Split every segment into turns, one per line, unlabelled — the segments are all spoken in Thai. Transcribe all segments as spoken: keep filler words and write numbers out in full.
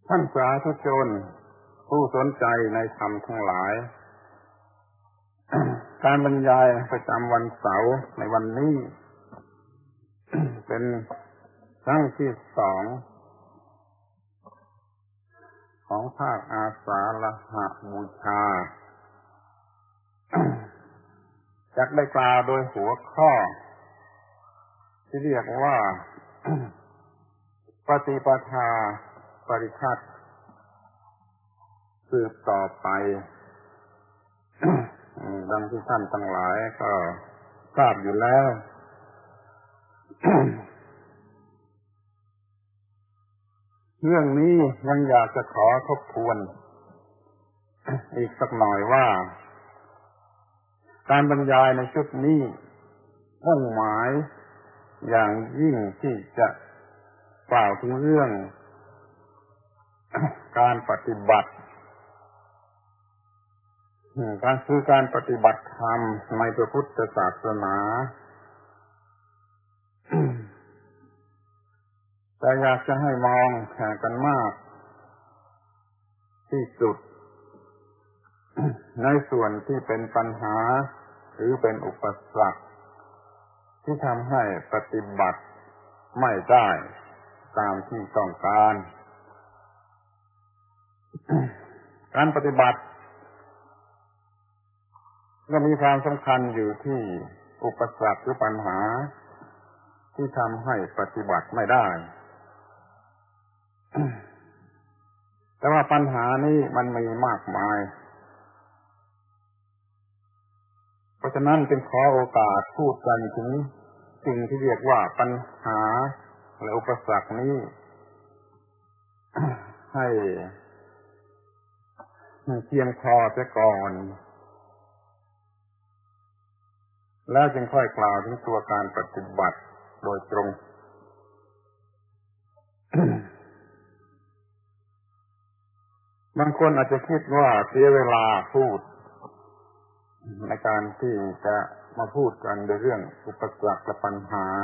ท่านสาธุชนผู้สนใจในธรรมทั้งหลาย การบรรยายประจำวันเสาร์ในวันนี้ เป็นครั้งที่สองของภาคอาสาฬหบูชา จักได้กล่าวโดยหัวข้อที่เรียกว่า ปฏิปทาปริภัทรสืบต่อไป ดังที่ท่านทั้งหลายก็ทราบอยู่แล้ว เรื่องนี้ยังอยากจะขอทบทวนอีกสักหน่อยว่าการบรรยายในชุดนี้มุ่งหมายอย่างยิ่งที่จะกล่าวถึงเรื่องการปฏิบัติการคือการปฏิบัติธรรมในพระพุทธศาสนาแต่อยากจะให้มองแข่งกันมากที่สุดในส่วนที่เป็นปัญหาหรือเป็นอุปสรรคที่ทำให้ปฏิบัติไม่ได้ตามที่ต้องการการปฏิบัติก็มีความสำคัญอยู่ที่อุปสรรคหรือปัญหาที่ทำให้ปฏิบัติไม่ได้ แต่ว่าปัญหานี้มันมีมากมายเพราะฉะนั้นจึงขอโอกาสพูดกันถึงสิ่งที่เรียกว่าปัญหาและอุปสรรคนี้ให้เพียงพอเสียก่อนแล้วจึงค่อยกล่าวถึงตัวการปฏิบัติโดยตรง บางคนอาจจะคิดว่าเสียเวลาพูดในการที่จะมาพูดกันในเรื่องอุปสรรคและปัญหา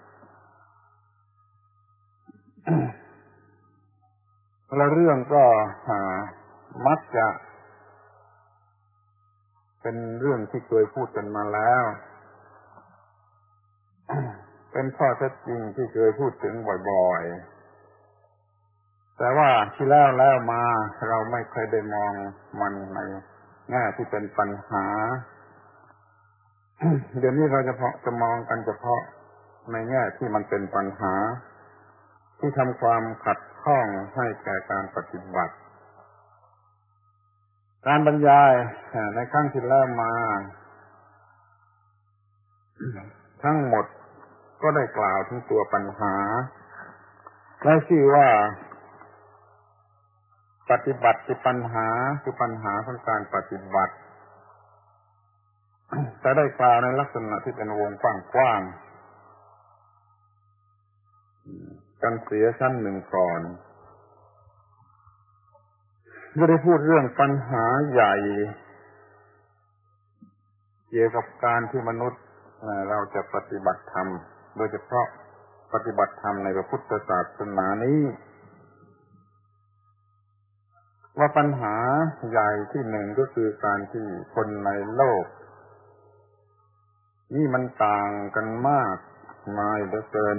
และเรื่องก็มักจะเป็นเรื่องที่เคยพูดกันมาแล้วเป็นข้อเท็จจริงที่เคยพูดถึงบ่อยๆแต่ว่าที่แล้วแล้วมาเราไม่เคยได้มองมันในแง่ที่เป็นปัญหา เดี๋ยวนี้เราจะจะมองกันเฉพาะในแง่ที่มันเป็นปัญหาที่ทำความขัดข้องให้แก่การปฏิบัติการบรรยายในครั้งที่แล้วมาทั้งหมดก็ได้กล่าวถึงตัวปัญหาและชื่อว่าปฏิบัติปัญหาคือปัญหาของการปฏิบัติแต่ได้กล่าวในลักษณะที่เป็นวงกว้างๆกันเสียชั้นหนึ่งก่อนก็ได้พูดเรื่องปัญหาใหญ่เกี่ยวกับการที่มนุษย์เราจะปฏิบัติธรรมโดยเฉพาะปฏิบัติธรรมในพระพุทธศาสนานี้ว่าปัญหาใหญ่ที่หนึ่งก็คือการที่คนในโลกนี่มันต่างกันมากมายเหลือเกิน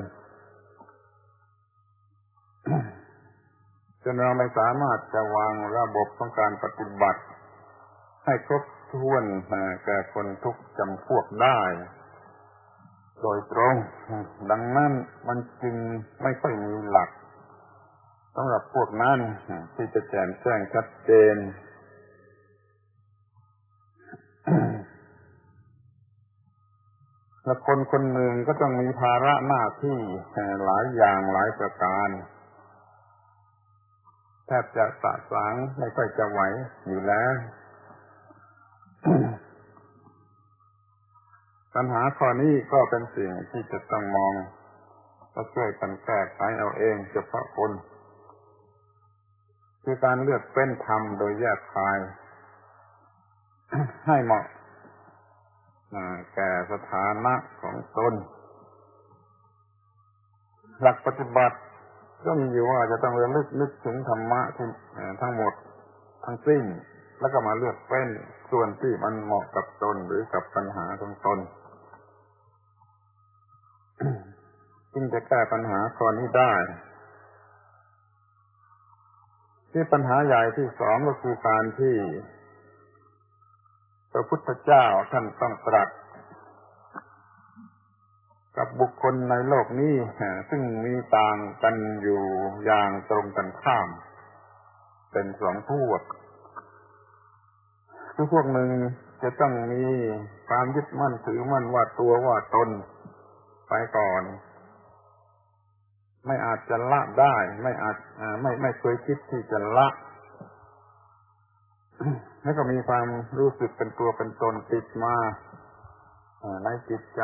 จนเราไม่สามารถจะวางระบบของการปฏิบัติให้ครบถ้วนแก่คนทุกจำพวกได้โดยตรงดังนั้นมันจึงไม่ค่อยมีหลักสำหรับพวกนั้นที่จะแจ่มแจ้งชัดเจน และคนคนหนึ่งก็ต้องมีภาระหน้าที่หลายอย่างหลายประการแทบจะสะสางไม่ค่อยจะไหวอยู่แล้ว ปัญหาข้อนี้ก็เป็นสิ่งที่จะต้องมองและช่วยกันแก้ไขเอาเองเฉพาะคนคือการเลือกเฟ้นธรรมโดยแยกคาย ให้เหมาะแก่สถานะของตนหลักปฏิบัติก็มีอยู่ว่าจะต้องระลึกนึกถึงธรรมะที่ทั้งหมดทั้งสิ้นแล้วก็มาเลือกเป็นส่วนที่มันเหมาะกับตนหรือกับปัญหาของตน จึงจะแก้ปัญหาข้อนี้ได้ที่ปัญหาใหญ่ที่สองก็คือการที่พระพุทธเจ้าท่านต้องตรัสกับบุคคลในโลกนี้ซึ่งมีต่างกันอยู่อย่างตรงกันข้ามเป็นสองพวกคือพวกหนึ่งจะต้องมีความยึดมั่นถือมั่นว่าตัวว่าตนไปก่อนไม่อาจจะละได้ไม่อาจไม่ไม่เคยคิดที่จะละแล้วก็มีความรู้สึกเป็นตัวเป็นตนติดมาในจิตใจ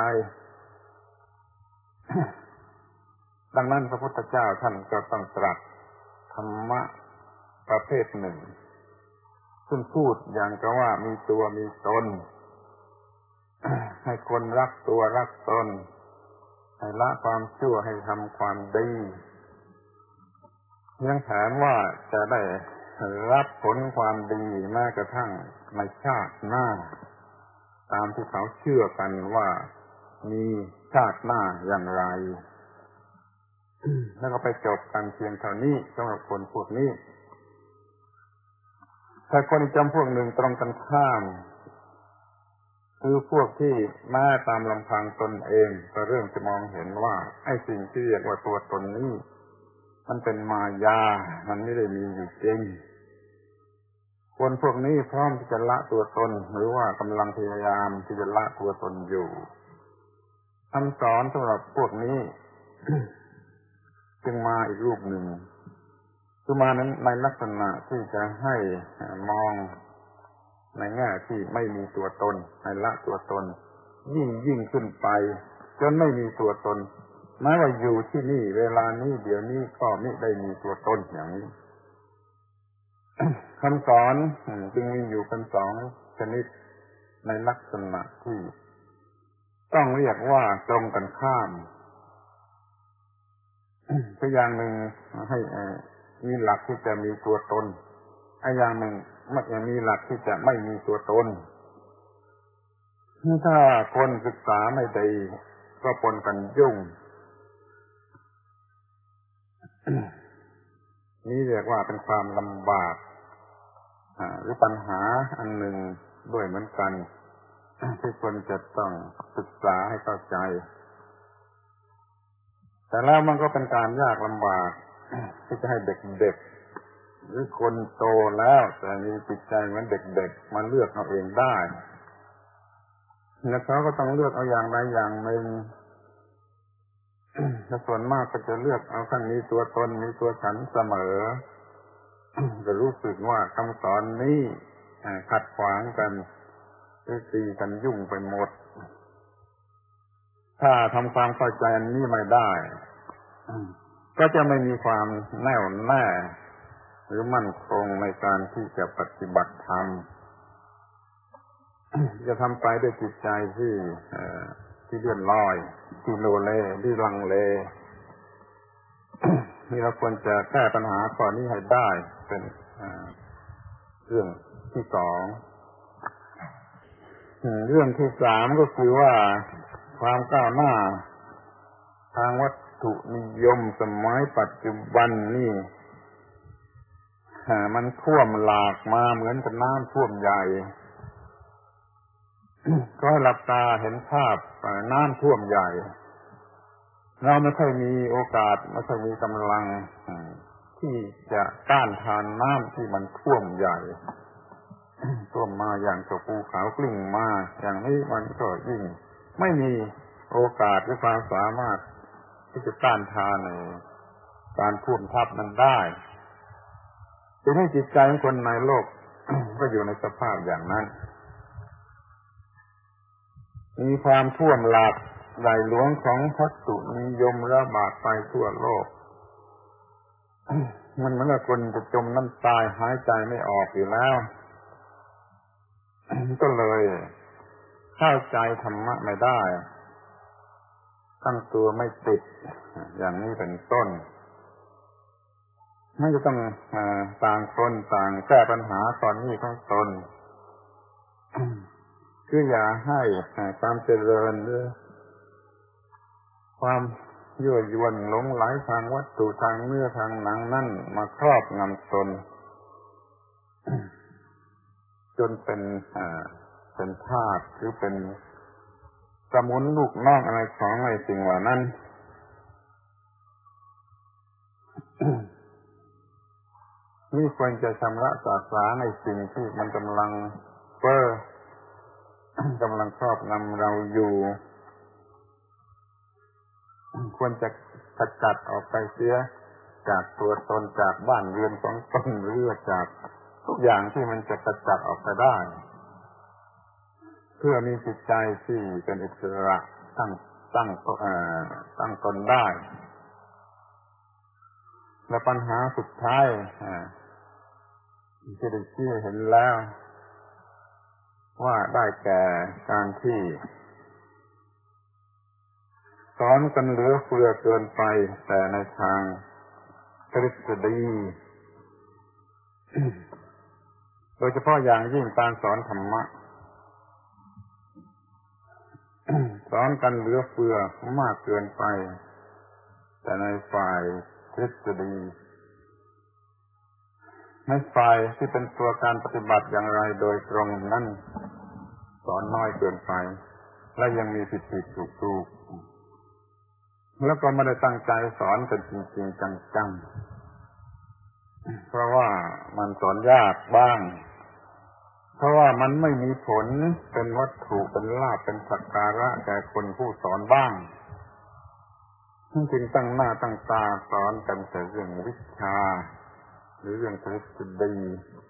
ดังนั้นพระพุทธเจ้าท่านก็ต้องตรัสธรรมะประเภทหนึ่งซึ่งพูดอย่างกับว่ามีตัวมีตนให้คนรักตัวรักตนให้ละความชั่วให้ทำความดียังแผนว่าจะได้รับผลความดีแม้กระทั่งในชาติหน้าตามที่เขาเชื่อกันว่ามีชาติหน้าอย่างไรแล้วก็ไปจบกันเพียงเท่านี้สำหรับคนพวกนี้แต่คนอีกจำพวกหนึ่งตรงกันข้ามคือพวกที่แม้ตามลำพังตนเองก็เริ่มจะมองเห็นว่าไอ้สิ่งที่เรียกว่าตัวตนนี้มันเป็นมายามันไม่ได้มีอยู่จริงคนพวกนี้พร้อมที่จะละตัวตนหรือว่ากำลังพยายามที่จะละตัวตนอยู่คำสอนสำหรับพวกนี้ จึงมาอีกรูปหนึ่งคือมานั้นในลักษณะที่จะให้มองในแง่ที่ไม่มีตัวตนให้ละตัวตนยิ่งยิ่งขึ้นไปจนไม่มีตัวตนแม้ว่าอยู่ที่นี่เวลานี้เดี๋ยวนี้ก็ไม่ได้มีตัวตนอย่างนี้ คำสอนจึงมีอยู่เป็นสองชนิดในลักษณะที่ต้องเรียกว่าตรงกันข้ามตัวอย่างหนึ่งให้มีหลักที่จะมีตัวตนอีกอย่างหนึ่งไม่มีหลักที่จะไม่มีตัวตนถ้าคนศึกษาไม่ดีก็ปนกันยุ่ง นี่เรียกว่าเป็นความลำบากหรือปัญหาอันหนึ่งด้วยเหมือนกันที่คนจะต้องศึกษาให้เข้าใจแต่แล้วมันก็เป็นการยากลำบากที่จะให้เด็กๆหรือคนโตแล้วแต่มีจิตใจเหมือนเด็กๆมาเลือกเอาเองได้แล้วเขาก็ต้องเลือกเอาอย่างใดอย่างหนึ่งแต่ส่วนมากก็จะเลือกเอาทั้งมีตัวตนมีตัวฉันเสมอจะรู้สึกว่าคำสอนนี้ขัดขวางกันตีกันยุ่งไปหมดถ้าทำความเข้าใจอันนี้ไม่ได้ก็จะไม่มีความแน่วแน่หรือมั่นคงในการที่จะปฏิบัติธรรมจะทำไปด้วยจิตใจที่ที่เลื่อนลอยที่โลเลที่ลังเลนี่เราควรจะแก้ปัญหาข้อนี้ให้ได้เป็นเรื่องที่สองเรื่องที่สามก็คือว่าความก้าวหน้าทางวัตถุนิยมสมัยปัจจุบันนี่มันท่วมหลากมาเหมือนกับน้ำท่วมใหญ่ก็ให้หลับตาเห็นภาพน้ำท่วมใหญ่เราไม่ค่อยมีโอกาสไม่ค่อยมีกำลังที่จะต้านทานน้ำที่มันท่วมใหญ่ท่วมมาอย่างกับภูเขากลิ้งมาอย่างนี้มันก็ยิ่งไม่มีโอกาสหรือความสามารถที่จะต้านทานในการท่วมทับนั้นได้จึงให้จิตใจของคนในโลก ก็อยู่ในสภาพอย่างนั้นมีความท่วมหลากไหลหลวงของวัตถุนิยมระบาดไปทั่วโลก มันเหมือนกับคนจะจมน้ำตายหายใจไม่ออกอยู่แล้ว ก็เลยเข้าใจธรรมะไม่ได้ตั้งตัวไม่ติดอย่างนี้เป็นต้นไม่จะต้องต่างคนต่างแก้ปัญหาตอนนี้ของตนคืออย่าให้ความเจริญหรือความยั่วยวนหลงไหลทางวัตถุทางเนื้อทางหนังนั่นมาครอบงำตนจนเป็นเป็นทาสหรือเป็นสมุนลูกน้องอะไรของไอ้สิ่งเหล่านั้นนี่ควรจะชำระสาสาในสิ่งที่มันกำลังเฟ้อกำลังครอบงำเราอยู่ควรจะขจัดออกไปเสียจากตัวตนจากบ้านเรือนของตนหรือจากทุกอย่างที่มันจะขจัดออกไปได้เพื่อมีจิตใจที่เป็นอิสระตั้งตั้งเอ่อตั้งตนได้และปัญหาสุดท้ายที่ได้ชี้เห็นแล้วว่าได้แก่การที่สอนกันเหลือเฟือเกินไปแต่ในทางทฤษฎีโดยเฉพาะอย่างยิ่งการสอนธรรมะสอนกันเหลือเฟือมากเกินไปแต่ในฝ่ายทฤษฎีในฝ่ายที่เป็นตัวการปฏิบัติอย่างไรโดยตรงนั้นสอนน้อยเกินไปและยังมีผิดผิดถูกถูกแล้วก็ไม่ได้ตั้งใจสอนกันจริงๆจังๆเพราะว่ามันสอนยากบ้างเพราะว่ามันไม่มีผลเป็นวัตถุเป็นลาภเป็นสักการะแก่คนผู้สอนบ้างจึงตั้งหน้าตั้งตาสอนกันแต่เรื่องวิชาหรือเรื่องทฤษฎี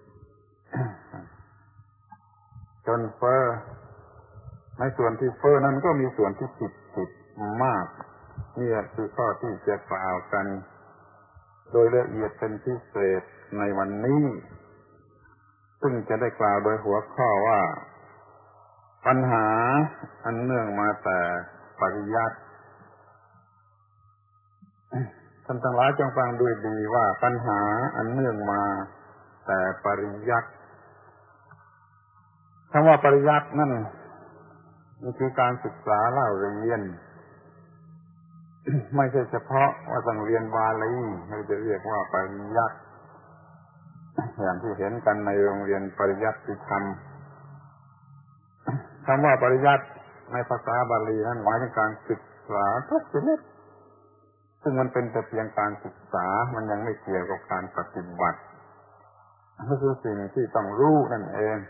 จนเฟ้อในส่วนที่เฟ้อนั้นก็มีส่วนที่ผิดผิดมากนี่คือข้อที่จะกล่าวกันโดยละเอียดเป็นพิเศษในวันนี้ซึ่งจะได้กล่าวโดยหัวข้อว่าปัญหาอันเนื่องมาแต่ปริยัติท่านทั้งหลายจงฟังด้วยดีว่าปัญหาอันเนื่องมาแต่ปริยัติคำว่าปริยัตินั่นมันคือการศึกษาเล่าเรียนไม่ใช่เฉพาะว่าต้องเรียนบาลีไม่จะเรียกว่าปริยัติอย่างที่เห็นกันในโรงเรียนปริยัติธรรมคำว่าปริยัติในภาษาบาลีนั้นหมายถึงการศึกษาทุกชนิดซึ่งมันเป็นแต่เพียงการศึกษามันยังไม่เกี่ยวกับการปฏิบัติก็คือสิ่งที่ต้องรู้นั่นเอง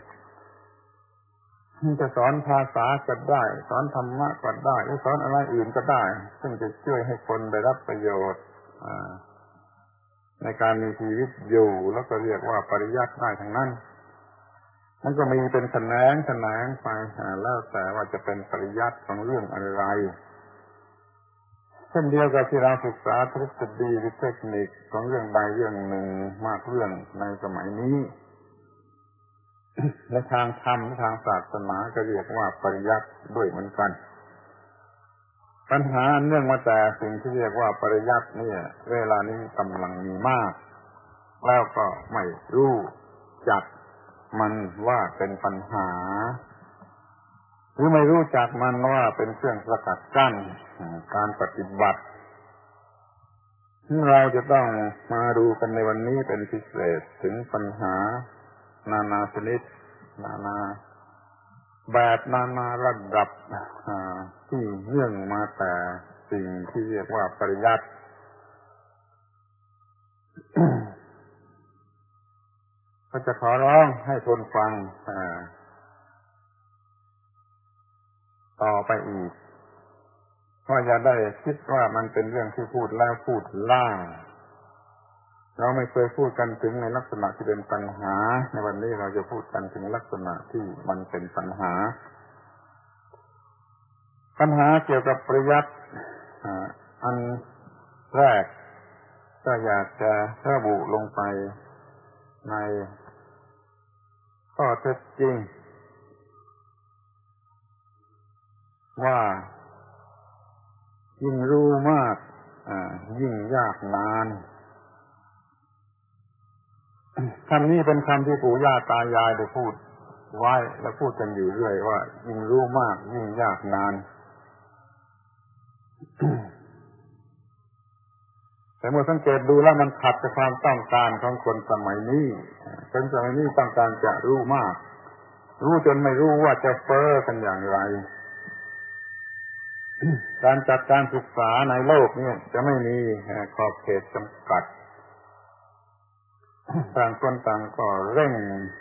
จะสอนภาษาก็ได้สอนธรรมะก็ได้หรือสอนอะไรอื่นก็ได้ซึ่งจะช่วยให้คนได้รับประโยชน์ในการมีชีวิตอยู่แล้วก็เรียกว่าปริยัติได้ทั้งนั้นมันก็มีเป็นแขนงแขนงไปแล้วแต่ว่าจะเป็นปริยัติของเรื่องอะไรเช่นเดียวกับที่เราศึกษาทฤษฎีหรือเทคนิคของเรื่องใดเรื่องหนึ่งมากเรื่องในสมัยนี้ในทางธรรมทางศาสนาก็เรียกว่าปริยัติด้วยเหมือนกันปัญหาเนื่องมาแต่สิ่งที่เรียกว่าปริยัตินี่เวลานี้กำลังมีมากแล้วก็ไม่รู้จักมันว่าเป็นปัญหาหรือไม่รู้จักมันว่าเป็นเครื่องสกัดกั้นการปฏิบัติเราจะต้องมาดูกันในวันนี้เป็นพิเศษถึงปัญหานานาชนิดนานาแบบนานาระดับที่เนื่องมาแต่สิ่งที่เรียกว่าปริยัติก็จะขอร้องให้ทนฟังต่อไปอีกเพราะอย่าได้คิดว่ามันเป็นเรื่องที่พูดแล้วพูดเล่าเราไม่เคยพูดกันถึงในลักษณะที่เป็นปัญหาในวันนี้เราจะพูดกันถึงลักษณะที่มันเป็นปัญหาปัญหาเกี่ยวกับปริยัติอันแรกก็อยากจะระบุลงไปในข้อเท็จจริงว่ายิ่งรู้มากยิ่งยากนานคำนี้เป็นคำที่ปู่ย่าตายายได้พูดไว้และพูดกันอยู่เรื่อยว่ายิ่งรู้มากยิ่งยากนานแต่เมื่อสังเกตดูแล้วมันขัดกับความต้องการของคนสมัยนี้คนสมัยนี้ต้องการจะรู้มากรู้จนไม่รู้ว่าจะเฟ้อกันอย่างไรการจัดการศึกษาในโลกนี้จะไม่มีขอบเขตจำกัดต่างคนต่างก็เร่ง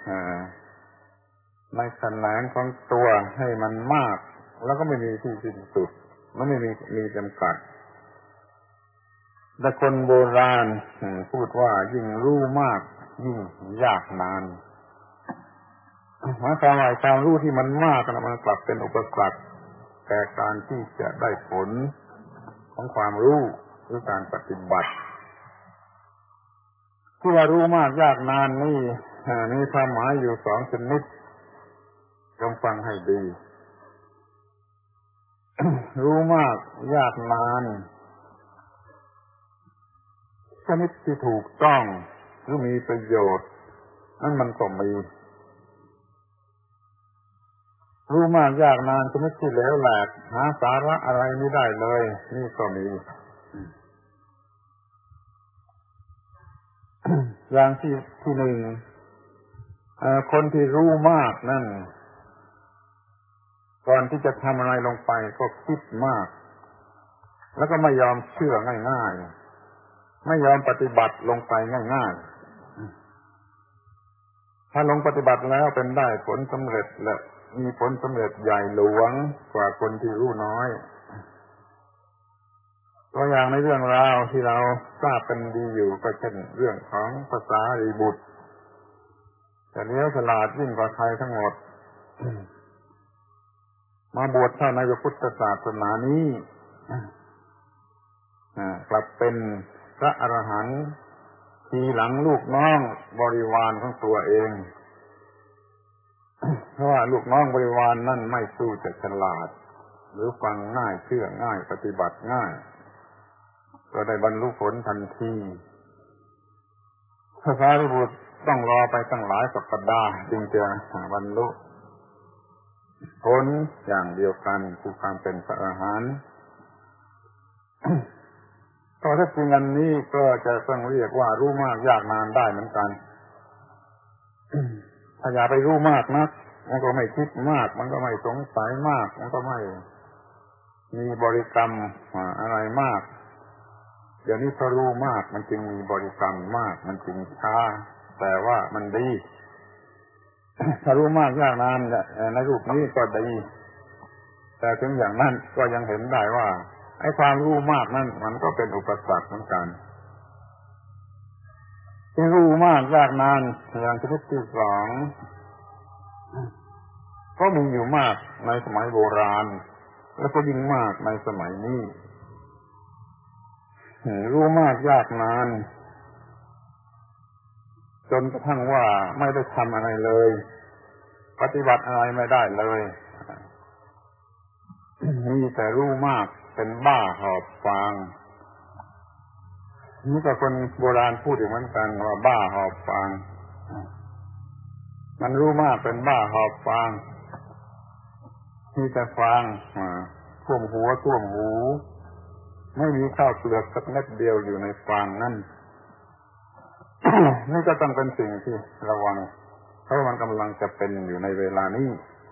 ในแขนงของตัวให้มันมากแล้วก็ไม่มีที่สิ้นสุดมันไม่มีมีจำกัดแต่คนโบราณพูดว่ายิ่งรู้มากยิ่งยากนานหมายความว่าความรู้ที่มันมากนะมันกลับเป็นอุปสรรคแก่การที่จะได้ผลของความรู้หรือการปฏิบัติที่ว่ารู้มากยากนานนี่มีความหมายอยู่สองชนิดจงฟังให้ดี รู้มากยากนานชนิดที่ถูกต้องหรือมีประโยชน์นั่นมันก็มีรู้มากยากนานชนิดที่เหลวแหลกหาสาระอะไรไม่ได้เลยนี่ก็มี อย่างที่ที่หนึ่งคนที่รู้มากนั่นก่อนที่จะทำอะไรลงไปก็คิดมากแล้วก็ไม่ยอมเชื่อง่ายๆไม่ยอมปฏิบัติลงไปง่ายๆถ้าลงปฏิบัติแล้วเป็นได้ผลสำเร็จและมีผลสำเร็จใหญ่หลวงกว่าคนที่รู้น้อยตัวอย่างในเรื่องราวที่เราทราบกันดีอยู่ก็เช่นเรื่องของภาษารีบุตรแต่เนี้ยฉลาดยิ่งกว่าใครทั้งหมดมาบวชเข้าในพระพุทธศาสนานี้กลับเป็นพระอรหันต์ทีหลังลูกน้องบริวารของตัวเองเพราะว่าลูกน้องบริวารนั่นไม่สู้จะฉลาดหรือฟังง่ายเชื่อง่ายปฏิบัติง่ายก็ได้บรรลุผลทันทีพระสารีบุตรต้องรอไปตั้งหลายสัปดาห์จึงจะบรรลุผลอย่างเดียวกันคือความเป็นพระอรหันต์ก็ถ้าจริงอันนี้ก็จะต้องเรียกว่ารู้มากยากนานได้เหมือนกันถ้าอย่าไปรู้มากนักมันก็ไม่คิดมากมันก็ไม่สงสัยมากมันก็ไม่มีบริกรรมอะไรมากเดี๋ยวนี้พอรู้มากมันจึงมีบริกรรมมากมันจึงช้าแต่ว่ามันดีถ้ารู้มากยากนานในรูปนี้ก็ดีแต่ถึงอย่างนั้นก็ยังเห็นได้ว่าไอ้ความรู้มากนั้นมันก็เป็นอุปสรรคเหมือนกันที่รู้มากยากนานอย่างชนิดที่สองก็มีอยู่มากในสมัยโบราณแล้วก็ยิ่งมากในสมัยนี้รู้มากยากนานจนกระทั่งว่าไม่ได้ทำอะไรเลยปฏิบัติอะไรไม่ได้เลยมีแต่รู้มากเป็นบ้าหอบฟางนี่ก็คนโบราณพูดเหมือนกันว่าบ้าหอบฟางมันรู้มากเป็นบ้าหอบฟางมีแต่ฟางท่วมหัวท่วมหูไม่มีข้าวเปลือกสักเม็ดเดียวอยู่ในฟางนั่น นี่ก็ต้องเป็นสิ่งที่ระวังเพราะมันกำลังจะเป็นอยู่ในเวลานี้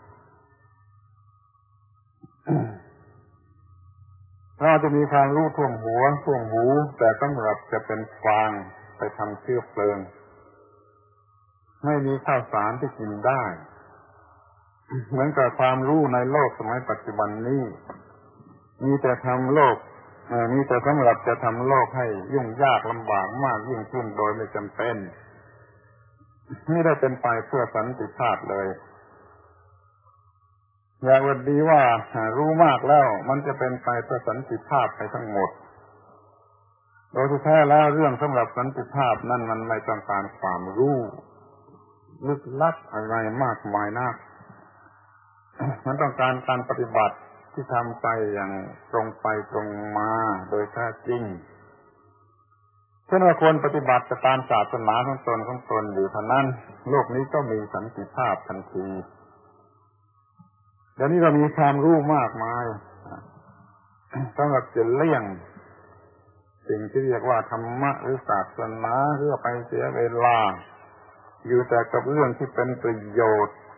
เราจะมีความรู้ท่วมหัวท่วมหูแต่สำหรับจะเป็นฟางไปทำเชื้อเพลิงไม่มีข้าวสารที่กินได้ เหมือนกับความรู้ในโลกสมัยปัจจุบันนี้มีแต่ทำโลกมีแต่สำหรับจะทำโลกให้ยุ่งยากลำบากมากยิ่งขึ้นโดยไม่จำเป็นไม่ได้เป็นไปเพื่อสันติภาพเลยอย่าว่าดีว่ารู้มากแล้วมันจะเป็นไปเพื่อสันติภาพไปทั้งหมดโดยที่แท้แล้วเรื่องสำหรับสันติภาพนั่นมันไม่ต้องการความรู้ลึกลับอะไรมากมายนักมันต้องการการปฏิบัติที่ทำไปอย่างตรงไปตรงมาโดยแท้จริงเช่นว่าคนปฏิบัติตามศาสนาของตนของตนอยู่เท่านั้นโลกนี้ก็มีสันติภาพทันทีเดี๋ยวนี้เรามีความรู้มากมายสำหรับจะเลี่ยงสิ่งที่เรียกว่าธรรมะหรือศาสนาเพื่อไปเสียเวลาอยู่แต่กับเรื่องที่เป็นประโยชน์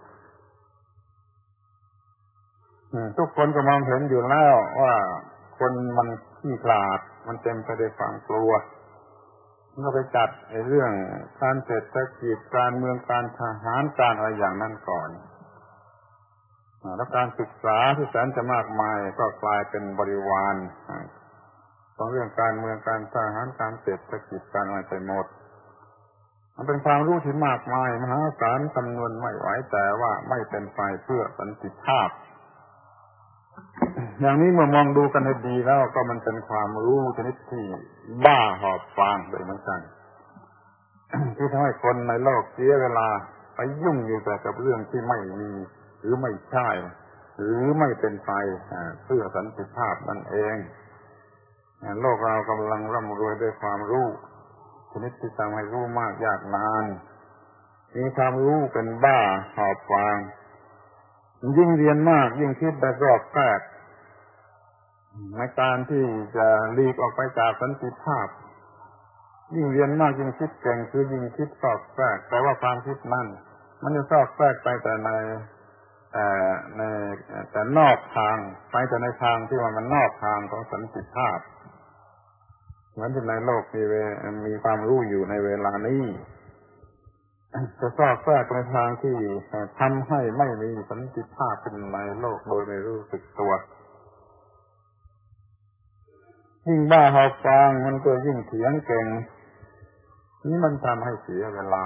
ทุกคนก็มองเห็นอยู่แล้วว่าคนมันขี้ขลาดมันเต็มไปด้วยความกลัวก็ไปจัดไอ้เรื่องการเศรษฐกิจการเมืองการทหารการอะไรอย่างนั้นก่อนแล้วการศึกษาที่แสนจะมากมายก็กลายเป็นบริวารของเรื่องการเมืองการทหารการเศรษฐกิจการอะไรไปหมดมันเป็นความรู้ที่มากมายมหาศาลจำนวนไม่ไหวแต่ว่าไม่เป็นไปเพื่อสันติภาพอย่างนี้เมื่อมองดูกันให้ดีแล้วก็มันเป็นความรู้ชนิดที่บ้าหอบฟางเลยเหมือนกันที่ทำให้คนในโลกเสียเวลาไปยุ่งอยู่แต่กับเรื่องที่ไม่มีหรือไม่ใช่หรือไม่เป็นไปเพื่อสันติภาพนั่นเองโลกเรากำลังร่ำรวยด้วยความรู้ชนิดที่ทำให้รู้มากยากนานมีความรู้เป็นบ้าหอบฟางยิ่งเรียนมากยิ่งคิดแบบรอบแทรกในการที่จะหลีกออกไปจากสันติภาพยิ่งเรียนมากยิ่งคิดเก่งคือยิ่งคิดสอบแทรกแต่ว่าความคิดนั้นมันจะสอบแทรกไปแต่ในแต่ในแต่นอกทางไปแต่ในทางที่ว่ามันนอกทางของสันติภาพเหมือนที่ในโลกมีมีความรู้อยู่ในเวลานี้จะสอบแทรกในทางที่ทำให้ไม่มีสันติภาพขึ้นในโลกโดยไม่รู้สึกตัวยิ่งบ้าหอบฟางมันก็ยิ่งเถียงเก่งนี่มันทำให้เสียเวลา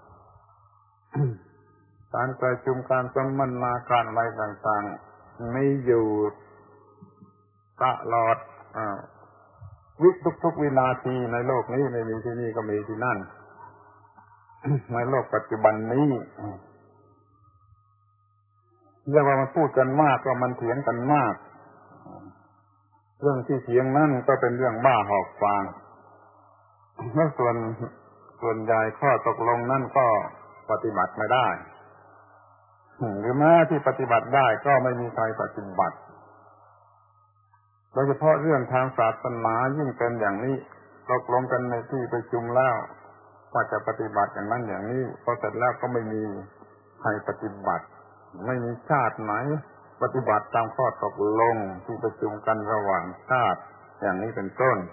การประชุมการสัมมนาการอะไรต่างๆไม่อยู่ตลอดวิทุกๆวินาทีในโลกนี้ไม่มีที่นี่ก็มีที่นั่น ในโลกปัจจุบันนี้เรียกว่ามันพูดกันมากก็มันเถียงกันมากเรื่องที่เถียงนั่นก็เป็นเรื่องบ้าหอบฟางแล้วส่วนส่วนใหญ่ข้อตกลงนั่นก็ปฏิบัติไม่ได้หรือแม้ที่ปฏิบัติได้ก็ไม่มีใครปฏิบัติโดยเฉพาะเรื่องทางศาสนายิ่งเป็นอย่างนี้ตกลงกันในที่ประชุมแล้วว่าจะปฏิบัติอย่างนั้นอย่างนี้พอเสร็จแล้วก็ไม่มีใครปฏิบัติไม่มีชาติไหนปฏิบัติตามข้อตกลงที่ประชุมกันระหว่างชาติอย่างนี้เป็นต้น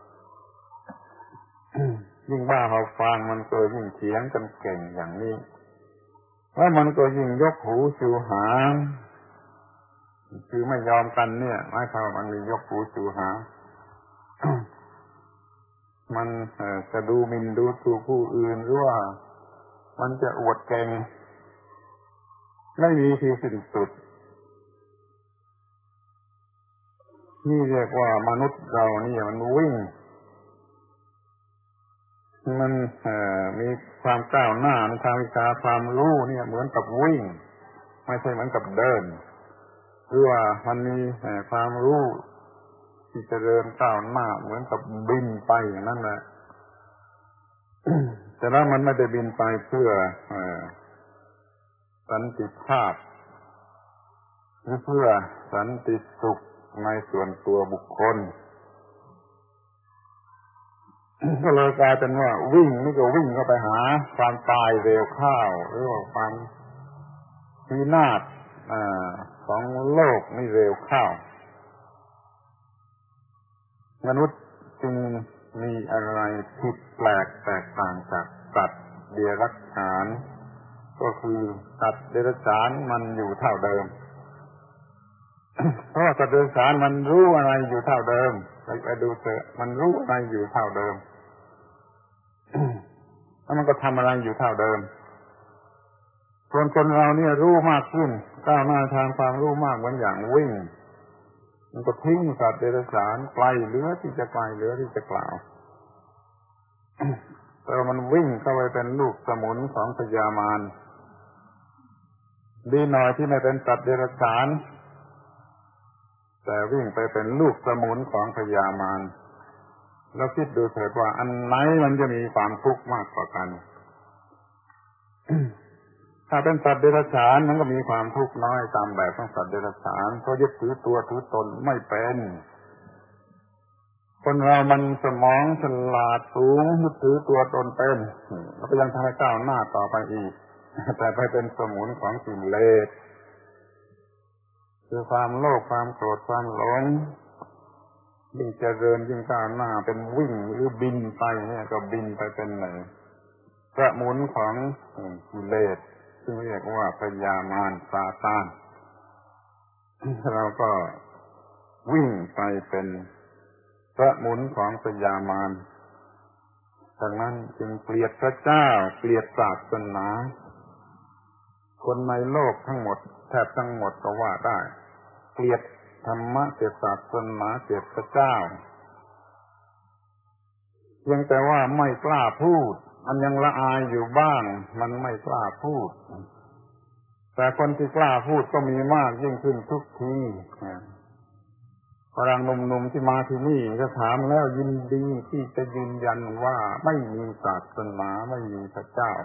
ยิ่งบ้าหอบฟางมันก็ยิ่งเถียงกันเก่งอย่างนี้แล้วมันก็ยิ่งยกหูชูหางคือไม่ยอมกันเนี่ยหมายความว่ามันมียกหูชูหาง มันจะดูหมิ่นดูถูกผู้อื่นหรือว่ามันจะอวดเก่งไม่มีที่สิ้นสุดนี่เรียกว่ามนุษย์เรานี่มันวิ่งมันมีความก้าวหน้าในทางวิชาความรู้เนี่ยเหมือนกับวิ่งไม่ใช่เหมือนกับเดินหรือว่ามันมีความรู้ที่เจริญก้าวหน้าเหมือนกับบินไปอย่างนั้นแหละ แต่แล้วมันไม่ได้บินไปเพื่อสันติภาพหรือเพื่อสันติสุขในส่วนตัวบุคคล ก็เลยกลายเป็นว่าวิ่งนี่ก็วิ่งเข้าไปหาความตายเร็วเข้าหรือว่าความพินาศของโลกนี่เร็วเข้ามนุษย์จึงมีอะไรผิดแปลกแตกต่างจากสัตว์เดรัจฉานก็คือสัตว์เดรัจฉานมันอยู่เท่าเดิม เพราะสัตว์เดรัจฉานมันรู้อะไรอยู่เท่าเดิมไปดูเถอะมันรู้อะไรอยู่เท่าเดิม แล้วมันก็ทำอะไรอยู่เท่าเดิมส่วนคนเราเนี่ยรู้มากขึ้นก้าวหน้าทางความรู้มากเหมือนอย่างวิ่งมันก็ทิ้งสัตว์เดรัจฉานไกลเหลือที่จะไกลเหลือที่จะกล่าว แต่มันวิ่งเข้าไปเป็นลูกสมุนของพญามารดีหน่อยที่ไม่เป็นสัตว์เดรัจฉานแต่วิ่งไปเป็นลูกสมุนของพญามารแล้วคิดดูเถิดว่าอันไหนมันจะมีความทุกข์มากกว่ากัน ถ้าเป็นสัตว์เดรัจฉานมันก็มีความทุกข์น้อยตามแบบของสัตว์เดรัจฉานเพราะยึดถือตัวถือตนไม่เป็นคนเรามันสมองฉลาดสูงยึดถือตัวตนเป็นแล้วก็ยังทำให้ก้าวหน้าต่อไปอีกแต่ไปเป็นสมุนของกิเลสคือความโลภความโกรธความหลงยิ่งเจริญยิ่งก้าวหน้าเป็นวิ่งหรือบินไปเนี่ยก็บินไปเป็นไหนกระหมุนของกิเลสซึ่งเรียกว่าพยามารซาตานเราก็วิ่งไปเป็นพระหมุนของพยามารดังนั้นจึงเกลียดพระเจ้าเกลียดศาสนาคนในโลกทั้งหมดแทบทั้งหมดก็ว่าได้เกลียดธรรมะเกลียดศาสนาเกลียดพระเจ้าเพียงแต่ว่าไม่กล้าพูดมันยังละอายอยู่บ้างมันไม่กล้าพูดแต่คนที่กล้าพูดก็มีมากยิ่งขึ้นทุกทีฝรั่งหนุ่มๆที่มาที่นี่ก็ถามแล้วยินดีที่จะยืนยันว่าไม่มีศาสนาไม่มีพระเจ้า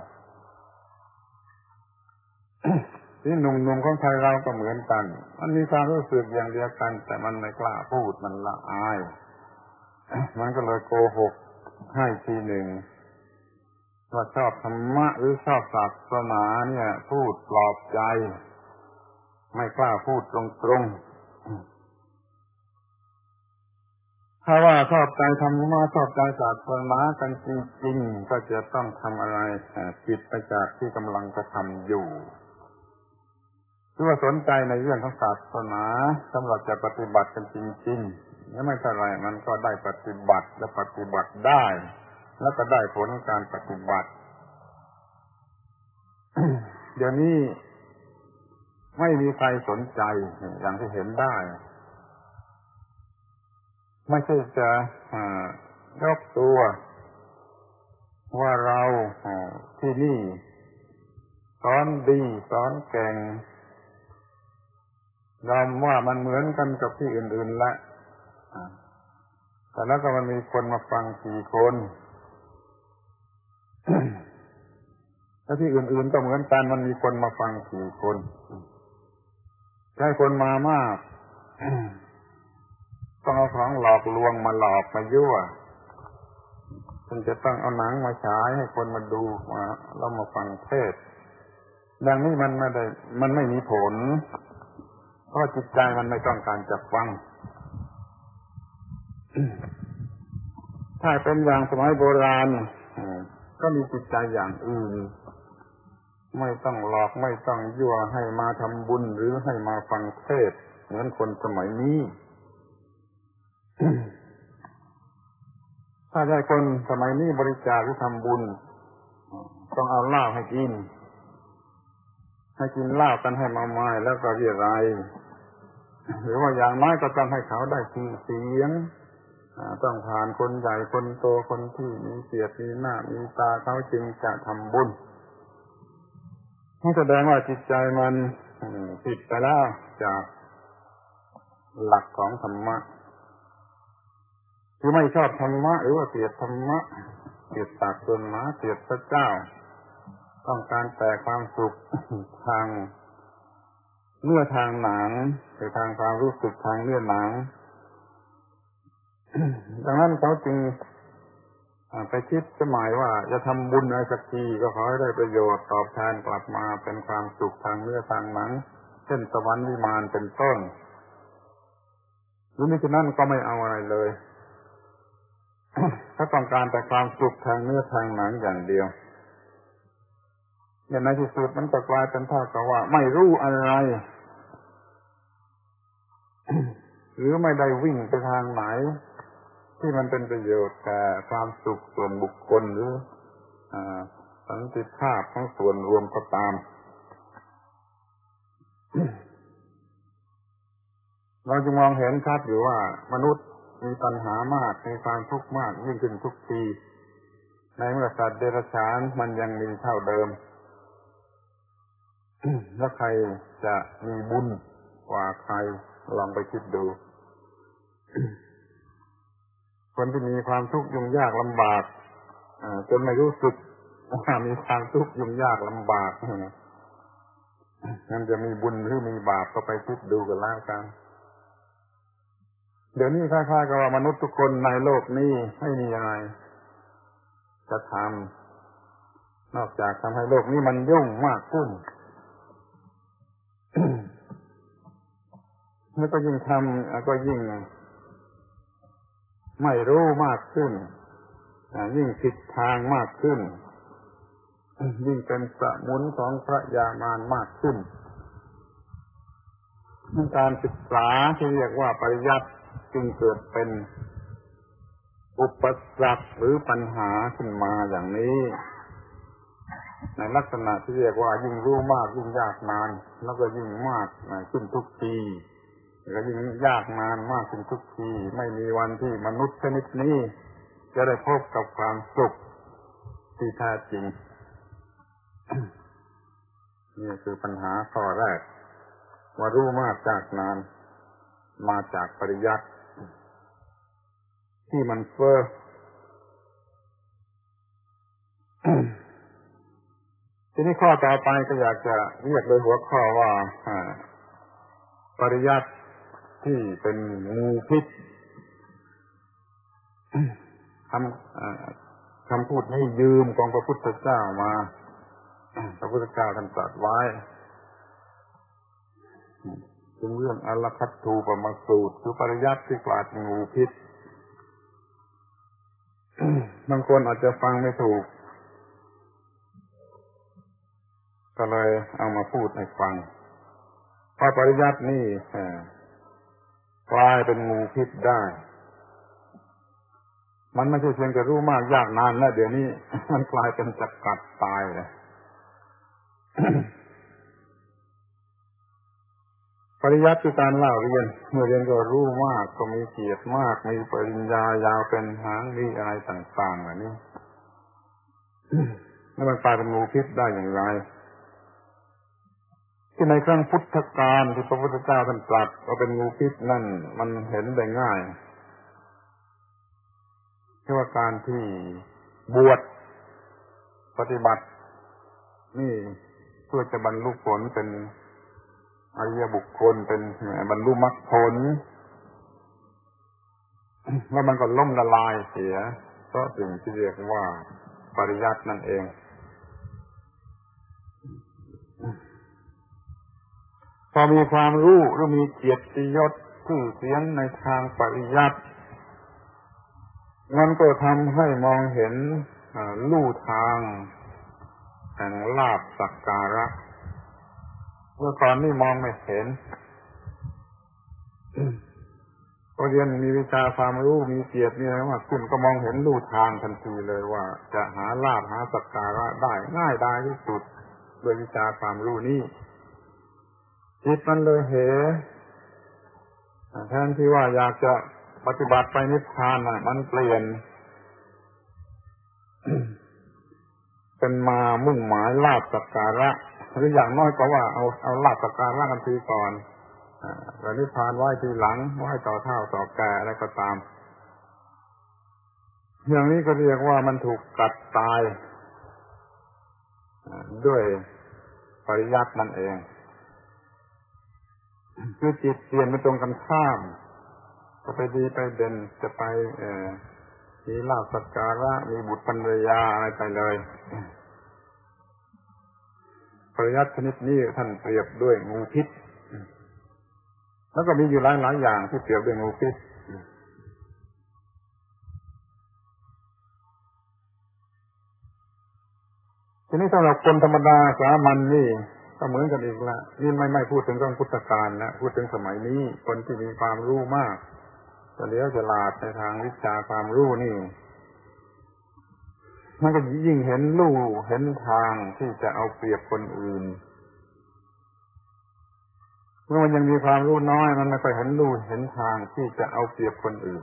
ที่หนุ่มๆของไทยเราก็เหมือนกันมันมีความรู้สึกอย่างเดียวกันแต่มันไม่กล้าพูดมันละอายมันก็เลยโกหกให้ทีหนึ่งว่าชอบธรรมะหรือชอบศาสนาเนี่ยพูดปลอบใจไม่กล้าพูดตรงๆถ้าว่าชอบใจธรรมะชอบใจศาสนากันจริงๆก็จะต้องทำอะไรผิดไปจากที่กำลังจะทำอยู่คือว่าสนใจในเรื่องของศาสนาสำหรับจะปฏิบัติกันจริงๆแล้วไม่เท่าไรมันก็ได้ปฏิบัติและปฏิบัติได้แล้วก็ได้ผลการปฏิบัติ เดี๋ยวนี้ไม่มีใครสนใจอย่างที่เห็นได้ไม่ใช่จะยกตัวว่าเราที่นี่สอนดีสอนเก่งยอมว่ามันเหมือนกันกับที่อื่นๆละแต่แล้วก็มันมีคนมาฟังสี่คนแล้วที่อื่นๆก็เหมือนกันมันมีคนมาฟังสี่คนใช้คนมามากต้องเอาของหลอกลวงมาหลอกมายั่วคุณจะต้องเอาหนังมาฉายให้คนมาดูมาแล้วมาฟังเทศดังนี้มันไม่ได้มันไม่มีผลเพราะจิตใจมันไม่ต้องการจะฟังถ้าเป็นอย่างสมัยโบราณก็มีจิตใจอย่างอื่นไม่ต้องหลอกไม่ต้องยั่วให้มาทำบุญหรือให้มาฟังเทศเหมือนคนสมัยนี้ถ้าได้คนสมัยนี้บริจาคหรือทำบุญต้องเอาเหล้าให้กินให้กินเหล้ากันให้เมาๆแล้วก็เรียรัยหรือว่าอย่างน้อยก็ต้องให้เขาได้ชื่อเสียงต้องผ่านคนใหญ่คนโตคนที่มีเกียรติมีหน้ามีตาเขาจึงจะทำบุญนี่แสดงว่าจิตใจมันผิดไปแล้วจากหลักของธรรมะคือไม่ชอบธรรมะหรือว่าเกลียดธรรมะเกลียดศาสนาเกลียดพระเจ้าต้องการแต่ความสุขทางเนื้อทางหนังหรือทางความรู้สึกทางเนื้อหนังดังนั้นเขาจึงไปคิดสมัยว่าจะทำบุญอะไรสักทีก็ขอให้ได้ประโยชน์ตอบแทนกลับมาเป็นความสุขทางเนื้อทางหนังเช่นสวรรค์วิมานเป็นต้นหรือมิฉะนั้นก็ไม่เอาอะไรเลยถ้าต้องการแต่ความสุขทางเนื้อทางหนังอย่างเดียวอย่างในที่สุดมันก็กลายเป็นเท่ากับว่าไม่รู้อะไรหรือไม่ได้วิ่งไปทางไหนที่มันเป็นประโยชน์แก่ความสุขส่วนบุคคลหรือสันติภาพของส่วนรวมก็ตาม เราจะมองเห็นชัดอยู่ว่ามนุษย์มีปัญหามากมีความทุกข์มากยิ่งขึ้นทุกทีในเมื่อสัตว์เดรัจฉานมันยังมีเท่าเดิม แล้วใครจะมีบุญกว่าใครลองไปคิดดู คคนที่มีความทุกข์ยุ่งยากลำบากจนไม่รู้สึกว่ามีความทุกข์ยุ่งยากลำบากนั่นจะมีบุญหรือมีบาปก็ไปคิดดูกันแล้วกันเดี๋ยวนี้คล้ายๆกับว่ามนุษย์ทุกคนในโลกนี้ไม่มีอะไรจะทำนอกจากทำให้โลกนี้มันยุ่งมากขึ้น แล้วก็ยิ่งทำก็ยิ่งไม่รู้มากขึ้นยิ่งผิดทางมากขึ้นยิ่งเป็นสมุนของพระยามารมากขึ้นการศึกษาที่เรียกว่าปริยัติจึงเกิดเป็นอุปสรรคหรือปัญหาขึ้นมาอย่างนี้ในลักษณะที่เรียกว่ายิ่งรู้มากยิ่งยากนานแล้วก็ยิ่งมากขึ้นทุกทีก็ยิ่งยากนานมากขึ้นทุกทีไม่มีวันที่มนุษย์ชนิดนี้จะได้พบกับความสุขที่แท้จริง นี่คือปัญหาข้อแรกว่ารู้มากจากนานมาจากปริยัติที่มันเฟ้อ ทีนี้ข้อต่อไปก็อยากจะเรียกโดยหัวข้อว่าปริยัติที่เป็นงูพิษคำคำพูดให้ยืมของพระพุทธเจ้ามาพระพุทธเจ้าท่านตรัสไว้ถึงเรื่องอรคัตถูปมสูตรคือปริยัติที่กล่าวถึงงูพิษ บางคนอาจจะฟังไม่ถูกก็เลยเอามาพูดให้ฟังว่าปริยัตินี่กลายเป็นงูพิษได้มันไม่ใช่เพียงแต่รู้มากยากนานแล้วเดี๋ยวนี้มันกลายเป็นจะกัดตายเลย ปริยัติคือการเล่าเรียนเมื่อเรียนก็รู้มากก็มีเกียรติมากมีปริญญายาวเป็นหางมีอะไรต่างๆแบบนี้ แล้วมันกลายเป็นงูพิษได้อย่างไรที่ในครั้งพุทธกาลที่พระพุทธเจ้าท่านตรัสว่าเป็นงูพิษนั่นมันเห็นได้ง่ายคือว่าการที่บวชปฏิบัตินี่เพื่อจะบรรลุผลเป็นอริยบุคคลเป็นบรรลุมรรคผลแล้วมันก็ล่มละลายเสียเพราะสิ่งที่เรียกว่าปริยัตินั่นเองพอมีความรู้หรือมีเกียรติยศชื่อเสียงในทางปริยัติมันก็ทำให้มองเห็นลู่ทางแห่งลาภสักการะเมื่อก่อนนี่มองไม่เห็นพอเรียนมีวิชาความรู้มีเกียรติมีอะไรมากขึ้นก็มองเห็นลู่ทางทันทีเลยว่าจะหาลาภหาสักการะได้ง่ายได้ที่สุดโดยวิชาความรู้นี้จิตมันเลยเหแทนที่ว่าอยากจะปฏิบัติไปนิพพานน่ะมันเปลี่ยน เป็นมามุ่งหมายลาภสักการะหรืออย่างน้อยก็ว่าเอาเอาลาภสักการะกันทีก่อนอ่าแล้วนิพพานไว้ทีหลังไว้ต่อเฒ่าต่อแก่อะไรก็ตามอย่างนี้ก็เรียกว่ามันถูกกัดตายด้วยปริยัตินั่นเองคือจิตเปลี่ยนไปตรงกันข้ามจะไปดีไปเด่นจะไปเอ่อมีลาภสักการะมีบุตรภรรยาอะไรไปเลยปริยัติชนิดนี้ท่านเปรียบด้วยงูพิษแล้วก็มีอยู่หลายๆอย่างที่เปรียบด้วยงูพิษทีนี้สำหรับคนธรรมดาสามัญนี่ก็เหมือนกันอีกละนี่ไม่ไม่พูดถึงเรื่องพุทธกาลนะพูดถึงสมัยนี้คนที่มีความรู้มากเฉลียวฉลาดในทางวิชาความรู้นี่มันก็ยิ่งเห็นลู่เห็นทางที่จะเอาเปรียบคนอื่นเมื่อมันยังมีความรู้น้อยมันไม่ค่อยเห็นลู่เห็นทางที่จะเอาเปรียบคนอื่น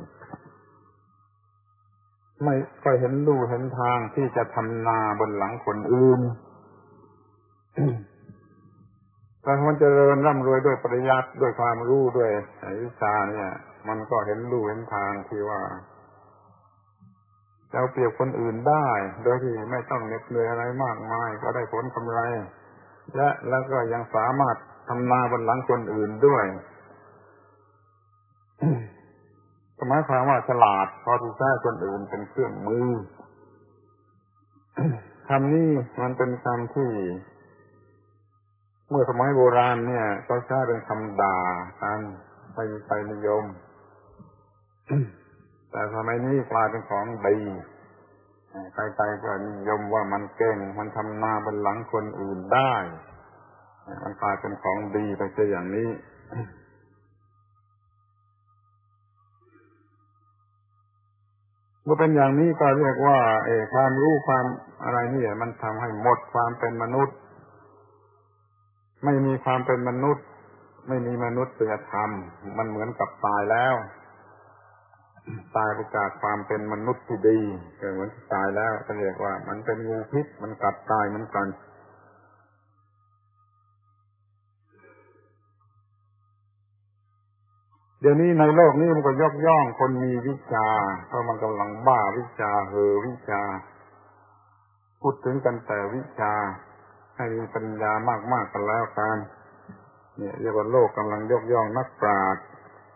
ไม่ค่อยเห็นลู่เห็นทางที่จะทำนาบนหลังคนอื่น แต่มันเจริญร่ำรวยด้วยปริยัติด้วยความรู้ด้วยวิชาเนี่ยมันก็เห็นลู่เห็นทางที่ว่าจะเอาเปรียบคนอื่นได้โดยที่ไม่ต้องเหน็ดเหนื่อยอะไรมากมายก็ได้ผลกำไรและแล้วก็ยังสามารถทำนาบนหลังคนอื่นด้วย ก็หมายความว่าฉลาดพอที่จะใช้คนอื่นเป็นเครื่องมือ คำนี้มันเป็นคำที่เมื่อสมัยโบราณเนี่ยก็ใช้เป็นคำด่ากันไม่มีใครนิยม แต่สมัยนี้กลายเป็นของดีใครๆก็นิยมว่ามันเก่งมันทำนาบนหลังคนอื่นได้มันกลายเป็นของดีไปซะอย่างนี้ เมื่อเป็นอย่างนี้ก็เรียกว่าเออความรู้ความอะไรนี่มันทำให้หมดความเป็นมนุษย์ไม่มีความเป็นมนุษย์ไม่มีมนุษยธรรมมันเหมือนกับตายแล้วตายไปจากความเป็นมนุษย์ที่ดีก็เหมือนตายแล้วก็เรียกว่ามันเป็นงูพิษมันกัดตายเหมือนกันเดี๋ยวนี้ในโลกนี้มันก็ยกย่องคนมีวิชาเพราะมันกำลังบ้าวิชาเห่อวิชาพูดถึงกันแต่วิชาให้มีปัญญามากๆกันแล้วกันเนี่ยเรียกว่าโลกกำลังยกย่องนักปราชญ์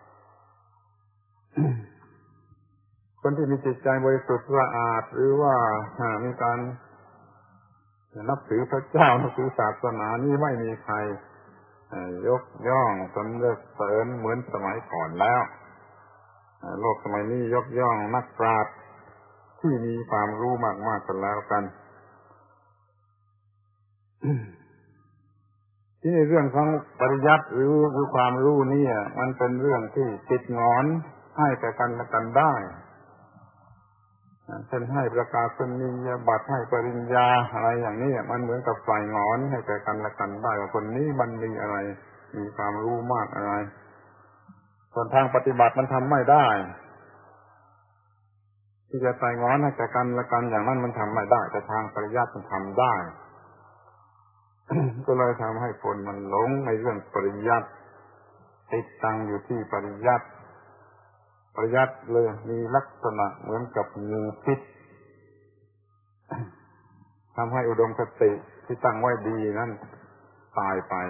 คนที่มีจิตใจบริสุทธิ์สะอาดหรือว่ามีการนับถือพระเจ้านับถือศาสนานี่ไม่มีใครยกย่องสรรเสริญเหมือนสมัยก่อนแล้วโลกสมัยนี้ยกย่องนักปราชญ์ที่มีความรู้มากๆกันแล้วกัน ที่ในเรื่องของปริยัติหรือคือความรู้นี่มันเป็นเรื่องที่ติดงอนให้แก่กันและกันได้เช่นให้ประกาศนียบัตรให้ปริญญาอะไรอย่างนี้มันเหมือนกับใส่งอนให้แก่กันและกันได้ว่าคนนี้มันมีอะไรมีความรู้มากอะไรส่วนทางปฏิบัติมันทำไม่ได้ที่จะใส่งอนให้แก่กันและกันอย่างนั้นมันทำไม่ได้แต่ทางปริยัติมันทำได้ ก็เลยทำให้คนมันหลงในเรื่องปริยัติติดตังอยู่ที่ปริยัติปริยัติเลยมีลักษณะเหมือนกับงูพิษทำให้อุดมคติที่ตั้งไว้ดีนั้นตายไป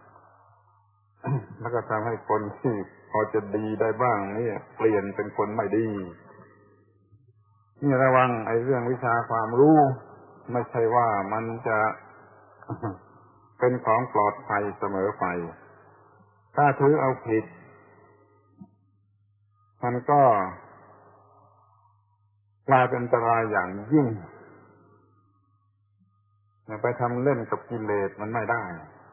แล้วก็ทำให้คนที่พอจะดีได้บ้างนี่เปลี่ยนเป็นคนไม่ดีนี่ระวังไอ้เรื่องวิชาความรู้ไม่ใช่ว่ามันจะเป็นของปลอดภัยเสมอไปถ้าถือเอาผิดมันก็กลายเป็นอันตรายอย่างยิ่งไปทำเล่นกับกิเลสมันไม่ได้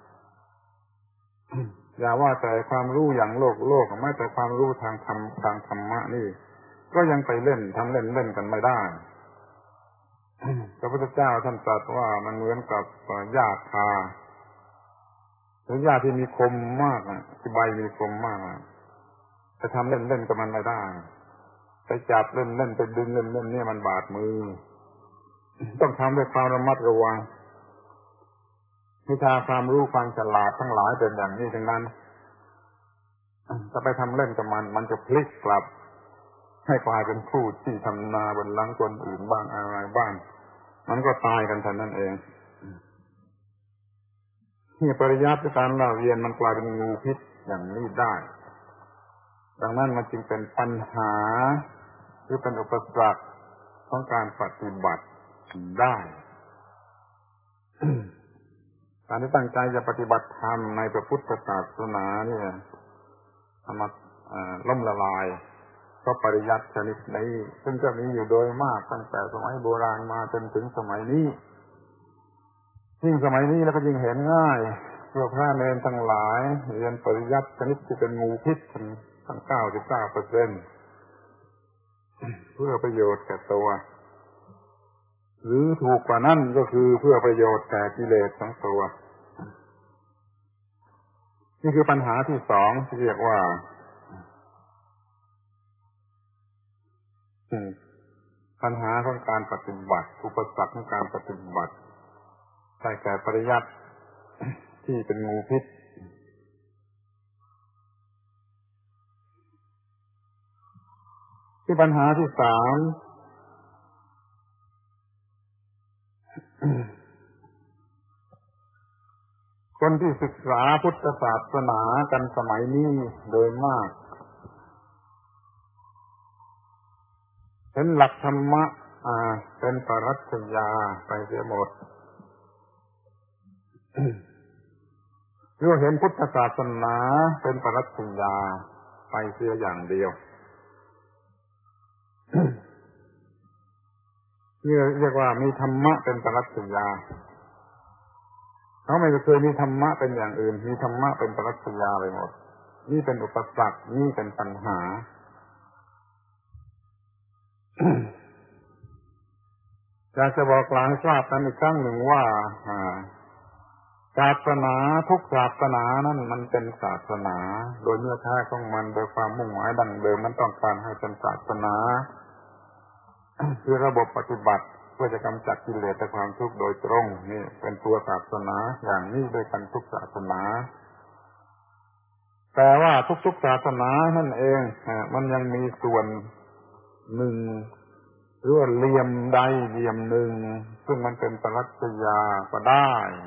อย่าว่าแต่ความรู้อย่างโลกโลกไม่แต่ความรู้ทางธรรมทางธรรมะนี่ก็ยังไปเล่นทำเล่นเล่นกันไม่ได้ พระพุทธเจ้าท่านตรัสว่ามันเหมือนกับหญ้าคาหรือหญ้าที่มีคมมากอ่ะที่ใบมีคมมากจะทำเล่นเล่นกับมันไม่ได้ไปจับเล่นเล่นไปดึงเล่นเล่นนี่มันบาดมือต้องทำด้วยความระมัดระวังวิชาความรู้ความฉลาดทั้งหลายเป็นอย่างนี้ทั้งนั้นถ้าไปทำเล่นกับมันมันจะพลิกกลับให้กลายเป็นผู้ที่ทำนาบนหลังคนอื่นบ้างอะไรบ้างมันก็ตายกันเท่านั้นเองที่ปริยัติการเล่าเรียนมันกลายเป็นงูพิษอย่างนี้ได้ดังนั้นมันจึงเป็นปัญหาหรือเป็นอุปสรรคของการปฏิบัติได้ การที่ตั้งใจจะปฏิบัติธรรมในพระพุทธศาสนาเนี่ยทำมาล่มละลายเพราะปริยัติชนิดนี้ซึ่งก็มีอยู่โดยมากตั้งแต่สมัยโบราณมาจนถึงสมัยนี้ยิ่งสมัยนี้แล้วก็ยิ่งเห็นง่ายพวกพระเนรทั้งหลายเรียนปริยัติชนิดที่เป็นงูพิษทั้ง เก้าสิบเก้าเปอร์เซ็นต์ เพื่อประโยชน์แก่ตัวหรือถูกกว่านั้นก็คือเพื่อประโยชน์แก่กิเลสทั้งตัวนี่คือปัญหาที่สองที่เรียกว่าปัญหาของการปฏิบัติอุปสรรคของการปฏิบัติได้แก่ปริยัติที่เป็นงูพิษที่ปัญหาที่สามคนที่ศึกษาพุทธศาสนากันสมัยนี้โดยมากเห็นหลักธรรมะอ่าเป็นปรัชญาไปเสียหมดหรือเห็นพุทธศาสนาเป็นปรัชญาไปเสียอย่างเดียวนี่เรียกว่ามีธรรมะเป็นปรัชญาเขาไม่เคยมีธรรมะเป็นอย่างอื่นมีธรรมะเป็นปรัชญาไปหมดนี่เป็นอุปสรรคนี่เป็นปัญหา อยากจะบอกหลายทราบกันอีกครั้งหนึ่งว่าศาสนาทุกศาสนานั้นมันเป็นศาสนาโดยเนื้อแท้ของมันโดยความมุ่งหมายดั้งเดิมมันต้องการให้เป็นศาสนาคือระบบปฏิบัติเพื่อจะกำจัดกิเลสและความทุกข์โดยตรงนี่เป็นตัวศาสนาอย่างนี้ด้วยกันทุกศาสนาแต่ว่าทุกๆศาสนานั่นเองมันยังมีส่วนหนึ่งหรือว่าเหลี่ยมใดเหลี่ยมหนึ่งซึ่งมันเป็นปรัชญาก็ได้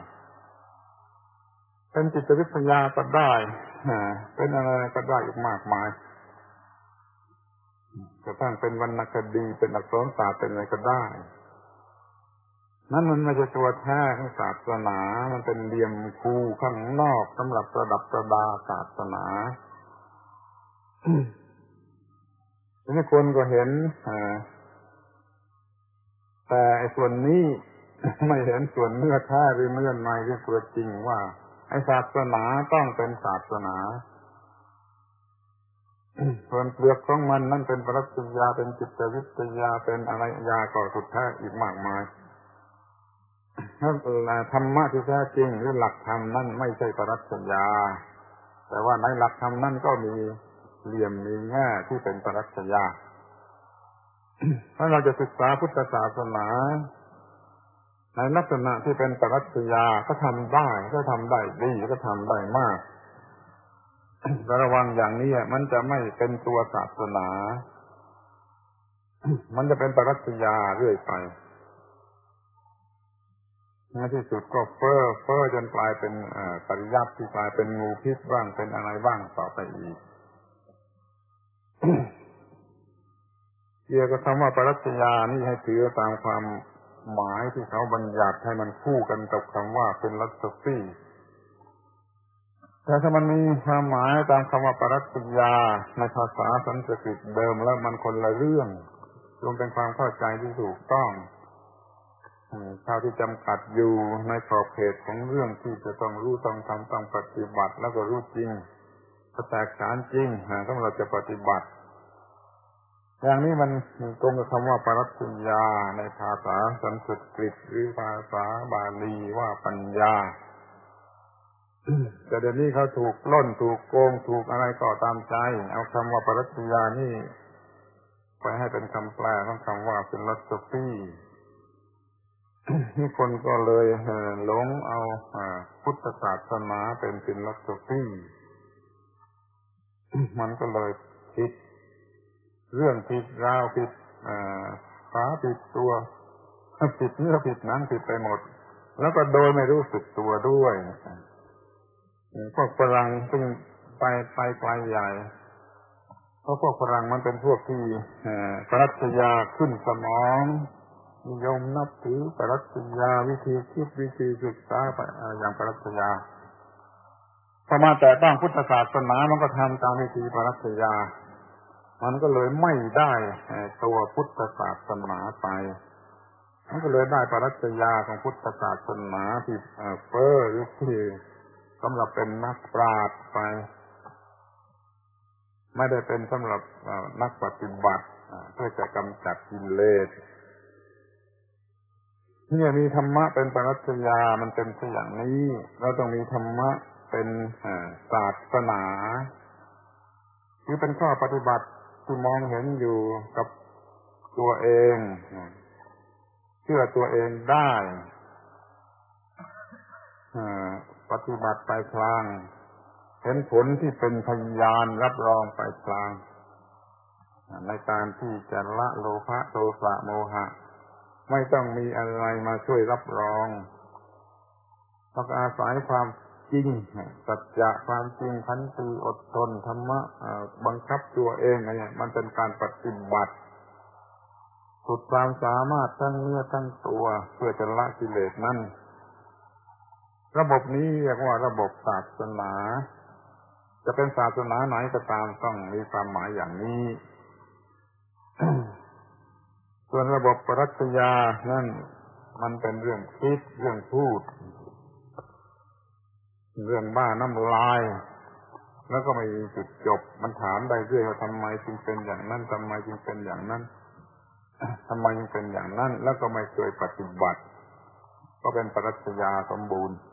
เป็นจิตวิทยาก็ได้เป็นอะไรก็ได้อีกมากมายจะตั้งเป็นวรรณคดีเป็นอักษรศาสตร์เป็นอะไรก็ได้นั่นมันไม่ใช่ตัวแท้ของศาสนามันเป็นเหลี่ยมคูข้างนอกสำหรับประดับประดาศาสนาทีนี้คนก็เห็นแต่ไอ้ส่วนนี้ไม่เห็นส่วนเนื้อแท้หรือเนื้อในหรือตัวจริงว่าไอ้ศาสนาต้องเป็นศาสนาส่วนเปลือกของมันนั่นเป็นปรัชญาเป็นจิตวิทยาเป็นอะไรยาก็สุดแท้อีกมากมายถ้าธรรมะที่แท้จริงหรือหลักธรรมนั่นไม่ใช่ปรัชญาแต่ว่าในหลักธรรมนั่นก็มีเหลี่ยมมีแง่ที่เป็นปรัชญาถ้าเราจะศึกษาพุทธศาสนาในลักษณะที่เป็นปรัชญาก็ทำได้ก็ทำได้ดีก็ทำได้มากแต่ระวังอย่างนี้มันจะไม่เป็นตัวศาสนามันจะเป็นปรัชญาเรื่อยไปในที่สุดก็เฟ้อเฟ้อจนกลายเป็นปริยัติที่กลายเป็นงูพิษบ้างเป็นอะไรบ้างต่อไปอีกเกี่ยวกับคำว่าปรัชญานี่ให้ถือตามความหมายที่เขาบัญญัติให้มันคู่กันกับคำว่าเป็นฟิโลโซฟีแต่ถ้ามันมีความหมายตามคำว่าปรัชญาในภาษาสันสกฤตเดิมแล้วมันคนละเรื่องรวมเป็นความเข้าใจที่ถูกต้องเท่าที่จำกัดอยู่ในขอบเขตของเรื่องที่จะต้องรู้ต้องทำต้องปฏิบัติแล้วก็รู้จริงก็แตกฉานจริงถ้าเราจะปฏิบัติอย่างนี้มันตรงกับคำว่าปรัชญาในภาษาสันสกฤตหรือภาษาบาลีว่าปัญญาแต่เดี๋ยวนี้เขาถูกปล้นถูกโกงถูกอะไรก็ตามใจเอาคำว่าปรัชญานี่ไปให้เป็นคำแปลของคำว่าฟิโลโซฟีนี่คนก็เลยหลงเอาพุทธศาสนาเป็นฟิโลโซฟีมันก็เลยผิดเรื่องผิดราวผิดขาผิดตัวผิดเนื้อผิดหนังผิดไปหมดแล้วก็โดยไม่รู้สึกตัวด้วยพวกฝรั่งซึ่งไปไปไกลใหญ่เพราะพวกฝรั่งมันเป็นพวกที่ปรัชญาขึ้นสมองนิยมนับถือปรัชญาวิธีคิดวิธีศึกษาไปอย่างปรัชญาพอมาแต่ต้องพุทธศาสนามันก็ทำตามวิธีปรัชญามันก็เลยไม่ได้ตัวพุทธศาสนาไปมันก็เลยได้ปรัชญาของพุทธศาสนาที่เฟ้อหรือที่สำหรับเป็นนักปราชญ์ไปไม่ได้เป็นสำหรับนักปฏิบัติเพื่อจะกำจัดกิเลสนี่มีธรรมะเป็นปรัชญามันเป็นอย่างนี้เราต้องมีธรรมะเป็นศาสนาคือเป็นข้อปฏิบัติที่มองเห็นอยู่กับตัวเองเชื่อตัวเองได้ปฏิบัติไปพลางเห็นผลที่เป็นพยานรับรองไปพลางในการที่จะละโลภะโทสะโมหะไม่ต้องมีอะไรมาช่วยรับรองต้องอาศัยความจริงสัจจะความจริงขันติอดทนธรรมะบังคับตัวเองเนี่ยมันเป็นการปฏิบัติสุดความสามารถทั้งเนื้อทั้งตัวเพื่อจะละกิเลสนั้นระบบนี้เรียกว่าระบบศาสนาจะเป็นศาสนาไหนก็ตามต้องมีความหมายอย่างนี้ ส่วนระบบปรัชญานั่นมันเป็นเรื่องคิดเรื่องพูดเรื่องบ้าน้ำลายแล้วก็ไม่มีจุดจบมันถามได้เรื่อยว่าทำไมจึงเป็นอย่างนั้นทำไมจึงเป็นอย่างนั้นทำไมจึงเป็นอย่างนั้นแล้วก็ไม่เคยปฏิบัติก็เป็นปรัชญาสมบูรณ์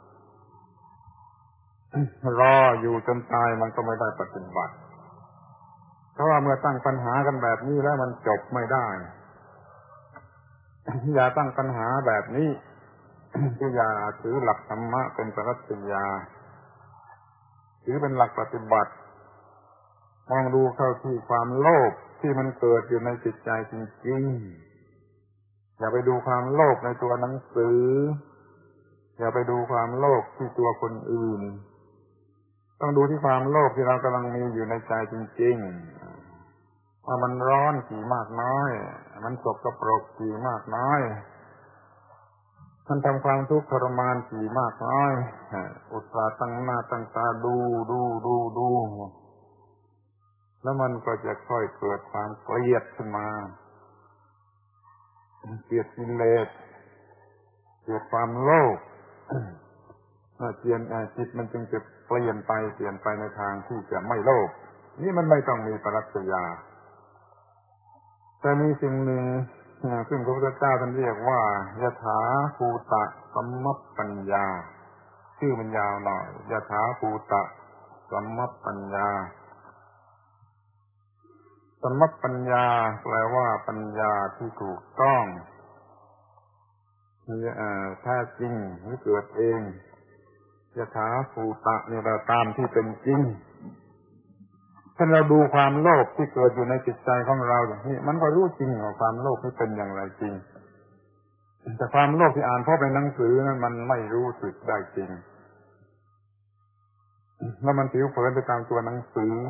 รออยู่จนตายมันก็ไม่ได้ปฏิบัติเพราะว่าเมื่อตั้งปัญหากันแบบนี้แล้วมันจบไม่ได้อย่าตั้งปัญหาแบบนี้ที่อย่าถือหลักธรรมะเป็นปรัชญาถือเป็นหลักปฏิบัติมองดูเข้าที่ความโลภที่มันเกิดอยู่ในจิตใจจริงๆอย่าไปดูความโลภในตัวหนังสืออย่าไปดูความโลภที่ตัวคนอื่นต้องดูที่ความโลภที่เรากำลังมีอยู่ในใจจริงๆว่ามันร้อนกี่มากน้อยมันสกปรกกี่มากน้อยมันทำความทุกข์ทรมานกี่มากน้อยอุตส่าห์ตั้งหน้าตั้งตาดูดูดูดูแล้วมันก็จะค่อยเกิดความเกลียดขึ้นมาเกลียดกิเลสเกลียดความโลภเปลี่ยนจิตมันจึงจะเปลี่ยนไปเปลี่ยนไปในทางที่จะไม่โลภนี่มันไม่ต้องมีปรัชญาแต่มีสิ่งหนึ่งซึ่งพระพุทธเจ้าท่านเรียกว่ายถาภูตะสัมมัปปัญญาชื่อมันยาวหน่อยยถาภูตะสัมมัปปัญญาสัมมัปปัญญาแปลว่าปัญญาที่ถูกต้องมีแท้จริงหรือเกิดเองยถาภูตะนี่เราตามที่เป็นจริงถ้าเราดูความโลภที่เกิดอยู่ในจิตใจของเราอย่างนี้มันก็รู้จริงว่าความโลภนี่เป็นอย่างไรจริงแต่ความโลภที่อ่านเพราะเป็นหนังสือนั้นมันไม่รู้สึกได้จริงแล้วมันผิวเผินไปตามตัวหนังสือ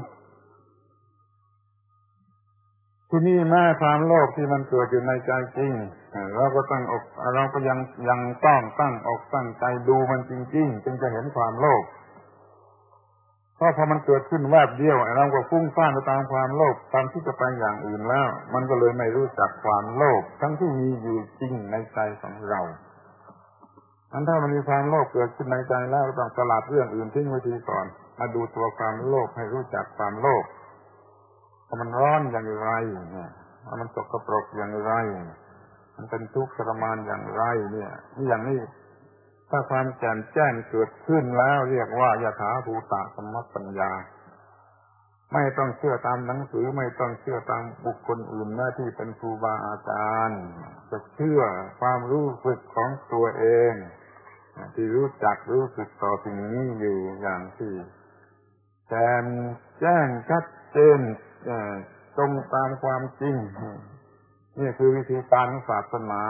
ที่นี่แม้ความโลภที่มันเกิดอยู่ในใจจริงเราก็ตั้งอกเราก็ยังยังต้องตั้งอกตั้งใจดูมันจริงๆจึงจะเห็นความโลภเพราะพอมันเกิดขึ้นแวบเดียวเราก็ฟุ้งซ่านไปตามความโลภตามที่จะไปอย่างอื่นแล้วมันก็เลยไม่รู้จักความโลภทั้งที่มีอยู่จริงในใจของเราอันถ้ามันมีความโลภเกิดขึ้นในใจแล้วเราต้องสลัดเรื่องอื่นทิ้งไว้ทีก่อนมาดูตัวความโลภให้รู้จักความโลภมันร้อนอย่างไรเนี่ยมันสกปรกอย่างไรมันเป็นทุกข์ทรมานอย่างไรเนี่ยนี่อย่างนี้ถ้าความแจ่มแจ้งเกิดขึ้นแล้วเรียกว่ายถาภูตะสัมมัปปัญญาไม่ต้องเชื่อตามหนังสือไม่ต้องเชื่อตามบุคคลอื่นแม้ที่เป็นครูบาอาจารย์จะเชื่อความรู้สึกของตัวเองที่รู้จักรู้สึกต่อสิ่งนี้อยู่อย่างที่แจ่มแจ้งชัดเจนตรงตามความจริงนี่คือวิธีการของศาสนา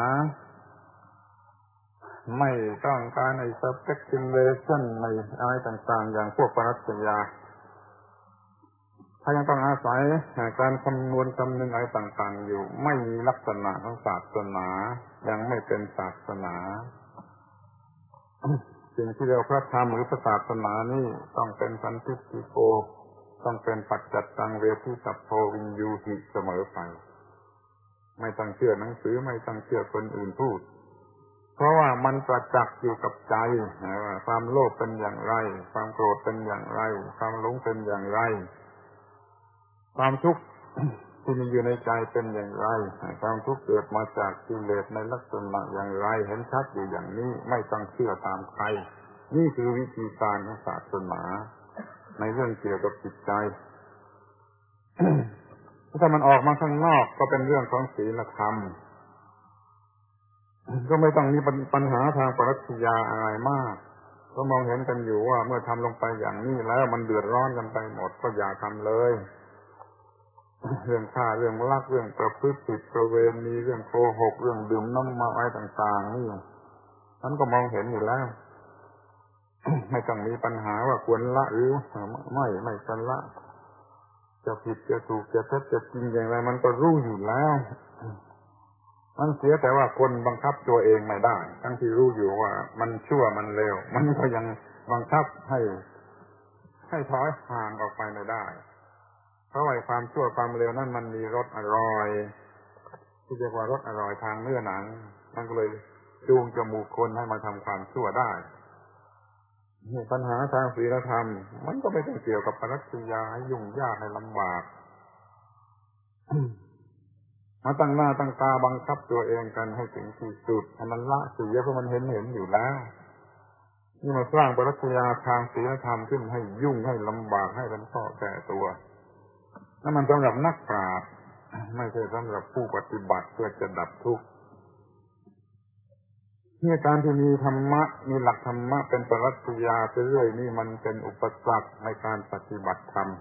ไม่ต้องการไอ้ speculation ในอะไรต่างๆอย่างพวกปรัชญาถ้ายังต้องอาศัยการคำนวณคำนึงอะไรต่างๆอยู่ไม่มีลักษณะของศาสนายังไม่เป็นศาสนาสิ่งที่เรียกว่าพระธรรมหรือศาสนานี่ต้องเป็นสันติโกต้องเป็นปัจจัตตังเวทิสัพโพวินยูหิเสมอไปไม่ต้องเชื่อหนังสือไม่ต้องเชื่อคนอื่นพูดเพราะว่ามันประจักษ์อยู่กับใจว่าความโลภเป็นอย่างไรความโกรธเป็นอย่างไรความหลงเป็นอย่างไรความทุกข์ที่มีอยู่ในใจเป็นอย่างไรความทุกข์เกิดมาจากกิเลสในลักษณะอย่างไรเห็นชัดอยู่อย่างนี้ไม่ต้องเชื่อตามใครนี่คือวิธีการของศาสนาในเรื่องเกี่ยวกับจิตใจ ถ้ามันออกมาข้างนอกก็เป็นเรื่องของศีลธรรมก็ไม่ต้องมีปัญหาทางปรัชญาอะไรมากก็มองเห็นกันอยู่ว่าเมื่อทำลงไปอย่างนี้แล้วมันเดือดร้อนกันไปหมดก็อย่าทำเลยเรื่องฆ่าเรื่องลักเรื่องประพฤติผิดประเวณีเรื่องโกหกเรื่องดื่มน้ำเมาอะไรต่างๆนี่ท่านก็มองเห็นอยู่แล้ว ไม่ต้องมีปัญหาว่าควรละหรือไม่ไม่ควรละจะผิดจะถูกจะเท็จจะจริงอย่างไรมันก็รู้อยู่แล้วมันเสียแต่ว่าคนบังคับตัวเองไม่ได้ทั้งที่รู้อยู่ว่ามันชั่วมันเลวมันก็ยังบังคับให้ให้ถอยห่างออกไปไม่ได้เพราะว่าความชั่วความเลวนั่นมันมีรสอร่อยที่เรียกว่ารสอร่อยทางเนื้อหนังมันก็เลยจูงจมูกคนให้มาทำความชั่วได้ปัญหาทางศีลธรรมมันก็ไม่ต้องเกี่ยวกับปรัชญาให้ยุ่งยากให้ลำบาก มาตั้งหน้าตั้งตาบังคับตัวเองกันให้ถึงที่สุดให้มันละเสียเพราะมันเห็นเห็นอยู่แล้วนี่มาสร้างปรัชญาทางศีลธรรมขึ้นให้ยุ่งให้ลำบากให้เป็นข้อแก่ตัวนั่นมันสำหรับนักปราชญ์ไม่ใช่สำหรับผู้ปฏิบัติเพื่อจะดับทุกข์เนี่ยการที่มีธรรมะมีหลักธรรมะเป็นปรัชญาไปเรื่อยนี่มันเป็นอุปสรรคในการปฏิบัติธรรม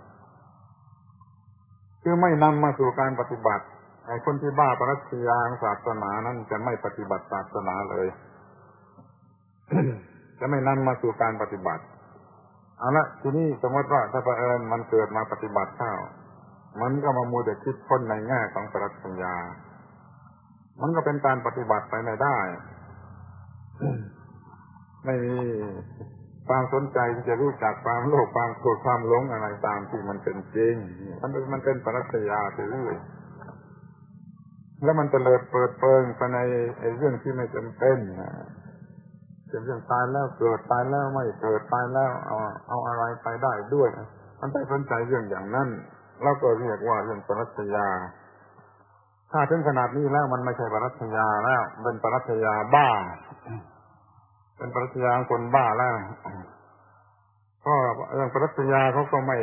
คือไม่นำมาสู่การปฏิบัติไอ้คนที่บ้าปรัชญาศาสนานั้นจะไม่ปฏิบัติศาสนาเลย จะไม่นำมาสู่การปฏิบัติเอาละทีนี้สมมติว่าถ้าเผอิญมันเกิดมาปฏิบัติเข้ามันก็มามัวแต่คิดพ้นในแง่ของปรัชญามันก็เป็นการปฏิบัติไปไม่ได้ ไม่มีความสนใจที่จะรู้จักความโลภความโกรธความหลงอะไรตามที่มันเป็นจริงมันเป็นมันเป็นปรัชญาไปเรื่อยแล้วมันจะเลิดเปิดเปิงไปในไอ้เรื่องที่ไม่จำเป็นเป็นเรื่องตายแล้วเกิดตายแล้วไม่เกิดตายแล้วเอาเอาอะไรไปได้ด้วยมันไปสนใจเรื่องอย่างนั้นเราก็เรียกว่าเรื่องปรัชญาถ้าถึงขนาดนี้แล้วมันไม่ใช่ปรัชญาแล้วเป็นปรัชญาบ้าเป็นปรัชญาคนบ้าแล้วก็เรื่องปรัชญาเขาก็ไม่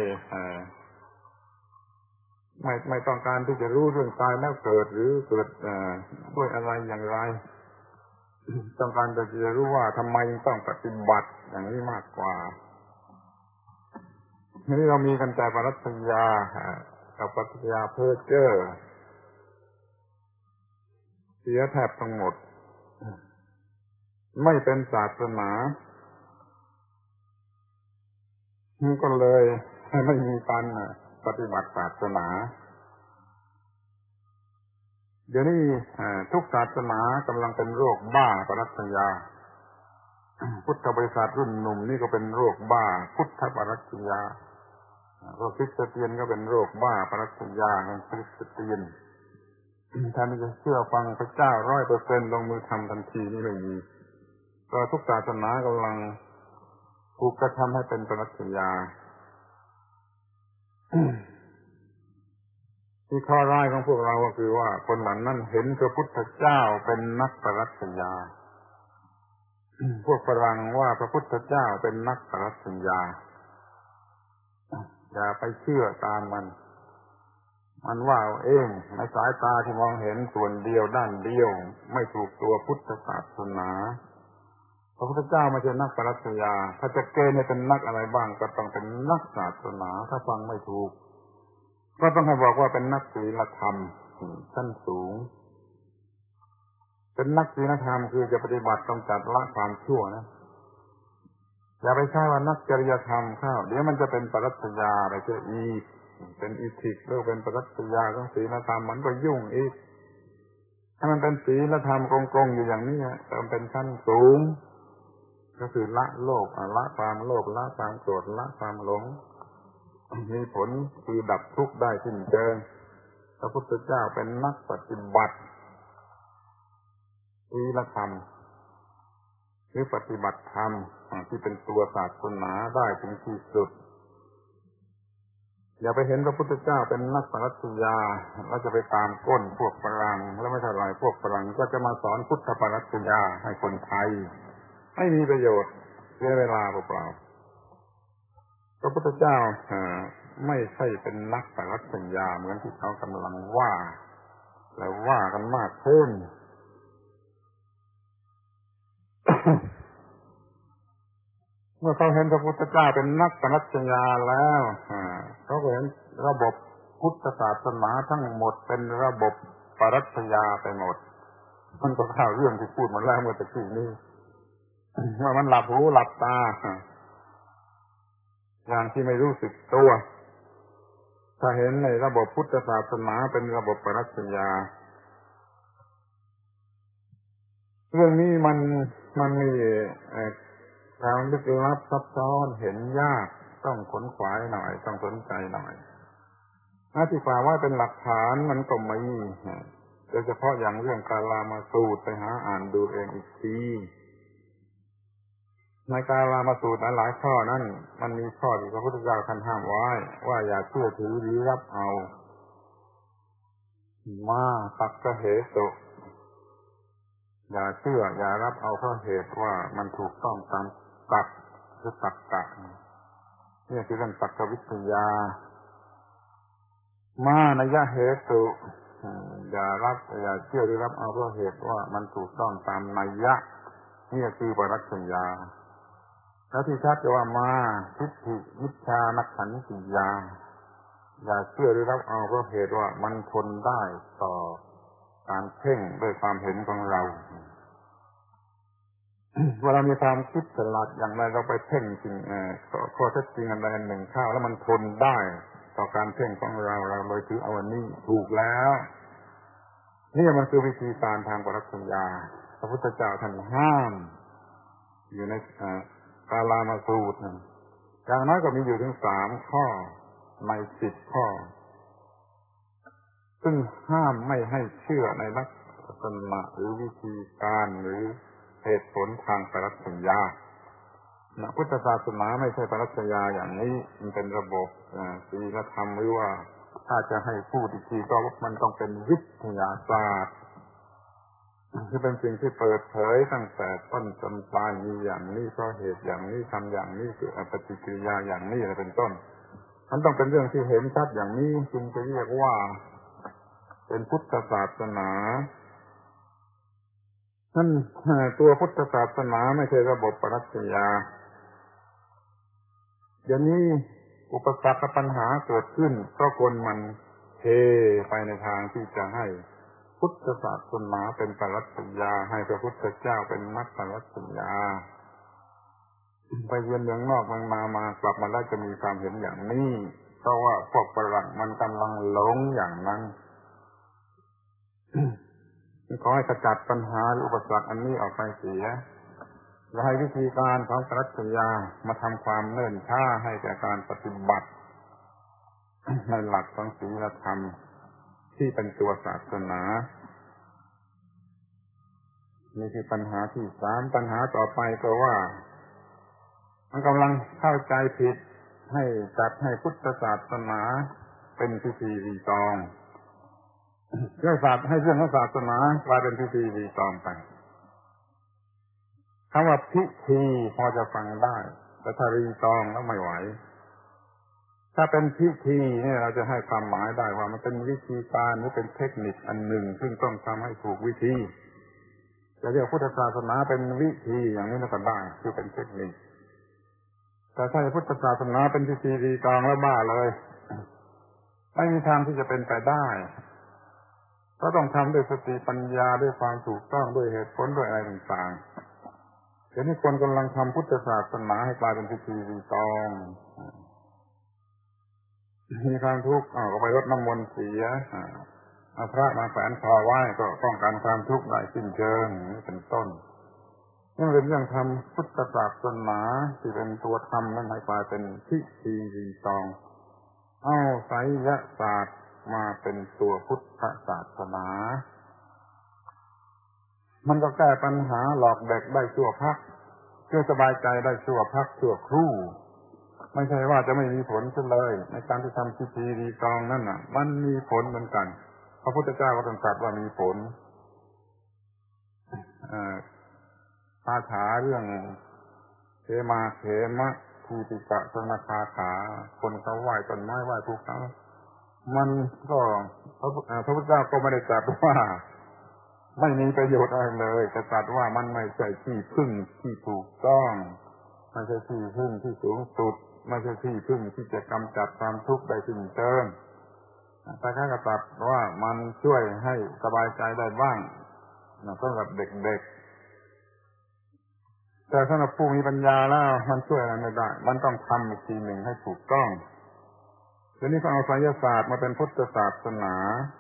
ไม่ไม่ต้องการที่จะรู้เรื่องตายแล้วเกิดหรือเกิดด้วยอะไรอย่างไรต้องการจะจะรู้ว่าทำไมต้องปฏิบัติอย่างนี้มากกว่าทีนี้เรามีกันแต่ปรัชญากับปรัชญาเพ้อเจ้อเสียแทบทั้งหมดไม่เป็นศาสนาก็เลยไม่มีการปฏิบัติศาสนาเดี๋ยวนี้ทุกศาสนากำลังเป็นโรคบ้าปรัชญาพุทธบริษัทรุ่นหนุ่มนี่ก็เป็นโรคบ้าพุทธปรัชญาโรคคริสเตียนก็เป็นโรคบ้าปรัชญาของคริสเตียนท่านจะเชื่อฟังพระเจ้า ร้อยเปอร์เซ็นต์ ลงมือทำทันทีนี่ไม่มีก็ทุกศาสนากำลังถูกกระทำให้เป็นปรัชญาที่ข้อร้ายของพวกเราก็คือว่าคนเหล่านั้นเห็นพระพุทธเจ้าเป็นนักปรัชญาพวกฝรั่งว่าพระพุทธเจ้าเป็นนักปรัชญาอย่าไปเชื่อตามมันมันว่าเองในสายตาที่มองเห็นส่วนเดียวด้านเดียวไม่ถูกตัวพุทธศาสนาพระพุทธเจ้าไม่ใช่นักปรัชญาถ้าจะเกณฑ์ให้เป็นนักอะไรบ้างก็ต้องเป็นนักศาสนาถ้าฟังไม่ถูกก็ต้องให้บอกว่าเป็นนักศีลธรรมชั้นสูงเป็นนักศีลธรรมคือจะปฏิบัติกำจัดละความชั่วนะอย่าไปใช้ว่านักจริยธรรมเข้าเดี๋ยวมันจะเป็นปรัชญาอะไรเช่นอีเป็นอีทิกหรือเป็นปรัชญาของศีลธรรมมันก็ยุ่งอีกถ้ามันเป็นศีลธรรมกงๆอยู่อย่างนี้แต่มันเป็นชั้นสูงก็คือละโลภละความโลภละความโกรธละความหลงมีผลคือดับทุกข์ได้สิ้นเชิงพระพุทธเจ้าเป็นนักปฏิบัติศีลธรรมหรือปฏิบัติธรรมที่เป็นตัวศาสนาได้ถึงที่สุดอย่าไปเห็นพระพุทธเจ้าเป็นนักปรัชญาแล้วจะไปตามก้นพวกฝรั่งแล้วไม่เท่าไรพวกฝรั่งก็จะมาสอนพุทธปรัชญาให้คนไทยไม่มีประโยชน์เสียเวลาเปล่าๆพระพุทธเจ้าไม่ใช่เป็นนักปรัชญาเหมือนที่เขากำลังว่าและว่ากันมากขึ้น เมื่อเขาเห็นพระพุทธเจ้าเป็นนักปรัชญาแล้วเขาก็เห็นระบบพุทธศาสนาทั้งหมดเป็นระบบปรัชญาไปหมดมันก็เข้าเรื่องที่พูดมาแล้วเมื่อตะกี้นี้ว่ามันหลับหูหลับตาอย่างที่ไม่รู้สึกตัวถ้าเห็นในระบบพุทธศาสนาเป็นระบบปรัชญาเรื่องนี้มันมันมีทางลึกลับซับซ้อนเห็นยากต้องขนขวายหน่อยต้องสนใจหน่อยถ้าที่กล่าวว่าเป็นหลักฐานมันก็ไม่โดยเฉพาะอย่างเรื่องกาลามาสูตรไปหาอ่านดูเองอีกทีในกาลามาสูตรหลายข้อนั้นมันมีข้อที่พระพุทธเจ้าท่านห้ามไว้ว่าอย่าเชื่อถือหรือรับเอามาสักกะเหตุอย่าเชื่ออย่ารับเอาเพราะเหตุว่ามันถูกต้องตามตรรกหรือตรรกะนี่คือเรื่องตรรกวิทยามานัยเหตุอย่ารับอย่าเชื่อหรือรับเอาเพราะเหตุว่ามันถูกต้องตามนัยยะนี่คือปรัชญาแล้วที่ชัดจะว่ามาทิฏฐิมิจฉานักขันติยาอย่าเชื่อหรือรับเอาเพราะเหตุว่ามันทนได้ต่อการเพ่งด้วยความเห็นของเราเวลามีความคิดฉลาดอย่างไรเราไปเพ่งจริงข้อเท็จจริงอันใดอันหนึ่งเข้าแล้วมันทนได้ต่อการเพ่งของเราเราเลยถือเอาอันนี้ถูกแล้วนี่มันคือวิธีการทางปรัชญาพระพุทธเจ้าท่านห้ามอยู่ในกาลามาสูตรนึงอย่างน้อยก็มีอยู่ถึงสามข้อในสิบข้อซึ่งห้ามไม่ให้เชื่อในลักษณะหรือวิธีการหรือเหตุผลทางปรัชญาพุทธศาสนาไม่ใช่ปรัชญาอย่างนี้มันเป็นระบบศีลธรรมหรือว่าถ้าจะให้พูดอีกทีก็มันต้องเป็นวิทยาศาสตร์คือเป็นสิ่งที่เปิดเผยตั้งแต่ต้นจนปลายมีอย่างนี้เพราะเหตุอย่างนี้ทำอย่างนี้คือปฏิกิริยาอย่างนี้อะไรเป็นต้นมันต้องเป็นเรื่องที่เห็นชัดอย่างนี้จึงจะเรียกว่าเป็นพุทธศาสนานั่นตัวพุทธศาสนาไม่ใช่ระบบปรัชญาเดี๋ยวนี้อุปสรรคปัญหาเกิดขึ้นเพราะคนมันเทไปในทางที่จะให้พุทธศาสนาเป็นปรัชญาให้พระพุทธเจ้าเป็นนักปรัชญาไปเรียนเมืองนอกเมืองนามากลับมาแล้วจะมีความเห็นอย่างนี้เพราะว่าพวกฝรั่งมันกำลังหลงอย่างนั้นขอให้ขจัดปัญหาหรืออุปสรรคอันนี้ออกไปเสียและให้วิธีการของปรัชญามาทำความเนิ่นช้าให้แก่การปฏิบัติในหลักของศีลธรรมที่เป็นตัวศาสนานี่คือปัญหาที่สามปัญหาต่อไปก็ว่ามันกำลังเข้าใจผิดให้จัดให้พุทธศาสนาเป็นพิธีรีตองเรื่องศาสตร์ให้เรื่องของศาสนากลายเป็นพิธีรีตองไปคำว่าพิธีพอจะฟังได้แต่ถ้ารีตองแล้วไม่ไหวถ้าเป็นพิธีเนี่ยเราจะให้ความหมายได้ว่ามันเป็นวิธีการหรือเป็นเทคนิคอันหนึ่งซึ่งต้องทำให้ถูกวิธีจะเรียกพุทธศาสนาเป็นวิธีอย่างนี้ก็ได้คือเป็นเทคนิคแต่ถ้าพุทธศาสนาเป็นพิธีรีตองแล้วบ้าเลยไม่มีทางที่จะเป็นไปได้ก็ต้องทำด้วยสติปัญญาด้วยความถูกต้องด้วยเหตุผลด้วยอะไรต่างๆเดี๋ยวนี้คนกำลังทำพุทธศาสนาให้กลายเป็นพิธีรีตองมีความทุกข์ก็ไปรดน้ำมนต์เสียเอาพระมาแขวนคอไว้ก็ป้องกันความทุกข์ได้สิ้นเชิงนี่เป็นต้นนี่เป็นเรื่องทำพุทธศาสนาที่เป็นตัวธรรมนั้นให้กลายเป็นพิธีรีตองเอาไสยศาสตร์มาเป็นตัวพุทธศาสนามันก็แก้ปัญหาหลอกเด็กได้ชั่วพักเพื่อสบายใจได้ชั่วพักชั่วครู่ไม่ใช่ว่าจะไม่มีผลเสียเลยในการที่ทำพิธีรีตองนั่นน่ะมันมีผลเหมือนกันพระพุทธเจ้าก็ตรัสว่ามีผลคาถาเรื่องเขมาเขมะทีติกะสนาคาขาคนเขาไหว้ต้นไม้ไหว้ภูเขามันก็พระพระพุทธเจ้าก็ไม่ได้ตรัสว่าไม่มีประโยชน์อะไรเลยแต่ตรัสว่ามันไม่ใช่ที่พึ่งที่ถูกต้องไม่ใช่ที่พึ่งที่สูงสุดไม่ใช่ที่พึ่งที่จะกำจัดความทุกข์ได้สิ้นเชิงแต่ข้าก็ตัดว่ามันช่วยให้สบายใจได้บ้างสำหรับเด็กๆแต่สำหรับผู้มีปัญญาแล้วมันช่วยอะไรไม่ได้มันต้องทำอีกทีหนึ่งให้ถูกต้องทีนี้ก็เอาไสยศาสตร์มาเป็นพุทธศาสนา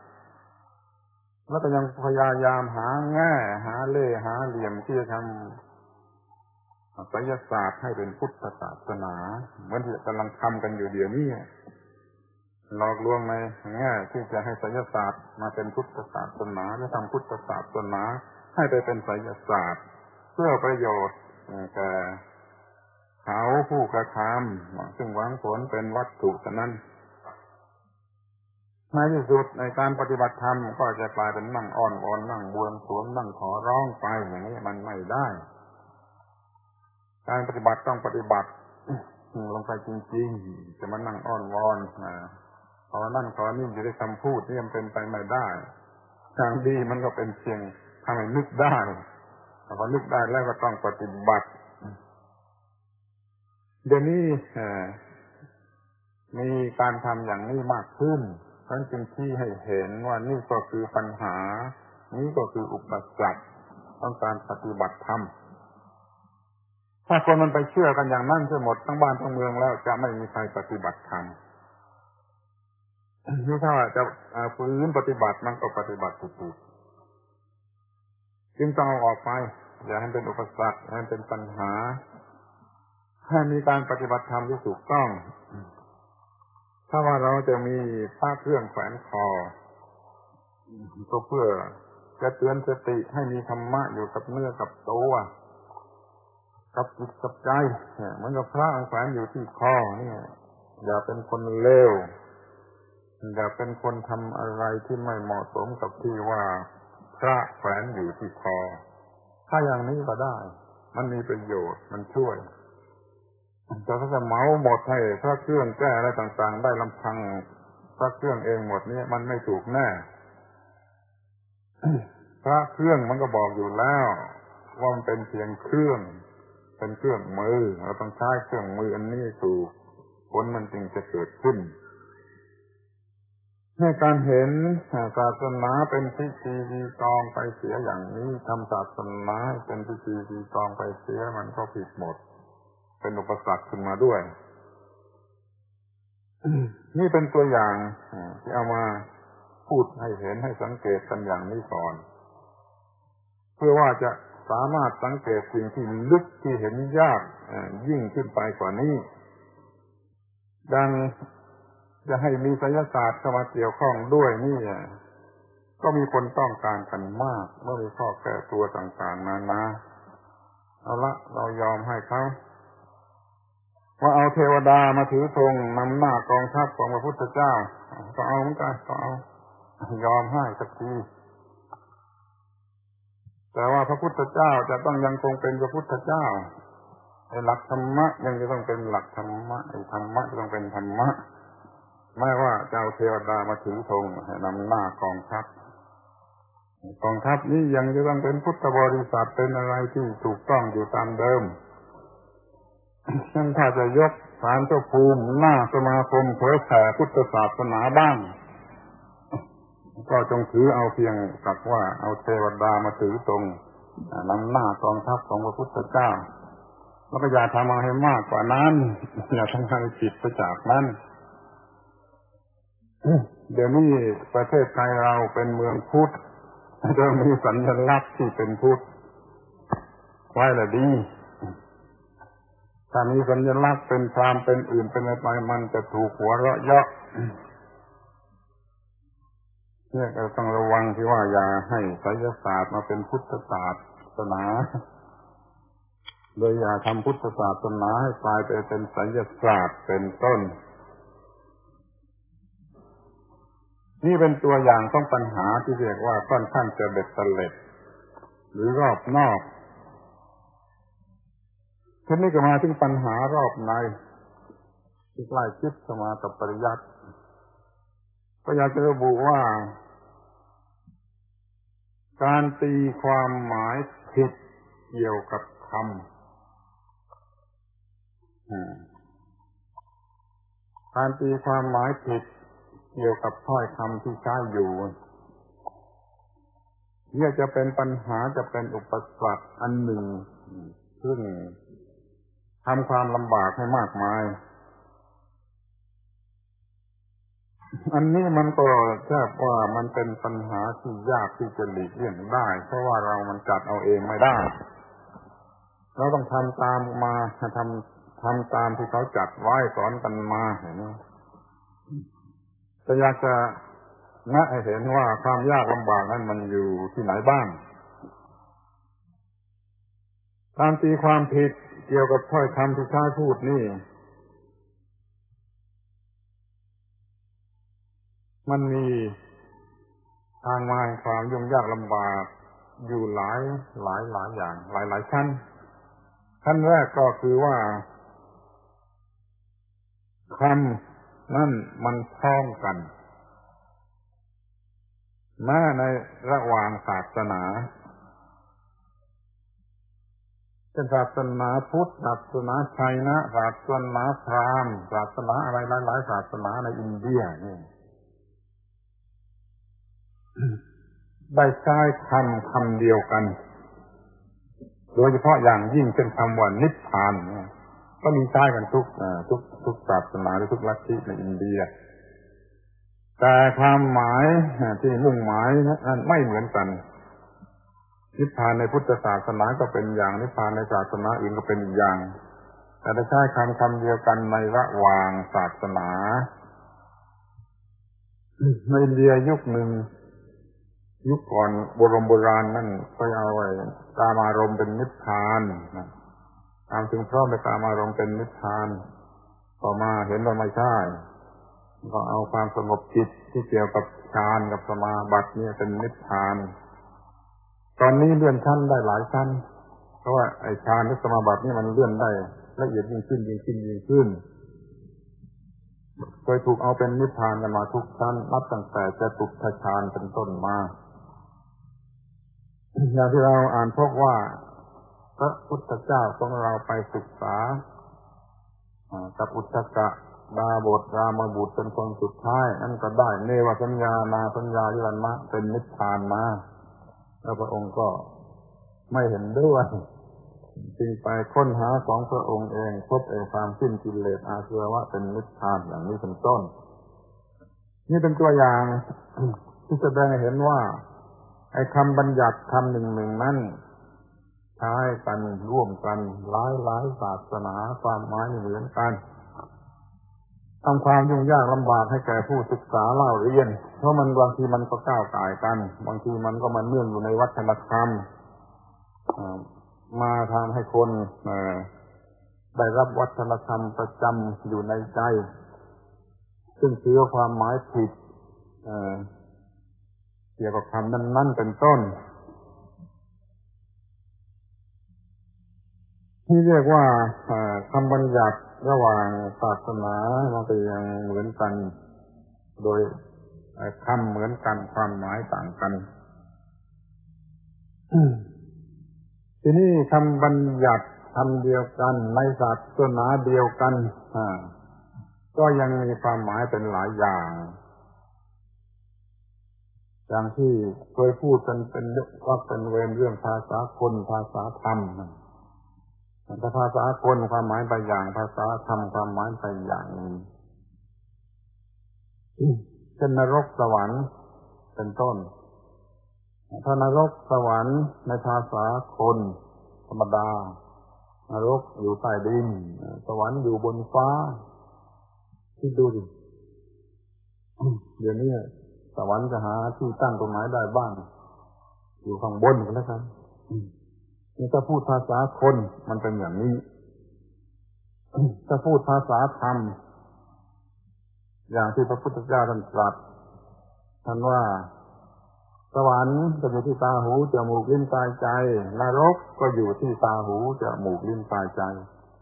แล้วก็ยังพยายามหาแง่หาเล่ห์หาเหลี่ยมที่จะทำไสยศาสตร์ให้เป็นพุทธศาสนาเหมือนที่กำลังทำกันอยู่เดี๋ยวนี้หลอกลวงในแง่ที่จะให้ไสยศาสตร์มาเป็นพุทธศาสนาและทำพุทธศาสนาให้ไปเป็นไสยศาสตร์เพื่อประโยชน์แก่เขาผู้กระทำซึ่งหวังผลเป็นวัตถุฉะนั้นในที่สุดในการปฏิบัติธรรมก็จะกลายเป็นนั่งอ้อนวอนนั่งบวงสรวงนั่งขอร้องไปอย่างนี้มันไม่ได้การปฏิบัติต้องปฏิบัติลงไปจริงๆจะมานั่งอ้อนวอนขอนั่นขอนี่อยู่ในคำพูดนี่มันเป็นไปไม่ได้ทางดีมันก็เป็นเพียงทำให้นึกได้แต่พอนึกได้แล้วก็ต้องปฏิบัติเดี๋ยวนี้มีการทำอย่างนี้มากขึ้นท่านจึงชี้ให้เห็นว่านี่ก็คือปัญหานี่ก็คืออุปสรรคของการปฏิบัติธรรมถ้าคนมันไปเชื่อกันอย่างนั้นทั้งหมดทั้งบ้านทั้งเมืองแล้วจะไม่มีใครปฏิบัติธรรมนี่ถ้าจะฝืนปฏิบัติมันก็ปฏิบัติถูกๆจึงต้องเอาออกไปอย่าให้เป็นอุปสรรคให้เป็นปัญหาให้มีการปฏิบัติธรรมที่ถูกต้องถ้าว่าเราจะมีผ้าเครื่องแขวนคอก็เพื่อจะเตือนสติให้มีธรรมะอยู่กับเนื้อกับตัวกับจิตกับใจเหมือนกับพระแขวนอยู่ที่คอนี่อย่าเป็นคนเลวอย่าเป็นคนทำอะไรที่ไม่เหมาะสมกับที่ว่าพระแขวนอยู่ที่คอถ้าอย่างนี้ก็ได้มันมีประโยชน์มันช่วยแต่ถ้าจะเหมาหมดให้พระเครื่องแก้อะไรต่างๆได้ลำพังพระเครื่องเองหมดนี้มันไม่ถูกแน่พระเครื่องมันก็บอกอยู่แล้วว่ามันเป็นเพียงเครื่องเป็นเครื่องมือเราต้องใช้เครื่องมืออันนี้ถูกผลมันจึงจะเกิดขึ้นให้การเห็นศาสนาเป็นพิธีรีตองไปเสียอย่างนี้ทำศาสนาเป็นพิธีรีตองไปเสียมันก็ผิดหมดเป็นอุปสรรคขึ้นมาด้วยนี่เป็นตัวอย่างที่เอามาพูดให้เห็นให้สังเกตกันอย่างนี้ก่อนเพื่อว่าจะสามารถสังเกตสิ่งที่ลึกที่เห็นยากยิ่งขึ้นไปกว่านี้ดังจะให้มีไสยศาสตร์เข้ามาเกี่ยวข้องด้วยนี่ก็มีคนต้องการกันมากเมื่อมีข้อแก้ตัวต่างๆนานาเอาละเรายอมให้เขาว่าเอาเทวดามาถือธงนำหน้ากองทัพของพระพุทธเจ้าก็เอาเหมือนกันก็เอายอมให้สักทีแต่ว่าพระพุทธเจ้าจะต้องยังคงเป็นพระพุทธเจ้าไอ้หลักธรรมะยังจะต้องเป็นหลักธรรมะไอ้ธรรมะจะต้องเป็นธรรมะไม่ว่าจะเอาเทวดามาถือธงนำหน้ากองทัพกองทัพนี้ยังจะต้องเป็นพุทธบริษัทเป็นอะไรที่ถูกต้องอยู่ตามเดิมฉันถ้าจะยกศาลเจ้าภูมิหน้าสมาคมเผยแผ่พุทธศาสนาบ้างก็จงถือเอาเพียงกับว่าเอาเทวดามาถือตรงนำหน้ากองทัพของพระพุทธเจ้าแล้วก็อย่าทำให้มากกว่านั้นอย่าทำให้ผิดไปจากนั้นเดี๋ยวนี้ประเทศไทยเราเป็นเมืองพุทธจะมีสัญลักษณ์ที่เป็นพุทธไว้ละดีถ้ามีสัญลักษณ์เป็นพราหมณ์เป็นอื่นเป็นอะไรไปมันจะถูกหัวเราะเยาะเนี่ยก็ต้องระวังที่ว่าอย่าให้ไสยศาสตร์มาเป็นพุทธศาสนาโดยอย่าทำพุทธศาสนาให้กลายไปเป็นไสยศาสตร์เป็นต้นนี่เป็นตัวอย่างของปัญหาที่เรียกว่าค่อนข้างจะเบ็ดเตล็ดหรือรอบนอกทีนี้ก็มาถึงปัญหารอบในที่ใกล้ชิดเข้ามากับปริยัติก็อยากจะระบุว่าการตีความหมายผิดเกี่ยวกับธรรมการตีความหมายผิดเกี่ยวกับถ้อยคำที่ใช้อยู่เนี่ยจะเป็นปัญหาจะเป็นอุปสรรคอันหนึ่งซึ่งทำความลำบากให้มากมายอันนี้มันก็แค่ว่ามันเป็นปัญหาที่ยากที่จะหลีกเลี่ยงได้เพราะว่าเรามันจัดเอาเองไม่ได้เราต้องทำตามมาทำทำตามที่เขาจัดไว้สอนกันมาเห็นไหมแต่อยากจะแนะให้เห็นว่าความยากลำบากนั้นมันอยู่ที่ไหนบ้างการตีความผิดเกี่ยวกับถ้อยคำที่ใช้พูดนี่มันมีทางมาแห่งความยุ่งยากลำบากอยู่หลายหลายหลายอย่างหลายหลายชั้นขั้นแรกก็คือว่าคำนั่นมันพ้องกันแม้ในระหว่างศาสนาเช่นศาสนาพุทธศาสนาไชยนะศาสนาพราหมณ์ศาสนาอะไรหลายๆศาสนาในอินเดียนี่ได้ใช้คำคำเดียวกันโดยเฉพาะอย่างยิ่งเป็นคำว่านิพพานก็มีใช้กันทุกทุกทุกศาสนาหรือทุกลัทธิในอินเดียแต่ความหมายที่มุ่งหมายนั้นไม่เหมือนกันนิพพานในพุทธศาสนาก็เป็นอย่างนิพพานในศาสนาอื่นก็เป็นอีกอย่างแต่ได้ใช้คำคำเดียวกันในระหว่างศาสนาในอินเดียยุคหนึ่งยุคก่อนโบราณโบราณนั่นก็เอาไว้กามารมณ์เป็นนิพพานตามถึงพร้อมในกามารมณ์เป็นนิพพานต่อมาเห็นว่าไม่ใช่ก็เอาความสงบจิตที่เกี่ยวกับฌานกับสมาบัตินี่เป็นนิพพานตอนนี้เลื่อนชั้นได้หลายชั้นเพราะว่าไอ้ฌานหรือสมาบัตินี่มันเลื่อนได้ละเอียดยิ่งขึ้นยิ่งขึ้นยิ่งขึ้นเคยถูกเอาเป็นนิพพานกันมาทุกชั้นนับตั้งแต่จตุตถฌานเป็นต้นมาอย่างที่เราอ่านพบว่าพระพุทธเจ้าของเราไปศึกษากับอุทธักกะดาบทรามบุตรเป็นคนสุดท้ายนั่นก็ได้เนวสัญญานาสัญญาวิรันมะเป็นนิพพานมาแล้วพระองค์ก็ไม่เห็นด้วยจึงไปค้นหาของพระองค์เองพบเองความสิ้นกิเลสอาสวะเป็นนิพพานอย่างนี้เป็นต้นนี่เป็นตัวอย่างที่แสดงให้เห็นว่าไอ้คำบัญญัติคำหนึ่งหนึ่งนั้นใช้กันร่วมกันหลายหลายศาสนาความหมายเหมือนกันทำความยุ่งยากลำบากให้แก่ผู้ศึกษาเล่าเรียนเพราะมันบางทีมันก็ก้าวก่ายกันบางทีมันก็มันเนื่องอยู่ในวัฒนธรรมมาทำให้คนได้รับวัฒนธรรมประจำอยู่ในใจซึ่งถือความหมายผิดเกี่ยวกับคำนั้นๆเป็นต้นที่เรียกว่าคำบัญญัติระหว่างศาสนามันก็ยังเหมือนกันโดยคำเหมือนกันความหมายต่างกันทีนี้คำบัญญัติคำเดียวกันในศาสนาเดียวกันก็ยังมีความหมายเป็นหลายอย่างอย่างที่เคยพูดกันเป็นว่าเป็นเวรเรื่องภาษาคนภาษาธรรมถ้าภาษาคนความหมายไปอย่างภาษาธรรมความหมายไปอย่างเช่นนรกสวรรค์เป็นต้นถ้านรกสวรรค์ในภาษาคนธรรมดานรกอยู่ใต้ดินสวรรค์อยู่บนฟ้าคิดดูดิเดี๋ยวนี้สวรรค์จะหาที่ตั้งตรงไหนได้บ้างอยู่ข้างบนกันแล้วกันนี่ถ้าพูดภาษาคนมันเป็นอย่างนี้ถ้าพูดภาษาธรรมอย่างที่พระพุทธเจ้าท่านตรัสท่านว่าสวรรค์ก็อยู่ที่ตาหูจมูกลิ้นกายใจนรกก็อยู่ที่ตาหูจมูกลิ้นกายใจ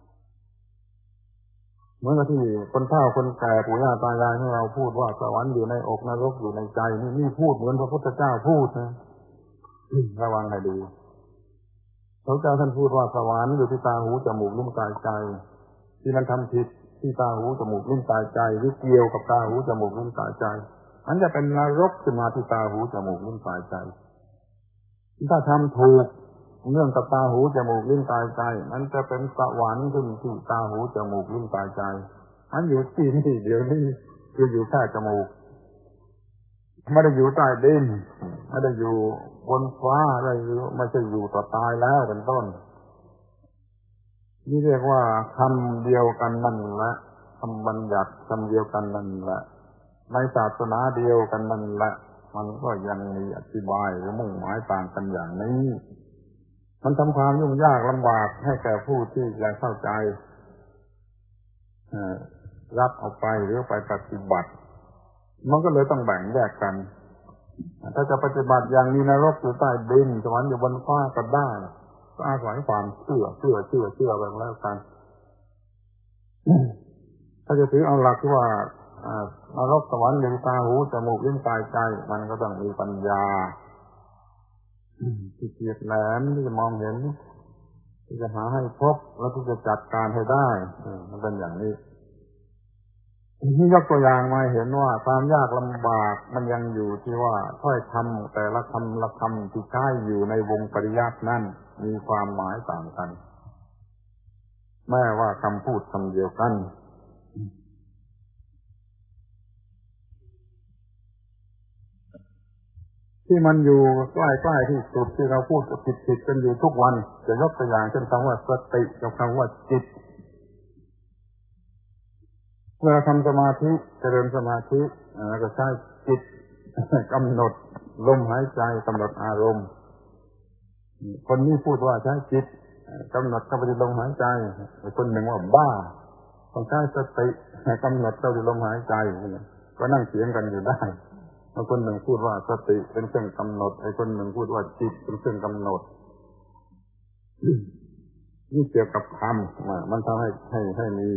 เหมือนกับที่คนเฒ่าคนแก่ปู่ย่าตายายของเราพูดว่าสวรรค์อยู่ในอกนรกอยู่ในใจนี่นี่พูดเหมือนพระพุทธเจ้าพูดนะระวังให้ดีพระเจ้าท่านพูดว่าสวรรค์อยู่ที่ตาหูจมูกลิ้นกายใจที่มันทำผิดที่ตาหูจมูกลิ้นกายใจหรือเกี่ยวกับตาหูจมูกลิ้นกายใจมันจะเป็นนรกขึ้นมาที่ตาหูจมูกลิ้นกายใจถ้าทำถูกเรื่องกับตาหูจมูกลิ้นกายใจมันจะเป็นสวรรค์ขึ้นที่ตาหูจมูกลิ้นกายใจอันอยู่ที่นี่เดี๋ยวนี้คืออยู่แค่จมูกไม่ได้อยู่ใต้ดินไม่ได้อยู่บนฟ้าอะไรไม่ใช่อยู่ต่อตายแล้วเป็นต้นนี่เรียกว่าคำเดียวกันนั่นแหละคำบัญญัติคำเดียวกันนั่นแหละในศาสนาเดียวกันนั่นแหละมันก็ยังมีอธิบายหรือมุ่งหมายต่างกันอย่างนี้มันทำความยุ่งยากลำบากให้แก่ผู้ที่จะเข้าใจรับเอาไปหรือไปปฏิบัติมันก็เลยต้องแบ่งแยกกันถ้าจะปฏิบัติอย่างนี้นรกอยู่ใต้ดินสวรรค์อยู่บนฟ้าก็ได้ก็อาศัยความเชื่อเชื่อเชื่อเชื่อไปแล้วกันถ้าจะถือเอาหลักที่ว่านรกสวรรค์อยู่ตาหูจมูกลิ้นกายใจมันก็ต้องมีปัญญาที่เฉียบแหลมที่จะมองเห็นที่จะหาให้พบแล้วที่จะจัดการให้ได้มันเป็นอย่างนี้นี่ยกตัวอย่างมาเห็นว่าความยากลำบากมันยังอยู่ที่ว่าถ้อยคำแต่ละคำละคำที่ใช้อยู่ในวงปริยัตินั้นมีความหมายต่างกันแม้ว่าคำพูดคำเดียวกันที่มันอยู่ใกล้ๆที่สุดที่เราพูดกับผิดๆกันอยู่ทุกวันจะยกตัวอย่างเช่นคำว่าสติกับคำว่าจิตเมื่อทำสมาธิเจริญสมาธิแล้วก็ใช้จิตกำหนดลมหายใจกำหนดอารมณ์คนนี้พูดว่าใช้จิตกำหนดเข้าไปในลมหายใจคนหนึ่งว่าบ้าต้องใช้สติกำหนดเข้าไปในลมหายใจก็นั่งเถียงกันอยู่ได้บางคนหนึ่งพูดว่าสติเป็นเครื่องกำหนดไอ้คนหนึ่งพูดว่าจิตเป็นเครื่องกำหนดนี่เกี่ยวกับคำมันทำให้ให้ให้มี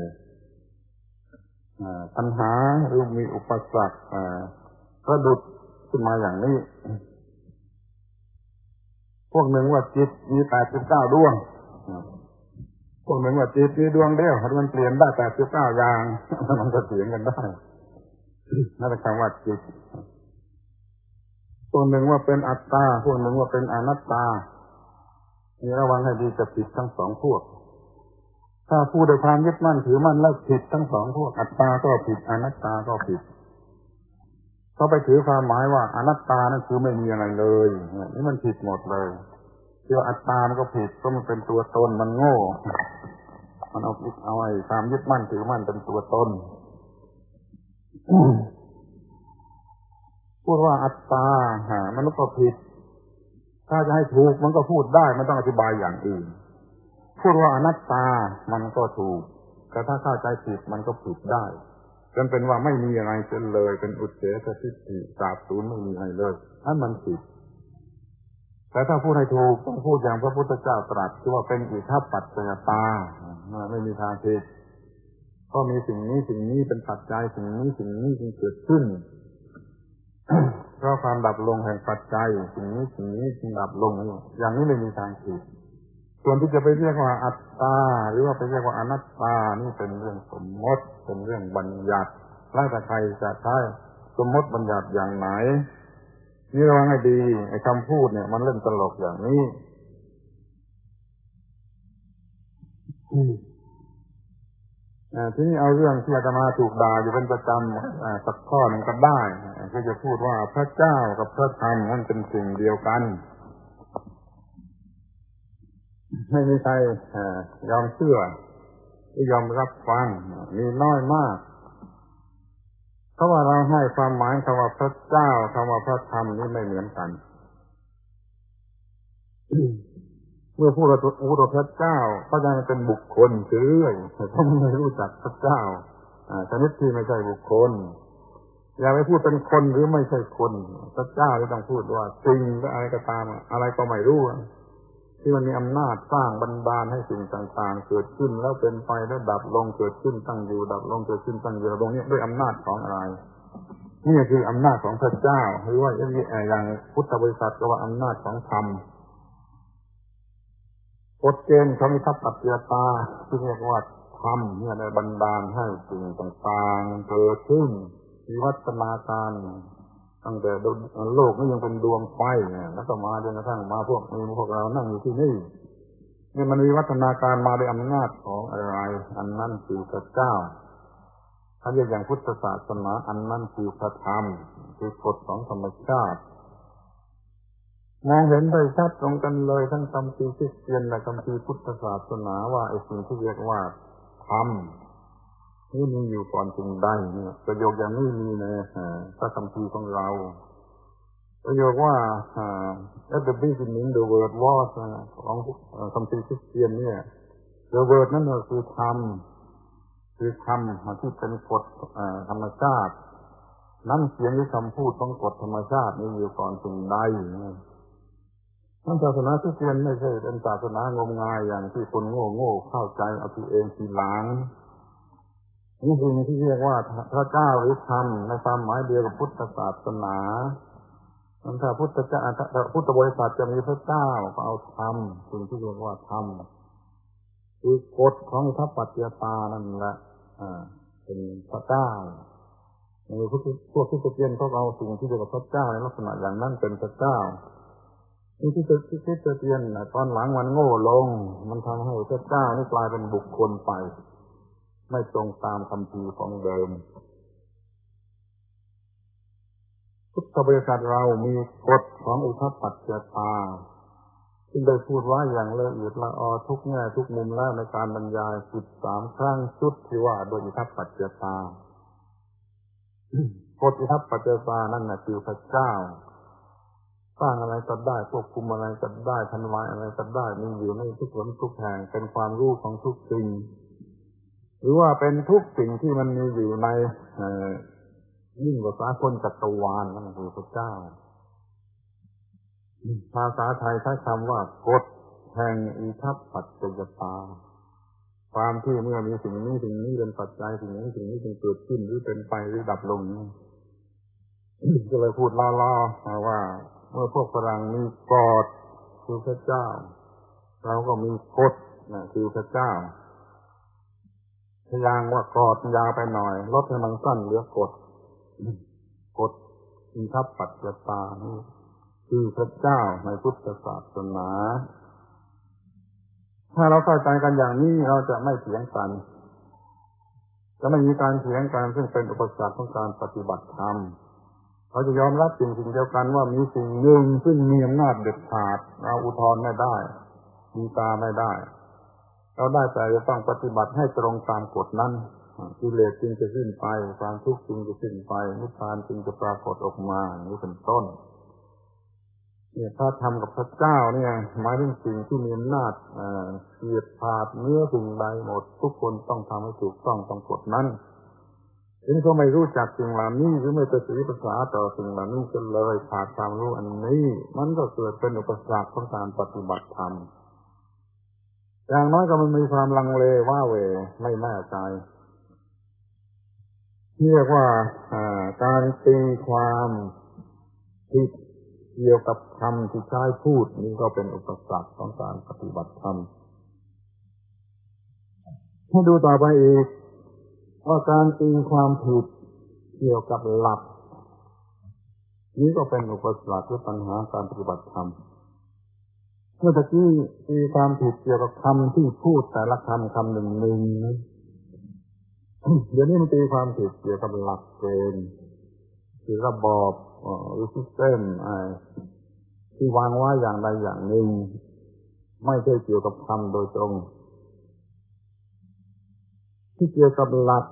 ปัญหาหรือมีอุปสรรคกระดุดขึ้นมาอย่างนี้พวกหนึ่งว่าจิตมีแปดสิบเก้าดวงพวกหนึ่งว่าจิตมีดวงเดียวมันเปลี่ยนได้แปดสิบเก้าอย่างมันก็เถียงกันได้นั่นเป็นคำว่าจิตพวกหนึ่งว่าเป็นอัตตาพวกหนึ่งว่าเป็นอนัตตานี่ระวังให้ดีจะผิดทั้งสองพวกถ้าพูดด้วยความยึดมั่นถือมั่นแล้วผิดทั้งสองพวกอัตตาก็ผิดอนัตตาก็ผิดเขาไปถือความหมายว่าอนัตตานั่นคือไม่มีอะไรเลยนี่มันผิดหมดเลยที่ว่าอัตตามันก็ผิดเพราะมันเป็นตัวตนมันโง่มันเอาเอาไอ้ความยึดมั่นถือมั่นเป็นตัวตนพูดว่าอัตตาฮะมันก็ผิดถ้าจะให้ถูกมันก็พูดได้มันต้องอธิบายอย่างอื่นพูดว่าอนัตตามันก็ถูกแต่ถ้าเข้าใจผิดมันก็ผิดได้จนเป็นว่าไม่มีอะไรเสียเลยเป็นอุเฉททิฏฐิสาบสูญไม่มีอะไรเลยนั่นมันผิดแต่ถ้าพูดให้ถูกต้องพูดอย่างพระพุทธเจ้าตรัสที่ว่าเป็นอิทธัปปัจจยตาไม่มีทางผิดก็มีสิ่งนี้สิ่งนี้เป็นปัจจัยสิ่งนี้สิ่งนี้จึงเกิดขึ้นเพราะความดับลงแห่งปัจจัยสิ่งนี้สิ่งนี้จึงดับลงอย่างนี้ไม่มีทางผิดส่วนที่จะไปเรียกว่าอัตตาหรือว่าไปเรียกว่าอนัตตานี่เป็นเรื่องสมมติเป็นเรื่องบัญญัติแล้วแต่ใครจะใช้สมมติบัญญัติอย่างไหนนี่ระวังให้ดีไอ้คำพูดเนี่ยมันเล่นตลกอย่างนี้ทีนี้เอาเรื่องที่อาตมาถูกด่าอยู่เป็นประจำสักข้อหนึ่งก็ได้ก็จะพูดว่าพระเจ้ากับพระธรรมมันเป็นสิ่งเดียวกันไม่มีใครยอมเชื่อไม่ยอมรับฟังมีน้อยมากเพราะว่าเราให้ความหมายคำว่าพระเจ้าคำว่าพระธรรมนี่ไม่เหมือนกัน เมื่อพูดว่าพระเจ้าก็จะเป็นบุคคลเฉยเขาไม่รู้จักพระเจ้าชนิดที่ไม่ใช่บุคคลอย่าไปพูดเป็นคนหรือไม่ใช่คนพระเจ้าที่ต้องพูดว่าสิ่งหรืออะไรก็ตามอะไรก็ไม่รู้ที่มันมีอำนาจสร้างบันดาลให้สิ่งต่างๆเกิดขึ้นแล้วเป็นไปแล้วดับลงเกิดขึ้นตั้งอยู่ดับลงเกิดขึ้นตั้งอยู่ตรงนี้ด้วยอำนาจของอะไรนี่คืออำนาจของพระเจ้าหรือว่าอย่างพุทธบริษัทก็ว่าอำนาจของธรรมกฎเกณฑ์ของอิทธัปปัจจยตาที่เรียกว่าธธรรมเนี่ยได้บันดาลให้สิ่งต่างๆเกิดขึ้นวิวัฒนาการตั้งแต่โลกนี้ยังเป็นดวงไฟแล้วก็มาจนกระทั่งมาพวกนี้พวกเรานั่งอยู่ที่นี่นี่มันวิวัฒนาการมาด้วยอำนาจของอะไรอันนั้นคือพระเจ้าถ้าเรียกอย่างพุทธศาสนาอันนั้นคือพระธรรมคือกฎของธรรมชาติมองเห็นได้ชัดตรงกันเลยทั้งคัมภีร์คริสเตียนและคัมภีร์พุทธศาสนาว่าไอ้สิ่งที่เรียกว่าธรรมนี่มีอยู่ก่อนจึงได้เนี่ยประโยคอย่างนี้มีในพระคัมภีร์ของเราประโยคว่า at the beginning the word was ของคัมภีร์คริสเตียนเนี่ย the word นั่นก็คือธรรมคือธรรมที่เป็นกฎธรรมชาติน้ำเสียงหรือคำพูดของกฎธรรมชาติมีอยู่ก่อนจึงได้นั่นศาสนาคริสเตียนไม่ใช่เป็นศาสนางมงายอย่างที่คนโง่ๆเข้าใจเอาทีเองทีหลังนี่สิ่งที่เรียกว่าพระเจ้าหรือธรรมในความหมายเดียวกับพุทธศาสนาถ้าพุทธเจ้าพุทธบริษัทจะมีพระเจ้าก็เอาธรรมสิ่งที่เรียกว่าธรรมคือกฎของอิทธิปัจจยตานั่นแหละเป็นพระเจ้าในพวกพวกคริสเตียนเขาเอาสิ่งที่เรียกว่าพระเจ้าในลักษณะอย่างนั้นเป็นพระเจ้านี่ที่คริสเตียนตอนหลังมันโง่ลงมันทำให้พระเจ้านี่กลายเป็นบุคคลไปไม่ตรงตามคัมภีร์ของเดิมพุทธบริษัทเรามีกฎของอิทธิปัจจยตาซึ่งได้พูดไว้อย่างละเอียดละออทุกแง่ทุกมุมแล้วในการบรรยายสิบสามครั้งชุดที่ว่าโดยอิทธิปัจจยตากฎอิทธิปัจจยตานั่นน่ะคือพระเจ้าสร้างอะไรก็ได้ควบคุมอะไรก็ได้ทำลายอะไรก็ได้มีอยู่ในทุกหนทุกแห่งเป็นความรู้ของทุกสิ่งหรือว่าเป็นทุกสิ่งที่มันมีอยู่ในยิ่งกว่าสากลจักรวาลนั่นคือพระเจ้าภาษาไทยใช้คำว่ากฎแห่งอิทธิปัจจยตาความที่เมื่อมีสิ่งนี้สิ่งนี้เป็นปัจจัยสิ่งนี้สิ่งนี้จึงเกิดขึ้นหรือเป็นไปหรือดับลงก็เลยพูดล่อๆว่าเมื่อพวกฝรั่งมีกฎคือพระเจ้าเราก็มีกฎนะคือพระเจ้าพยางว่ากฎยาวไปหน่อยลดให้มันสั้นเหลือกฎกฎอิทธิปัจจยตานี่คือพระเจ้าในพุทธศาสนาถ้าเราเข้าใจกันอย่างนี้เราจะไม่เถียงกันจะไม่มีการเถียงกันซึ่งเป็นอุปสรรคของการปฏิบัติธรรมเราจะยอมรับสิ่งสิ่งเดียวกันว่ามีสิ่งหนึ่งซึ่งมีอำนาจเด็ดขาดเราอุทธรณ์ไม่ได้ดีกาไม่ได้เราได้แต่จะต้องปฏิบัติให้ตรงตามกฎนั้นกิเลสจึงจะสิ้นไปความทุกข์จึงจะสิ้นไปนิพพานจึงจะปรากฏออกมานี่เป็นต้นเนี่ยถ้าทำกับพระเจ้าเนี่ยหมายถึงสิ่งที่มีอำนาจเฉียดขาดเนื้อสิ่งใดหมดทุกคนต้องทำให้ถูกต้องตามกฎนั้นทีนี้เขาไม่รู้จักสิ่งเหล่านี้หรือไม่ประสีภาษาต่อสิ่งเหล่านี้ก็เลยขาดความรู้อันนี้มันก็เกิดเป็นอุปสรรคของการปฏิบัติธรรมอย่างน้อยก็มันมีความลังเลว่าเวไม่แน่ใจเรียกว่าการตีความผิดเกี่ยวกับคำที่ใช้พูดนี่ก็เป็นอุปสรรคของการปฏิบัติธรรมให้ดูต่อไปอีกว่าการตีความผิดเกี่ยวกับหลักนี้ก็เป็นอุปสรรคหรือปัญหาการปฏิบัติธรรมเมื่อตะกี้ตีความผิดเกี่ยวกับคำที่พูดแต่ละคำคำหนึ่งหนึ่งเดี๋ยวนี้มันตีความผิดเกี่ยวกับหลักเกณฑ์คือระบอบหรือซิสเต็มที่วางไว้อย่างใดอย่างหนึ่งไม่ใช่เกี่ยวกับคำโดยตรงที่เกี่ยวกับหลัก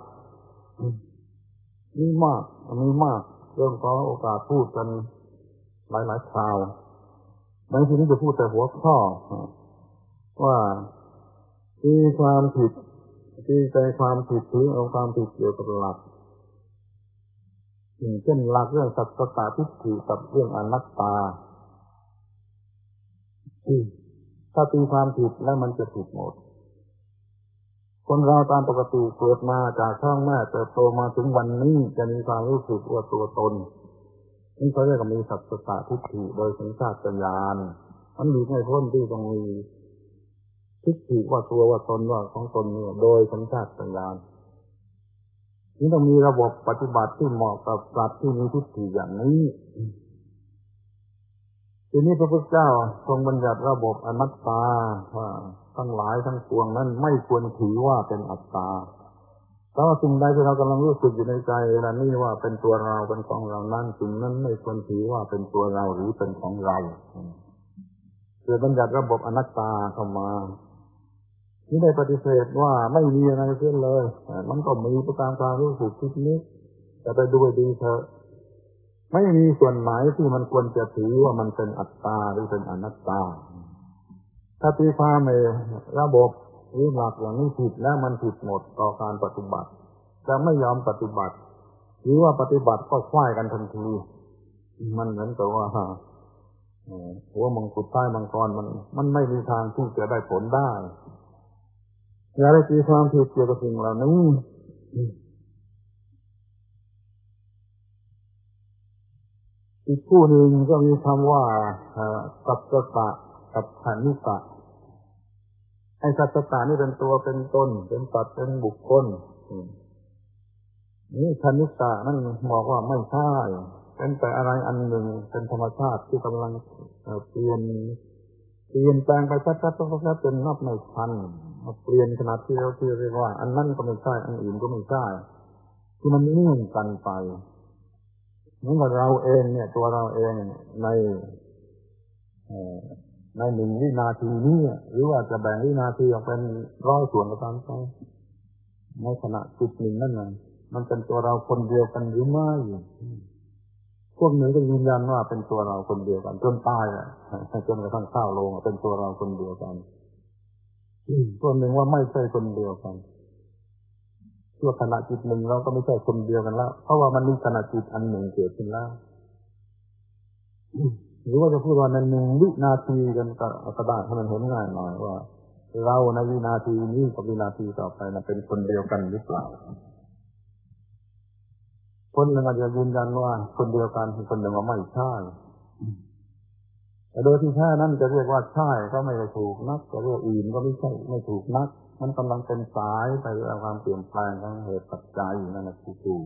นี่มากมีมากเรื่องขอโอกาสพูดกันหลายๆคราวบางทีนี้จะพูดแต่หัวข้อว่าตีความผิดตีใจความผิดถึงเอาความผิดเกี่ยวกับหลักอย่างเช่นหลักเรื่องสัจจตทิฏฐิกับเรื่องอนัตตาถ้าตีความผิดแล้วมันจะผิดหมดคนเราตามปกติเกิดมาจากท้องแม่เติบโตมาถึงวันนี้จะมีความรู้สึกว่าตัวตนนี่เขาเรียกว่ามีสัจจตทิฏฐิโดยสัญชาตญาณมันหลีกไม่พ้นที่ต้องมีทิฏฐิว่าตัวว่าตนว่าของตนเนี่ยโดยสัญชาตญาณนี่ต้องมีระบบปฏิบัติที่เหมาะกับสัตว์ที่มีทิฏฐิอย่างนี้ทีนี้พระพุทธเจ้าทรงบัญญัติระบบอนัตตาว่าทั้งหลายทั้งปวงนั้นไม่ควรถือว่าเป็นอัตตาแต่ว่าสิ่งใดที่เรากำลังรู้สึกอยู่ในใจเวลานี้ว่าเป็นตัวเราเป็นของเรานั้นสิ่งนั้นไม่ควรถือว่าเป็นตัวเราหรือเป็นของเราเกิดบัญญัติระบบอนัตตาเข้ามานี่ได้ปฏิเสธว่าไม่มีอะไรเช่นเลยมันก็มีประการความรู้สึกคิดนี้แต่ไปดูดีเถอะไม่มีส่วนไหนที่มันควรจะถือว่ามันเป็นอัตตาหรือเป็นอนัตตาถ้าตีความในระบบหรือหลักอย่างนี้ผิดแล้วมันผิดหมดต่อการปฏิบัติจะไม่ยอมปฏิบัติหรือว่าปฏิบัติก็คว้ายกันทันทีมันเหมือนกับว่าหัวมังกรใต้มังกรมันมันไม่มีทางที่จะได้ผลได้อย่าได้ตีความผิดเกี่ยวกับสิ่งเหล่านี้อีกคู่หนึ่งก็มีคำว่าสัจจะกับขันธิตะไอ้สัจจะนี่เป็นตัวเป็นตนเป็นสัตว์เป็นบุคคลนี่ขันธิตะนั่นบอกว่าไม่ใช่เป็นแต่อะไรอันหนึ่งเป็นธรรมชาติที่กำลังเปลี่ยนเปลี่ยนแปลงไปชัดๆๆๆจนนับไม่ทันเปลี่ยนขนาดที่เราเรียกว่าอันนั้นก็ไม่ใช่อันอื่นก็ไม่ใช่ที่มันเนื่องกันไปเหมือนกับเราเองเนี่ยตัวเราเองในในหนึ่งวินาทีนี้หรือว่าจะแบ่งวินาทีออกเป็นร้อยส่วนก็ตามไปในขณะจิตหนึ่งนั่นน่ะมันเป็นตัวเราคนเดียวกันหรือไม่พวกหนึ่งก็ยืนยันว่าเป็นตัวเราคนเดียวกันจนตายอ่ะจนกระทั่งเข้าโลงเป็นตัวเราคนเดียวกันพวกหนึ่งว่าไม่ใช่คนเดียวกันชั่วขณะจิตหนึ่งเราก็ไม่ใช่คนเดียวกันแล้วเพราะว่ามันมีขณะจิตอันหนึ่งเกิดขึ้นแล้วหรือว่าจะพูดว่าในหนึ่งวินาทีกันก็ได้ให้มันเห็นง่ายหน่อยว่าเราในวินาทีนี้กับวินาทีต่อไปนั้นเป็นคนเดียวกันหรือเปล่าคนหนึ่งอาจจะยืนยันว่าคนเดียวกันคนหนึ่งว่าไม่ใช่แต่โดยที่แท้นั้นจะเรียกว่าใช่ก็ไม่ได้ถูกนักจะเรียกอื่นก็ไม่ใช่ไม่ถูกนักมันกำลังเป็นสายไปตามความเปลี่ยนแปลงของเหตุปัจจัยนั่นแหละคือถูก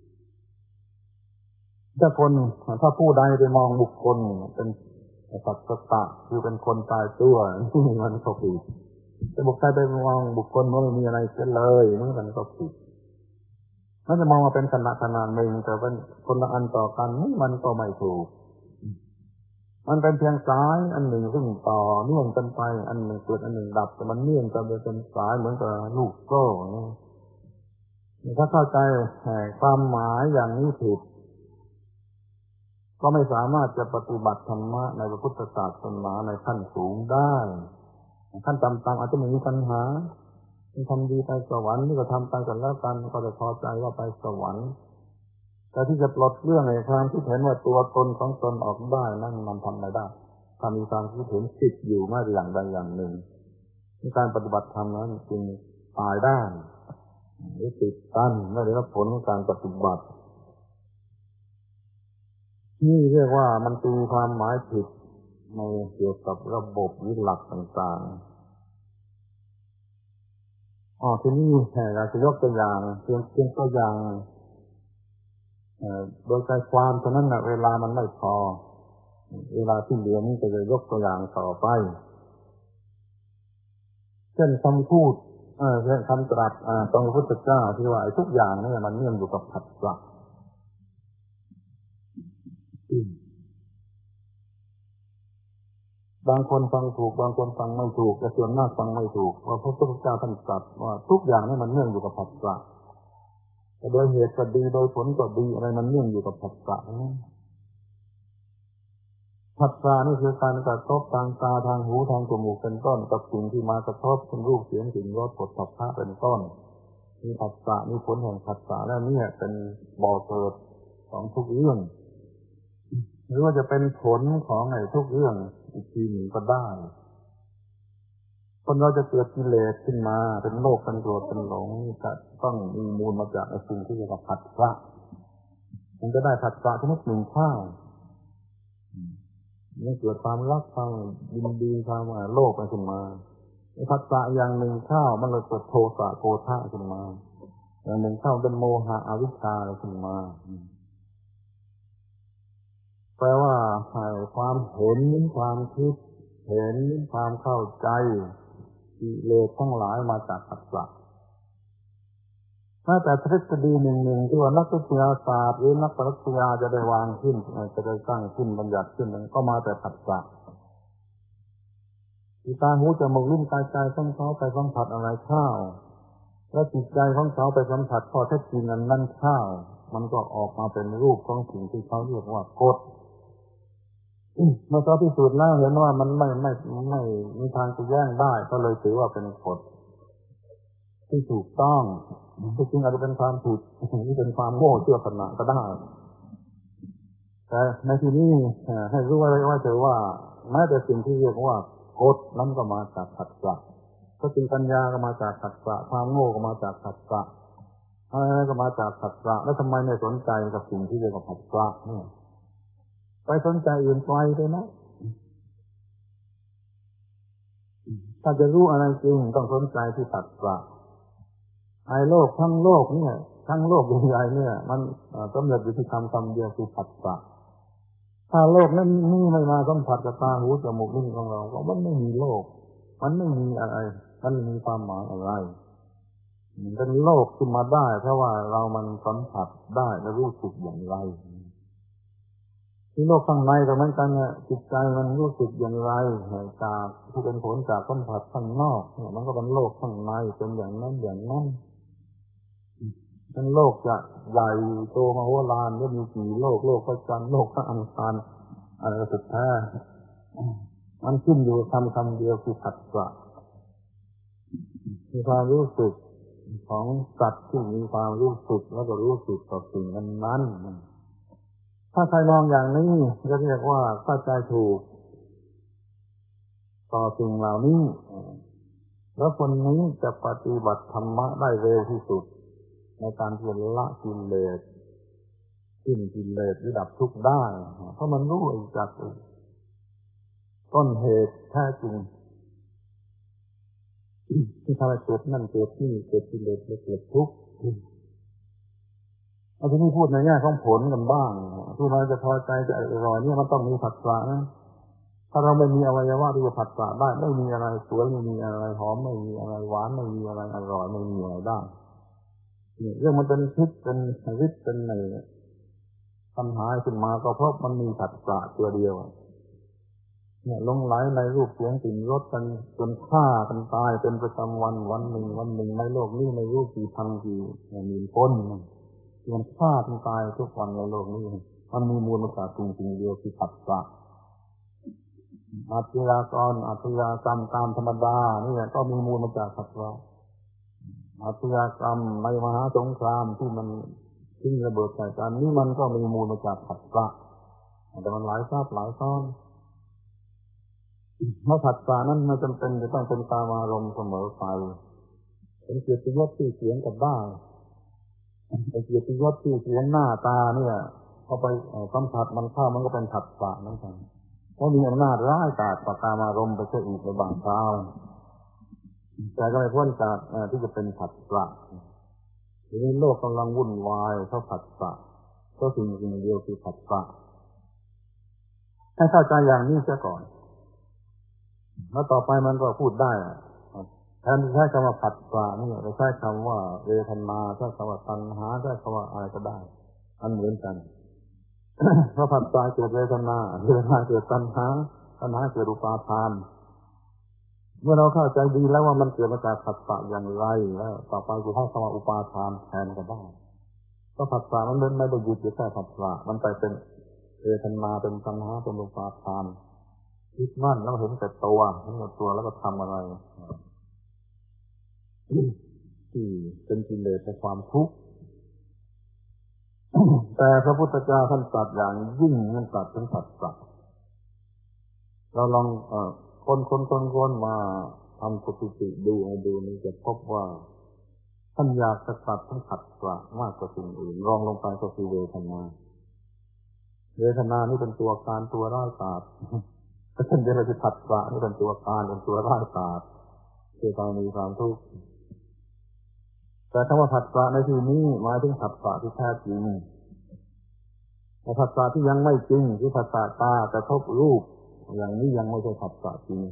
ถ้าคนถ้าผู้ใดไปมองบุคคลเป็นสัตว์สัตตะคือเป็นคนตายตัวมันก็ผิดแต่บุคคลไปมองบุคคลว่าไม่มีอะไรเสียเลยมันก็ผิดมันจะมองมาเป็นขณะขณะหนึ่งแต่เป็นคนละอันต่อกันมันก็ไม่ถูกมันเป็นเพียงสายอันหนึ่งซึ่งต่อเนื่องกันไปอันหนึ่งเกิดอันหนึ่งดับแต่มันเนื่องกันเป็นสายเหมือนกับลูกโซ่ถ้าเข้าใจความหมายอย่างนี้ผิดก็ไม่สามารถจะปฏิบัติธรรมะในพระพุทธศาสนาในขั้นสูงได้ขั้นต่ำๆอาจจะไม่มีปัญหาทำดีไปสวรรค์นี่ก็ทำไปกันแล้วกันก็จะพอใจว่าไปสวรรค์แต่ที่จะปลดเรื่องในความคิดเห็นว่าตัวตนของตนออกได้นั่นมันทำไม่ได้ถ้ามีความคิดเห็นติดอยู่ไม่อย่างใดอย่างหนึ่งการปฏิบัติธรรมนั้นจึงตายได้หรือติดตันไม่ได้รับผลของการปฏิบัตินี่เรียกว่ามันตีความหมายผิดในเกี่ยวกับระบบหรือหลักต่างๆอ๋อที่นี่เราจะยกตัวอย่างเพียงเพียงตัวอย่างโดยใจความเท่านั้นนะเวลามันไม่พอเวลาที่เหลือนี้จะยกตัวอย่างต่อไปเช่นคำพูดเอ่อเช่นคำตรัสอ่าของพระพุทธเจ้าที่ว่าทุกอย่างนี่มันเนื่องอยู่กับผัสสะบางคนฟังถูกบางคนฟังไม่ถูกแต่ส่วนมากฟังไม่ถูกเพราะพระพุทธเจ้าท่านตรัสว่าทุกอย่างนี่มันเนื่องอยู่กับผัสสะโดยเหตุก็ดีโดยผลก็ดีอะไรมันเนื่องอยู่กับผัสสะนั่นผัสสะนี่คือการกระทบทางตาทางหูทางจมูกเป็นต้นกับสิ่งที่มากระทบเป็นรูปเสียงกลิ่นรสผลสัมผัสเป็นต้นมีผัสสะมีผลแห่งผัสสะแล้วนี่เป็นบ่อเกิดของทุกเรื่องหรือว่าจะเป็นผลของไอ้ทุกเรื่องอีกทีหนึ่งก็ได้คนเราจะเกิดกิเลสขึ้นมาเป็นโลภเป็นโกรธเป็นหลงจะต้องมีมูลมาจากไอ้สิ่งที่เรียกว่าผัสสะมันจะได้ผัสสะชนิดหนึ่งข้างนี่เกิดความรักความยินดีความโลภขึ้นมาผัสสะอย่างหนึ่งเข้ามันเลยเกิดโทสะโกฏะขึ้นมาอย่างหนึ่งเข้าเป็นโมหะอวิชชาขึ้นมาแปลว่าความเห็นความคิดเห็นความเข้าใจกิเลสทั้งหลายมาจากผัสสะแม้แต่ทฤษฎีหนึ่งๆที่ว่านักวิทยาศาสตร์หรือนักปรัชญาจะได้วางขึ้นจะได้สร้างขึ้นบัญญัติขึ้นนั้นก็มาแต่ผัสสะตาหูจมูกลิ้นกายใจของเขาไปสัมผัสอะไรเข้าแล้วจิตใจของเขาไปสัมผัสข้อเท็จจริงนั้นนั่นเข้ามันก็ออกมาเป็นรูปของสิ่งที่เขาเรียกว่ากฎเมื่อเขาพิสูจน์แล้วเห็นว่ามันไม่ไม่ไม่มีทางจะแย้งได้ก็เลยถือว่าเป็นกฎที่ถูกต้องที่จริงอาจจะเป็นความผิดที่เป็นความโง่เชื่อขณะก็ได้แต่ในที่นี้ให้รู้ไว้ว่าเถอะว่าแม้แต่สิ่งที่เรียกว่ากฎนั้นก็มาจากผัสสะสติปัญญาก็มาจากผัสสะความโง่ก็มาจากผัสสะอะไรก็มาจากผัสสะแล้วทำไมไม่สนใจกับสิ่งที่เรียกว่าผัสสะเนี่ยไปสนใจอื่นไปเลยนะถ้าจะรู้อะไรจริงต้องสนใจที่ผัสสะไอ้โลกทั้งโลกเนี่ยทั้งโลกใหญ่ๆเนี่ยมันสำเร็จอยู่ที่คำคำเดียวคือผัสสะถ้าโลกนั้นนี่ไม่มาสัมผัสกับตาหูจมูกลิ้นของเราก็มันไม่มีโลกมันไม่มีอะไรมันมีความหมายอะไรเป็นโลกขึ้นมาได้เพราะว่าเรามันสัมผัสได้และรู้สึกอย่างไรที่โลกข้างในก็เหมือนกันเนี่ยจิตใจมันรู้สึกอย่างไรจากที่เป็นผลจากสัมผัสข้างนอกเนี่ยมันก็เป็นโลกข้างในเป็นอย่างนั้นอย่างนั้นเป็นโลกจะใหญ่โตมโหฬารก็มีกี่โลกโลกพระจันทร์โลกพระอังคารอะไรก็สุดแท้มันขึ้นอยู่คำคำเดียวคือผัสสะมีความรู้สึกของสัตว์ที่มีความรู้สึกแล้วก็รู้สึกต่อสิ่งนั้นๆถ้าใครมองอย่างนี้จะเรียกว่าเข้าใจถูกต่อสิ่งเหล่านี้แล้วคนนี้จะปฏิบัติธรรมะได้เร็วที่สุดในการที่จะละกิเลสสิ้นกิเลสหรือดับทุกข์ได้เพราะมันรู้จากต้นเหตุแท้จริงที่ทำให้เกิดนั่นเกิดนี่เกิดกิเลสและเกิดทุกข์เอาที่นี่พูดในแง่ของผลกันบ้างที่เราจะพอใจจะอร่อยเนี่ยมันต้องมีผัสสะนะถ้าเราไม่มีอวัยวะที่จะผัสสะได้ไม่มีอะไรสวยไม่มีอะไรหอมไม่มีอะไรหวานไม่มีอะไรอร่อยไม่มีอะไรได้นี่เรื่องมันเป็นพิษเป็นฤทธิ์เป็นอะไรปัญหาขึ้นมาก็เพราะมันมีผัสสะตัวเดียวเนี่ยหลงไหลในรูปเสียงกลิ่นรสกันจนฆ่ากันตายเป็นประจำวันวันหนึ่งวันหนึ่งในโลกนี้ไม่รู้กี่พันกี่หมื่นคนมันฆ่ากันตายทุกวันในโลกนี้มันมีมูลค่าจริงๆเดียวคือผัสสะอาชญากรอาชญากรรมตามธรรมดานี่ก็มีมูลมาจากผัสสะอาชญากรรมในมหาสงครามที่มันทิ้งระเบิดใส่กันนี่มันก็มีมูลมาจากผัสสะแต่มันหลายซับหลายซ้อนเมื่อผัสสะนั้นไม่จำเป็นจะต้องเป็นตามอารมณ์เสมอไปเป็นเกียรติยศที่เสียงกับได้เป็นเกียรติยศที่เสียงหน้าตาเนี่ยพอไปสัมผัสมันเข้ามันก็เป็นผัสสะนั่นเองเพราะมีอำนาจร้ายกาจต่อตามอารมณ์ไปเสียอีกในบางคราวแต่ก็ไม่พ้นจากที่จะเป็นผัสสะทีนี้โลกกำลังวุ่นวายเพราะผัสสะก็สิ่งสิ่งเดียวคือผัสสะให้เข้าใจอย่างนี้ซะก่อนแล้วต่อไปมันก็พูดได้แทนที่ใช้คำว่าผัสสะนี่เราใช้คำว่าเวทนาใช้คำว่าตัณหาใช้คำว่าอะไรก็ได้มันเหมือนกันเพราะผัสสะเกิดเวทนาเวทนาเกิดตัณหาตัณหาเกิดอุปาทานเมื่อเราเข้าใจดีแล้วว่ามันเกิดมาจากผัสสะอย่างไรแล้วต่อไปจะให้คำว่าอุปาทานแทนก็ได้เพราะผัสสะมันไม่ได้หยุดอยู่แค่ผัสสะมันไปเป็นเวทนาเป็นตัณหาเป็นอุปาทานคิดมั่นแล้วเห็นแต่ตัวเห็นแต่ตัวแล้วก็ทำอะไรที่เป็นกิเลสในความทุกข์แต่พระพุทธเจ้าท่านตรัสอย่างยิ่งท่านตรัสถึงผัสสะเราลองเอ่อคนคนคนคนมาทำสถิติดูให้ดูนี่จะพบว่าท่านอยากจะตัดทั้งผัสสะมากกว่าสิ่งอื่นรองลงไปก็คือเวทนาเวทนานี่เป็นตัวการตัวร้ายกาจก็เช่นเดียวกับผัสสะนี่เป็นตัวการเป็นตัวร้ายกาจ
คือความมีความทุกข์แต่คำว่าผัสสะในที่นี้หมายถึงผัสสะที่แท้จริงแต่ผัสสะที่ยังไม่จริงคือผัสสะตากระทบรูปอย่างนี้ยังไม่ใช่ผัสสะจริง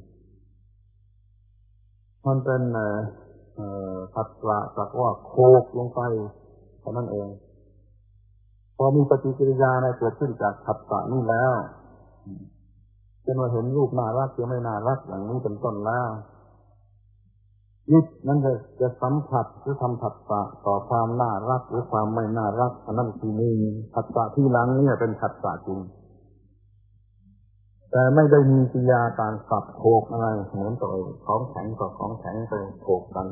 มันเป็นเอ่อผัสสะจากว่าโคกลงไปเท่านั้นเองพอมีปฏิกิริยาในเกิดขึ้นจากผัสสะนี้แล้วจนว่าเห็นรูปน่ารักหรือไม่น่ารักอย่างนี้เป็นต้นแล้วจิตนั้นจะจะสัมผัสหรือทำผัสสะต่อความน่ารักหรือความไม่น่ารักอันนั้นคือนี่ผัสสะที่หลังเนี่ยเป็นผัสสะจริงแต่ไม่ได้มีกิริยาการสับโขกอะไรเหมือนตัวของแข็งกับของแข็งไปโขกกัน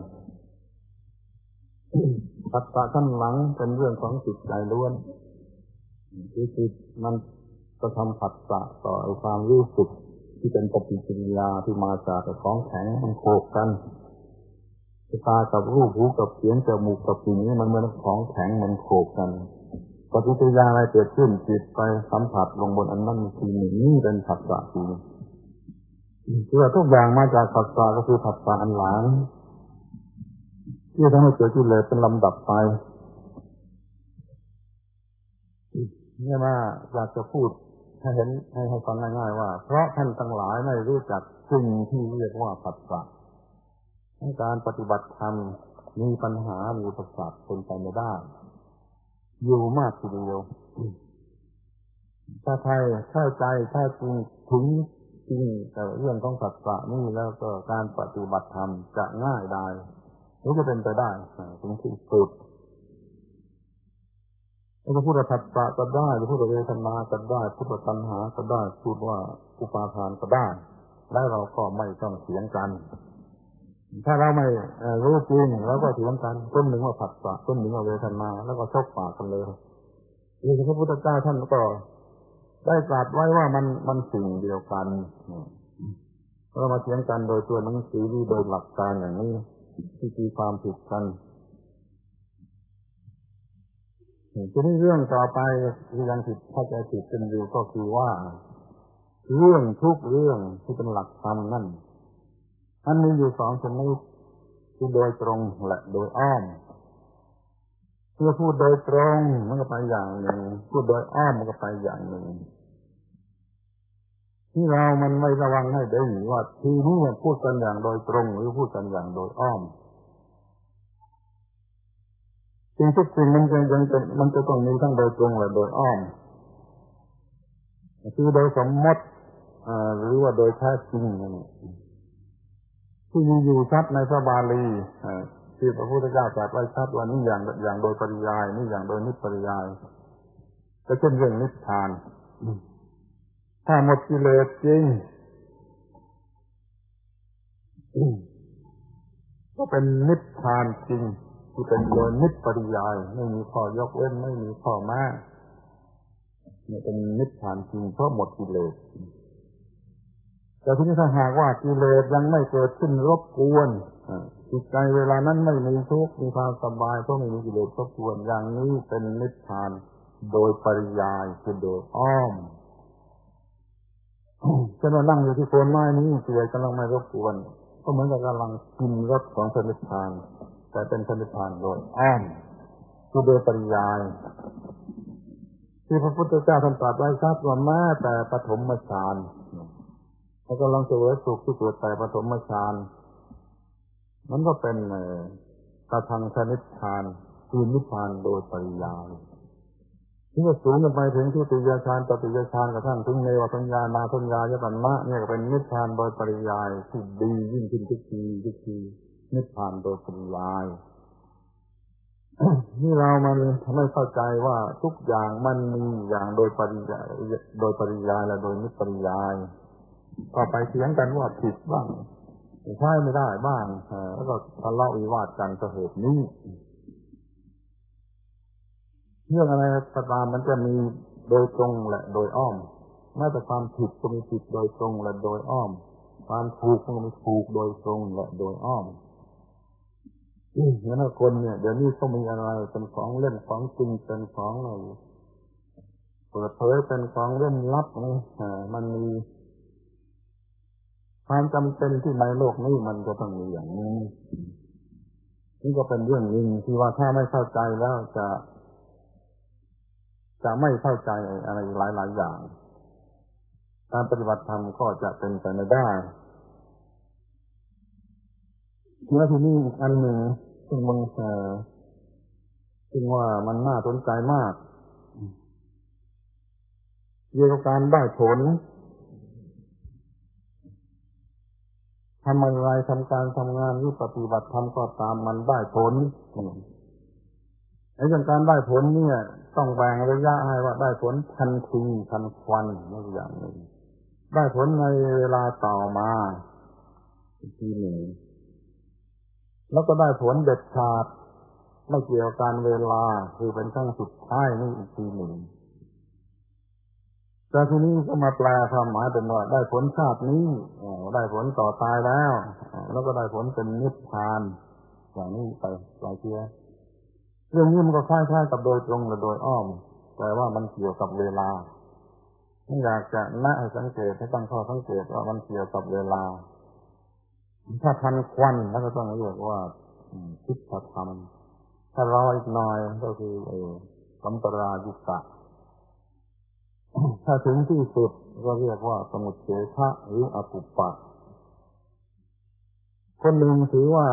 ผัสสะขั้นหลังเป็นเรื่องของจิตใจล้วนคือจิตมันก็ทำผัสสะต่อความรู้สึกที่เป็นปฏิกิริยาที่มาจากของแข็งมันโขกกันตากับรูปหูกับเสียงจมูกกับกลิ่นนี่มันเหมือนของแข็งมันโขกกันปฏิกิริยาอะไรเกิดขึ้นจิตไปสัมผัสลงบนอันนั้นคือนี่เป็นผัสสะจริงคือว่าทุกอย่างมาจากผัสสะก็คือผัสสะอันหลังที่ทำให้เกิดกิเลสเป็นลำดับไปเนี่ยมาอยากจะพูดให้เห็นให้ให้ฟังง่ายๆว่าเพราะท่านทั้งหลายไม่รู้จักสิ่งที่เรียกว่าผัสสะการปฏิบัติธรรมมีปัญหามีอุปสรรคเป็นไปไม่ได้อยู่มากทีเดียวถ้าใครเข้าใจถ้าจริงถึงจริงแต่เรื่องของผัสสะนี่แล้วก็การปฏิบัติธรรมจะง่ายได้หรือจะเป็นไปได้ถึงที่สุดเราจะพูดว่าผัสสะก็ได้จะพูดว่าเวทนาก็ได้พูดว่าตัณหาก็ได้พูดว่าอุปาทานก็ได้และเราก็ไม่ต้องเถียงกันถ้าเราไม่รู้จริงเราก็เถียงกันต้นหนึ่งว่าผัสสะต้นหนึ่งว่าเวทนาแล้วก็ชกปากกันเลยนี่พระพุทธเจ้าท่านก็ได้ตรัสไว้ว่ามันมันสิ่งเดียวกันเรามาเถียงกันโดยตัวหนังสือหรือโดยหลักการอย่างนี้ที่มีความผิดกันทีนี้เรื่องต่อไปที่ยังผิดเข้าใจผิดกันอยู่ก็คือว่าเรื่องทุกเรื่องที่เป็นหลักธรรมนั่นมันมีอยู่สองชนิดคือโดยตรงและโดยอ้อมเมื่อพูดโดยตรงมันก็ไปอย่างหนึ่งพูดโดยอ้อมมันก็ไปอย่างหนึ่งที่เรามันไม่ระวังให้ได้ว่าทีนี้พูดกันอย่างโดยตรงหรือพูดกันอย่างโดยอ้อมสิ่งทุกสิ่งมันจะยังจะมันจะต้องมีทั้งโดยตรงและโดยอ้อมคือโดยสมมติหรือว่าโดยแท้จริงนี่ที่มีอยู่ชัดในพระบาลีที่พระพุทธเจ้าตรัสไว้ชัดว่านี่อย่างอย่างโดยปริยายนี่อย่างโดยนิพปริยายก็เช่นเรื่องนิพพานถ้าหมดกิเลสจริงก็เป็นนิพพานจริงที่เป็นโดยนิพปริยายไม่มีข้อยกเว้นไม่มีข้อแม้นี่เป็นนิพพานจริงเพราะหมดกิเลสแต่ทีนี้ถ้าหากว่ากิเลสยังไม่เกิดขึ้นรบกวนจิตใจเวลานั้นไม่มีทุกข์มีความสบายเพราะไม่มีกิเลสรบกวนอย่างนี้เป็นนิพพานโดยปริยายคือโดยอ้อมเช่นว่านั่งอยู่ที่โคนไม้นี้กิเลสกำลังไม่รบกวนก็เหมือนกับกำลังกินรสของพระนิพพานแต่เป็นพระนิพพานโดยอ้อมคือโดยปริยายที่พระพุทธเจ้าท่านตรัสไว้ชัดว่าแม้แต่ปฐมฌานเขากำลังเสวยสุขที่เกิดแต่ปฐมฌานมันก็เป็นกระทั่งนิพพานคือนิพพานโดยปริยายที่จะสูงขึ้นไปถึงทุติยฌานตติยฌานกระทั่งถึงเนวสัญญานาสัญญายตนะเนี่ยก็เป็นนิพพานโดยปริยายที่ดียิ่งขึ้นทุกทีทุกทีนิพพานโดยปริยายนี่เรามันไม่เข้าใจว่าทุกอย่างมันมีอย่างโดยปริยายโดยปริยายและโดยนิพปริยายก็ไปเถียงกันว่าผิดบ้างใช่ไม่ได้บ้างแล้วก็ทะเลาะวิวาทกันเพราะเหตุนี้เรื่องอะไรก็ตามมันจะมีโดยตรงและโดยอ้อมแม้แต่ความผิดก็มีผิดโดยตรงและโดยอ้อมความถูกก็มีถูกโดยตรงและโดยอ้อมงั้นคนเนี่ยเดี๋ยวนี้เขามีอะไรเป็นของเล่นของจริงเป็นของอะไรเปิดเผยเป็นของเล่นลับนี่มันมีความจำเป็นที่ในโลกนี้มันจะต้องมีอย่างนี้นี่ก็เป็นเรื่องหนึ่งที่ว่าถ้าไม่เข้าใจแล้วจะจะไม่เข้าใจอะไรหลายๆอย่างการปฏิบัติธรรมก็จะเป็นไปไม่ได้แล้วทีนี้อีกอันหนึ่งซึ่งมันเอ่อซึ่งว่ามันน่าสนใจมากเกี่ยวกับการได้ผลทำอะไรทำการทำงานหรือปฏิบัติธรรมก็ตามมันได้ผลไอ้เรื่องการได้ผลเนี่ยต้องแบ่งระยะให้ว่าได้ผลทันทีทันควันนี่อย่างหนึ่งได้ผลในเวลาต่อมาอีกทีหนึ่งแล้วก็ได้ผลเด็ดขาดไม่เกี่ยวกับการเวลาคือเป็นครั้งสุดท้ายนี่อีกทีหนึ่งแต่ทีนี้ก็มาแปลความหมายเป็นว่าได้ผลชาตินี้ได้ผลต่อตายแล้วแล้วก็ได้ผลเป็นนิพพานอย่างนี้ไปหลายเที่ยเรื่องนี้มันก็คล้ายๆกับโดยตรงและโดยอ้อมแต่ว่ามันเกี่ยวกับเวลาไม่อยากจะแนะให้สังเกตให้ตั้งข้อสังเกตว่ามันเกี่ยวกับเวลาถ้าทันควันแล้วก็ต้องเรียกว่าทิฏฐธรรมถ้ารออีกหน่อยก็คือเออสัมปรายุตะถ้าถึงที่สุดก็เรียกว่าสมุจเฉทะหรืออปุปปะคนหนึ่งถือว่า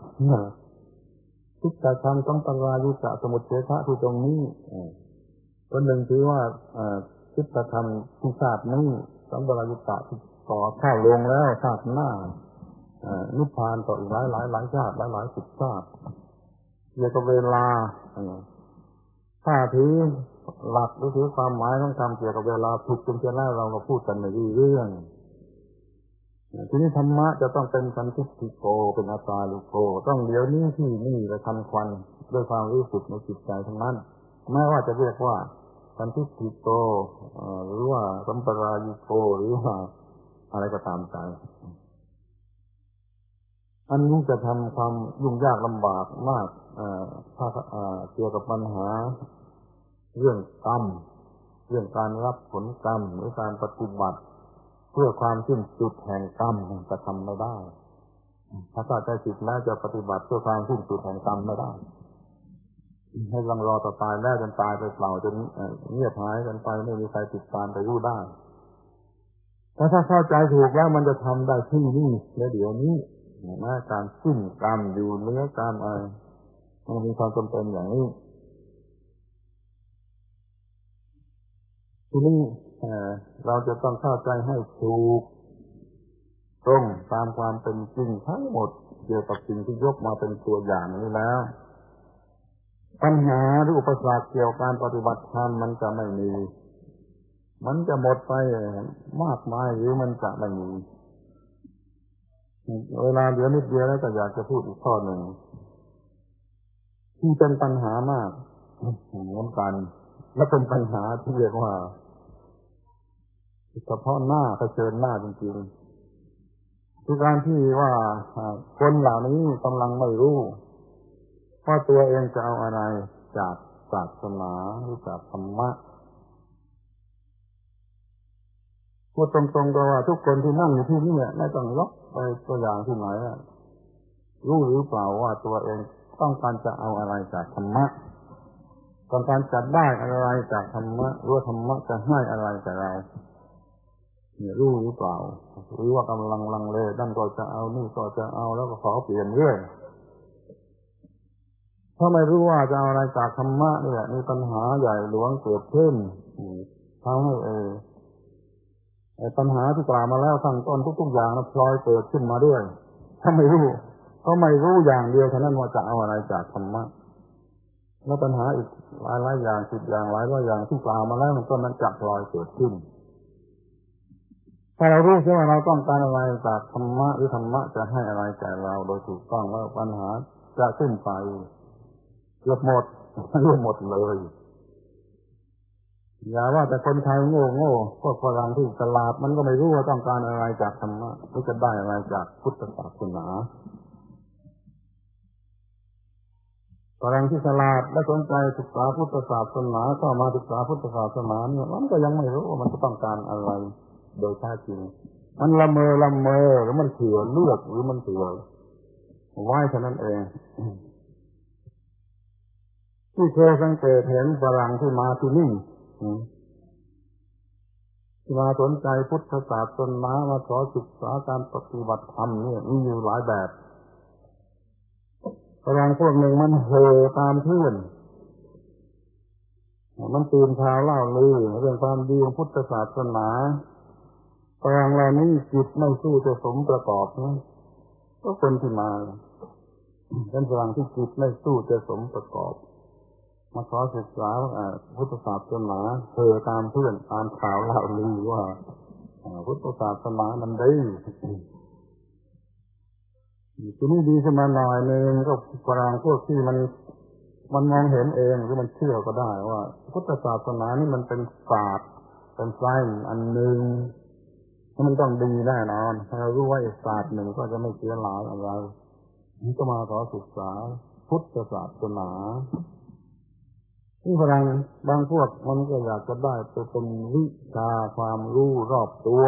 ทิฏฐธรรมสัมปรายุตะสมุจเฉทะที่ตรงนี้คนหนึ่งถือว่าทิฏฐธรรมที่ชาตินี้สัมปรายุตะที่ต่อเข้าลงแล้วชาติหน้านิพพานต่ออีกหลายหลายหลายชาติหลายหลายสิบชาติเกี่ยวกับเวลาถ้าถือหลักหรือถือความหมายของคำเกี่ยวกับเวลาถูกจนจะแล้วเราก็พูดกันในเรื่องทีนี้ธรรมะจะต้องเป็นสันทิฏฐิโกเป็นอัตตาลุโกต้องเดี๋ยวนี้ที่นี่และทันควันด้วยความรู้สึกในจิตใจทั้งนั้นแม้ว่าจะเรียกว่าสันทิฏฐิโกหรือว่าสัมปรายุโกหรือว่าอะไรก็ตามใจอันนี้จะทำความยุ่งยากลำบากมากถ้าเกี่ยวกับปัญหาเรื่องกรรมเรื่องการรับผลกรรมหรือการปฏิบัติเพื่อความสิ้นสุดแห่งกรรมจะทำไม่ได้ถ้าเข้าใจผิดแล้วจะปฏิบัติเพื่อความสิ้นสุดแห่งกรรมไม่ได้ให้ลังรอต่อตายแล้วจนตายไปเปล่าจนเงียบหายกันไปไม่มีใครติดตามไปรู้ได้แต่ถ้าเข้าใจถูกแล้วมันจะทำได้ที่นี่และเดี๋ยวนี้นะการสิ้นกรรมอยู่เนื้อกรรมอะไรมันมีความจำเป็นอย่างนี้ทีนี้เราจะต้องเข้าใจให้ถูกตรงตามความเป็นจริงทั้งหมดเกี่ยวกับสิ่งที่ยกมาเป็นตัวอย่างนี้แล้วปัญหาหรืออุปสรรคเกี่ยวกับการปฏิบัติธรรมมันจะไม่มีมันจะหมดไปมากมายหรือมันจะไม่มีเวลาเหลือนิดเดียวแล้วก็อยากจะพูดอีกข้อหนึ่งที่เป็นปัญหามากเหมือนกันและเป็นปัญหาที่เรียกว่าเฉพาะหน้าเผชิญหน้าจริงๆคือการที่ว่าคนเหล่านี้กำลังไม่รู้ว่าตัวเองจะเอาอะไรจากศาสนาหรือจากธรรมะพูดตรงๆก็ว่าทุกคนที่นั่งอยู่ที่นี่ไม่ต้องยกไปตัวอย่างที่ไหนรู้หรือเปล่าว่าตัวเองต้องการจะเอาอะไรจากธรรมะต้องการจะได้อะไรจากธรรมะหรือธรรมะจะให้อะไรแก่เราเนี่ยรู้หรือเปล่าหรือว่ากำลังลังเลนั่นก็จะเอานี่ก็จะเอาแล้วก็ขอเปลี่ยนเรื่อยถ้าไม่รู้ว่าจะเอาอะไรจากธรรมะนี่แหละมีปัญหาใหญ่หลวงเกิดขึ้นทำให้เออไอ้ปัญหาที่กล่าวมาแล้วทั้งต้นทุกๆอย่างพลอยเกิดขึ้นมาด้วยถ้าไม่รู้ก็ไม่รู้อย่างเดียวเท่านั้นว่าจะเอาอะไรจากธรรมะแล้วปัญหาอีกหลายหลายอย่างสิบอย่างหลายหลายอย่างที่กล่าวมาแล้วมันก็มันจับพลอยเกิดขึ้นถ้าเรารู้ใช่ไหมเราต้องการอะไรจากธรรมะหรือธรรมะจะให้อะไรแก่เราโดยถูกต้องแล้วปัญหาจะสิ้นไปเกือบหมดรู้หมดเลยอย่าว่าแต่คนไทยโง่โง่พวกฝรั่งที่ฉลาดมันก็ไม่รู้ว่าต้องการอะไรจากธรรมะหรือจะได้อะไรจากพุทธศาสนาฝรั่งที่ฉลาดและสนใจศึกษาพุทธศาสนาเข้ามาศึกษาพุทธศาสนาเนี่ยมันก็ยังไม่รู้ว่ามันจะต้องการอะไรโดยแท้จริงมันละเมอละเมอหรือมันเถื่อเลือกหรือมันเถื่อไว้เท่านั้นเองที่เคยสังเกตเห็นฝรั่งที่มาที่นี่ที่มาสนใจพุทธศาสนามาขอศึกษาการปฏิบัติธรรมเนี่ยมีอยู่หลายแบบฝรั่งพวกหนึ่งมันเห่อตามเพื่อนมันตื่นข่าวเล่าลือเรื่องความดีของพุทธศาสนาฝรั่งเหล่านี้จิตไม่สู้จะสมประกอบนะก็คนที่มาเป็นฝรั่งที่จิตไม่สู้จะสมประกอบมาขอศึกษาพุทธศาสนาเธอตามเพื่อนตามข่าวเล่าลือว่าพุทธศาสนามันดีทีนี้ดีขึ้นมาหน่อยนึงก็ฝรั่งพวกที่มันมันมองเห็นเองหรือมันเชื่อก็ได้ว่าพุทธศาสนานี่มันเป็นศาสตร์เป็นไซน์อันหนึ่งมันต้องดีแน่นอนถ้าเรารู้ว่าอีกศาสตร์หนึ่งก็จะไม่เสียหายอะไรนี่ก็มาขอศึกษาพุทธศาสนาที่ฝรั่งบางพวกมันก็อยากจะได้ไปเป็นวิชาความรู้รอบตัว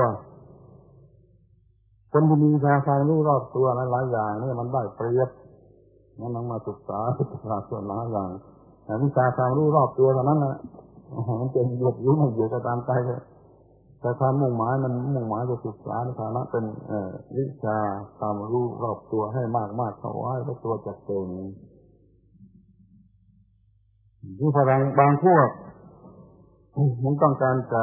คนที่มีวิชาความรู้รอบตัวหลายๆอย่างนี่มันได้เปรียบมันต้องมาศึกษาพุทธศาสนาอย่างวิชาความรู้รอบตัวเท่านั้นแหละมันจะหยุดหรือไม่หยุดก็ตามใจเลยแต่ความมุ่งหมายมันมุ่งหมายจะศึกษาในฐานะเป็นวิชาความรู้รอบตัวให้มากๆเข้าไว้แล้วตัวจะเก่งที่ฝรั่งบางพวกมันต้องการจะ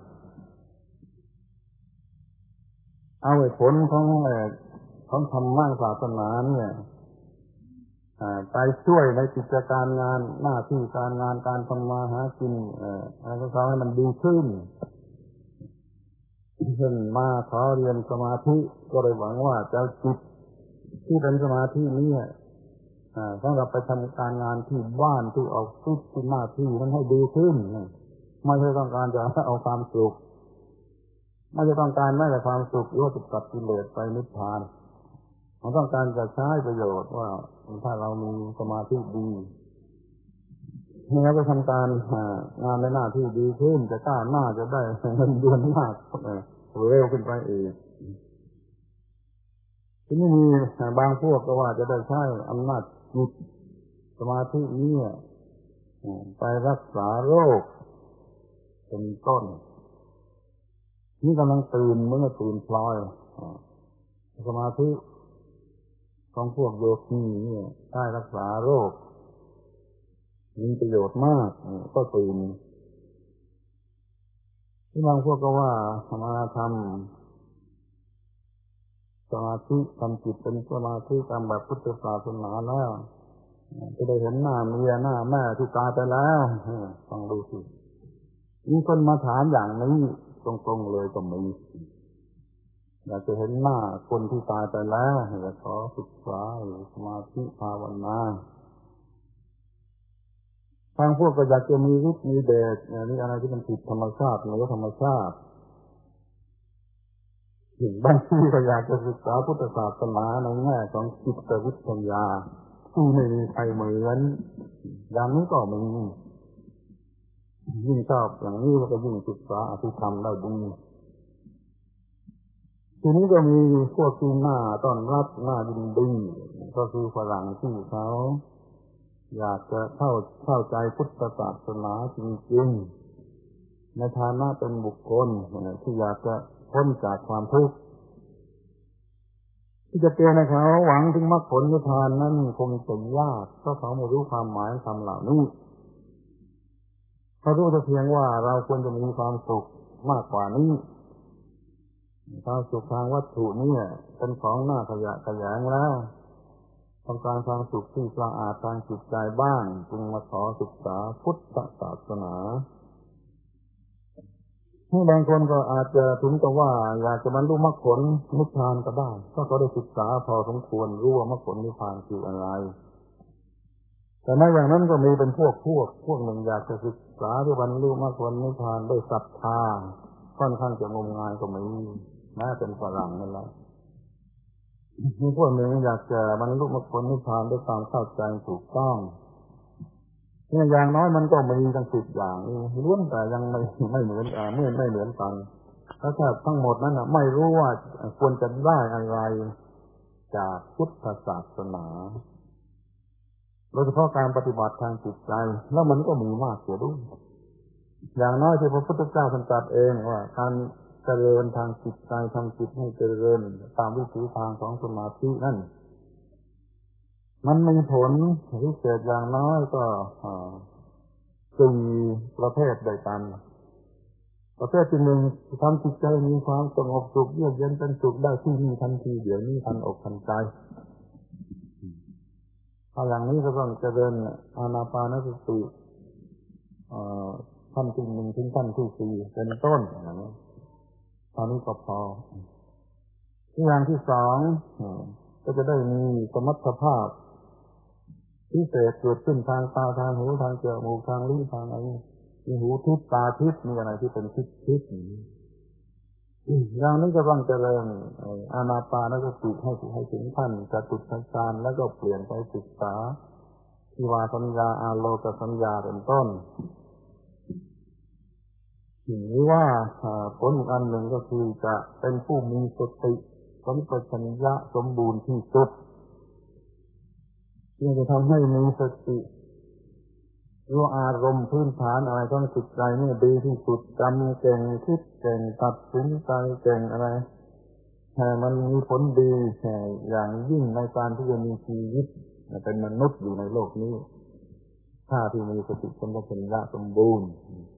เอาผลของของธรรมะศาสนาเนี่ยไปช่วยในกิจการงานหน้าที่การงานการทำมาหากินอะไรก็ทำให้มันดีขึ้นเช่นมาขอเรียนสมาธิก็เลยหวังว่าจะจิตที่เป็นสมาธินี้สำหรับไปทำการงานที่บ้านที่ออกฟิศที่หน้าที่นั้นให้ดีขึ้นไม่ใช่ต้องการจะเอาความสุขไม่ใช่ต้องการแม้แต่ความสุขหรือว่าจะตัดกิเลสไปนิพพานมันต้องการจะใช้ประโยชน์ว่าถ้าเรามีสมาธิดีนี่เราก็ทำการงานในหน้าที่ดีขึ้นจะก้าวหน้าจะได้เงินเดือนมากเร็วขึ้นไปอีกทีนี้มีบางพวกก็ว่าจะได้ใช้อำนาจจิตสมาธินี้ไปรักษาโรคเป็นต้นนี่กำลังตื่นเมื่อตื่นพลอยสมาธิของพวกโยคีนี่ได้รักษาโรคมีประโยชน์มากก็ตื่นที่บางพวกก็ว่ามาทำสมาธิทำจิตเป็นสมาธิตามแบบพุทธศาสนาแล้วจะได้เห็นหน้าเมียหน้าแม่ที่ตายไปแล้วฟังดูสิมีคนมาถามอย่างนี้ตรงๆเลยก็มีอยากจะเห็นหน้าคนที่ตายไปแล้วอยากขอศึกษาสมาธิภาวนาบางพวกก็อยากจะมีฤทธิ์มีเดชอย่างนี้อะไรที่มันผิดธรรมชาติเหนือธรรมชาติบางทีก็อยากจะศึกษาพุทธศาสนาในแง่ของจิตวิทยาที่ไม่มีใครเหมือนอย่างนี้ก็มียิ่งชอบอย่างนี้ก็ยิ่งศึกษาอภิธรรมได้ดีทีนี้ก็มีพวกที่หน้าต้อนรับหน้ายินดีก็คือฝรั่งที่เขาอยากจะเข้าเข้าใจพุทธศาสนาจริงๆในฐานะเป็นบุคคลที่อยากจะพ้นจากความทุกข์ที่จะเตือนให้เขาหวังถึงมรรคผลนิพพานนั้นคงจะยากเพราะเขาไม่รู้ความหมายคำเหล่านี้เขารู้แต่เพียงว่าเราควรจะมีความสุขมากกว่านี้ความสุขทางวัตถุนี่เป็นของน่าขยะแขยงแล้วต้องการความสุขที่สะอาดทางจิตใจบ้างจึงมาขอศึกษาพุทธศาสนาที่บางคนก็อาจจะถึงกับว่าอยากจะบรรลุมรรคผลนิพพานก็ได้ก็เขาได้ศึกษาพอสมควรรู้ว่ามรรคผลนิพพานคืออะไรแต่ในอย่างนั้นก็มีเป็นพวกพวกพวกหนึ่งอยากจะศึกษาที่บรรลุมรรคผลนิพพานด้วยศรัทธาค่อนข้างจะงมงายก็มีแม้เป็นฝรั่งนั่นแหละมีพวกหนึ่งอยากจะบรรลุมรรคผลนิพพานด้วยความเข้าใจถูกต้องเนี่ยอย่างน้อยมันก็มีทั้งสิบอย่างล้วนแต่ยังไม่ไม่เหมือนอ่าไม่ไม่เหมือนกันแล้วถ้าทั้งหมดนั้นน่ะไม่รู้ว่าควรจะได้อะไรจากพุทธศาสนาโดยเฉพาะการปฏิบัติทางจิตใจแล้วมันก็มีมากเสียด้วยอย่างน้อยที่พระพุทธเจ้าท่านตรัสเองว่าการเจริญทางจิตใจทำจิตให้เจริญตามวิถีทางของสมาธินั่นมันมีผลพิเศษอย่างน้อยก็สี่ประเภทด้วยกันประเภทที่หนึ่งทำจิตใจมีความสงบสุขเยือกเย็นเป็นสุขได้ที่นี่ทันทีเดี๋ยวนี้ทันอกทันใจถ้าอย่างนี้ก็ต้องเจริญอานาปานสติขั้นที่หนึ่งถึงขั้นที่สี่เป็นต้นอย่างนี้ตอนนี้ก็พออย่างที่สองก็จะได้มีสมรรถภาพพิเศษเกิดขึ้นทางตาทางหูทางจมูกทางลิ้นทางอะไรมีหูทิพย์ตาทิพย์มีอะไรที่เป็นทิพย์ทิพย์อย่างนี้ก็ต้องเจริญอานาปานสติให้ให้ถึงขั้นจตุตถฌานแล้วก็เปลี่ยนไปศึกษาทิวาสัญญาอาโลกสัญญาเป็นต้นหรือว่าผลอีกอันหนึ่งก็คือจะเป็นผู้มีสติสัมปชัญญะสมบูรณ์ที่สุดที่จะทำให้มีสติรู้อารมณ์พื้นฐานอะไรของจิตใจนี่ดีที่สุดจำเก่งคิดเก่งตัดสินใจเก่งอะไรแต่มันมีผลดีอย่างยิ่งในการที่จะมีชีวิตเป็นมนุษย์อยู่ในโลกนี้ถ้าที่มีสติสัมปชัญญะสมบูรณ์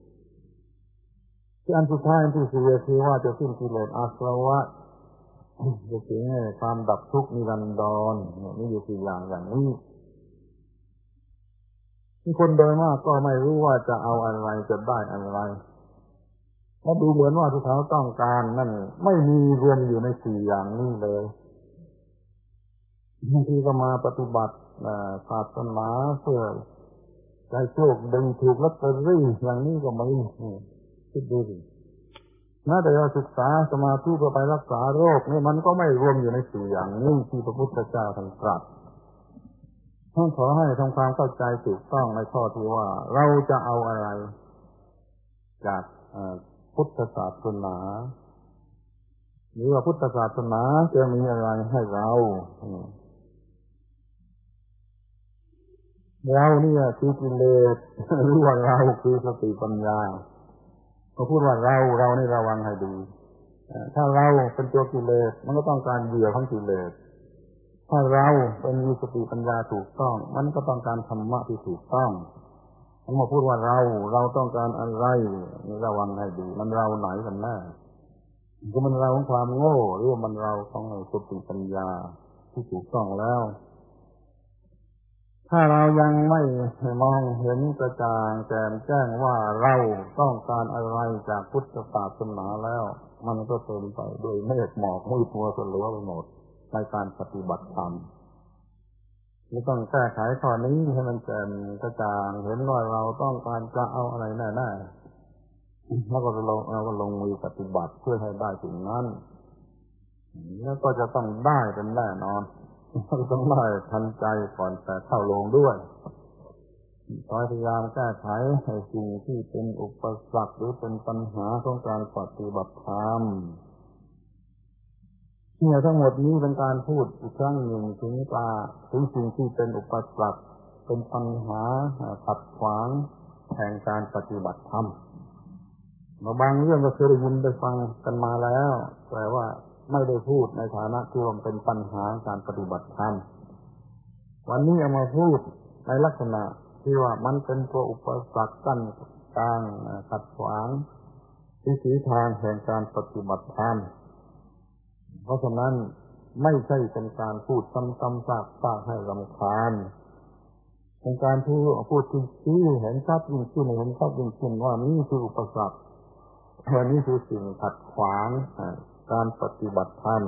ที่อันสุดท้ายที่สี่คือว่าจะสิ้นกิเลสอาสวะจะถึงความดับทุกข์นิรันดรนี่อยู่สี่อย่างอย่างนี้ที่คนโดยมากก็ไม่รู้ว่าจะเอาอะไรจะได้อะไรเพราะดูเหมือนว่าที่เขาต้องการนั่นไม่มีรวมอยู่ในสี่อย่างนี้เลยบางทีก็มาปฏิบัติศาสนาเพื่อได้โชคดึงถูกลอตเตอรี่อย่างนี้ก็ไม่คิดดูสิน่าแต่เราศึกษาสมาธิเพื่อไปรักษาโรคนี่มันก็ไม่รวมอยู่ในสี่อย่างนี้ที่พระพุทธเจ้าท่านตรัสต้องขอให้ทำความเข้าใจถูกต้องในข้อที่ว่าเราจะเอาอะไรจากพุทธศาสนาหรือว่าพุทธศาสนาจะมีอะไรให้เราเราเนี่ยคือกิเลสหรือว่าเราคือสติปัญญาพอพูดว่าเราเรานี่ระวังให้ดีถ้าเราเป็นตัวกิเลสมันก็ต้องการเหยื่อของกิเลสถ้าเราเป็นมีสติปัญญาถูกต้องมันก็ต้องการธรรมะที่ถูกต้องผมมาพูดว่าเราเราต้องการอะไรนี่ระวังให้ดีมันเราไหนกันแน่ก็มันเราของความโง่หรือว่ามันเราของสติปัญญาที่ถูกต้องแล้วถ้าเรายังไม่มองเห็นกระจ่างแจ่มแจ้งว่าเราต้องการอะไรจากพุทธศาสนาแล้วมันก็เต็มไปด้วยเมฆหมอกมืดมัวสลัวไปหมดในการปฏิบัติธรรมไม่ต้องแก้ไขข้อนี้ให้มันแจ่มกระจ่างเห็นว่าเราต้องการจะเอาอะไรแน่ๆแล้วก็ลงเราก็ลงมือปฏิบัติเพื่อให้ได้สิ่งนั้นแล้วก็จะต้องได้เป็นแน่นอนต้องได้ทันใจก่อนแต่เข้าลงด้วยพยายามแก้ไขให้สิ่งที่เป็นอุปสรรคหรือเป็นปัญหาของการปฏิบัติธรรมเนี่ยทั้งหมดนี้เป็นการพูดอีกครั้งหนึ่งถึงตาถึงสิ่งที่เป็นอุปสรรคเป็นปัญหาขัดขวางแห่งการปฏิบัติธรรมบางเรื่องก็เคยได้ยินได้ฟังกันมาแล้วแต่ว่าไม่ได้พูดในฐานะที่ว่าเป็นปัญหาการปฏิบัติธรรมวันนี้เอามาพูดในลักษณะที่ว่ามันเป็นตัวอุปสรรคกั้นกลางขัดขวางวิถีทางแห่งการปฏิบัติธรรมเพราะฉะนั้นไม่ใช่เป็นการพูดซ้ำๆซากๆให้รำคาญเป็นการพูดพูดที่เห็นชัดยิ่งขึ้นเห็นชัดยิ่งขึ้นว่านี่คืออุปสรรควันนี้คือสิ่งขัดขวางการปฏิบัติธรรม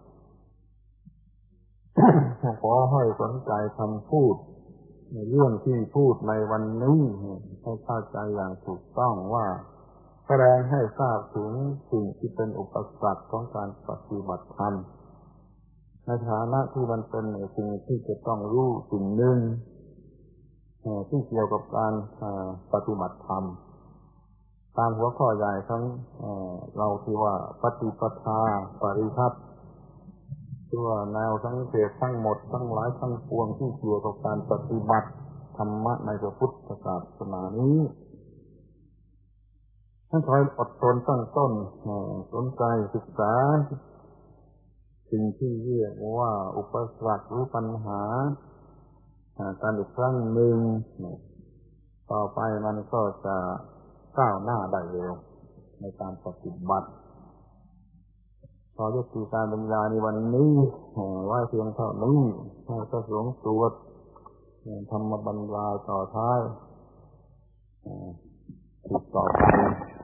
ขอให้สนใจคำพูดในเรื่องที่พูดในวันนี้ให้เข้าใจอย่างถูกต้องว่าแสดงให้ทราบถึงสิ่งที่เป็นอุปสรรคของการปฏิบัติธรรมในฐานะที่มันเป็นสิ่งที่จะต้องรู้สิ่งหนึ่งที่เกี่ยวกับการปฏิบัติธรรมตามหัวข้อใหญ่ทั้งเอ่อเราที่ว่าปฏิปทาปริภัตติตัวแนวสังเกตทั้งหมดทั้งหลายทั้งปวงที่เกี่ยวกับการปฏิบัติธรรมะในพระพุทธศาสนานี้ท่านคอยอดทนตั้งต้นสนใจศึกษาสิ่งที่เรียกว่าอุปสรรคหรือปัญหาการอีกครั้งหนึ่งต่อไปมันก็จะก้าวหน้าได้เร็วในการปฏิบัติขอยุติการบรรยายในวันนี้ไว้เพียงเท่านี้ให้พระสงฆ์สวดธรรมบรรยายต่อท้ายติดต่อไป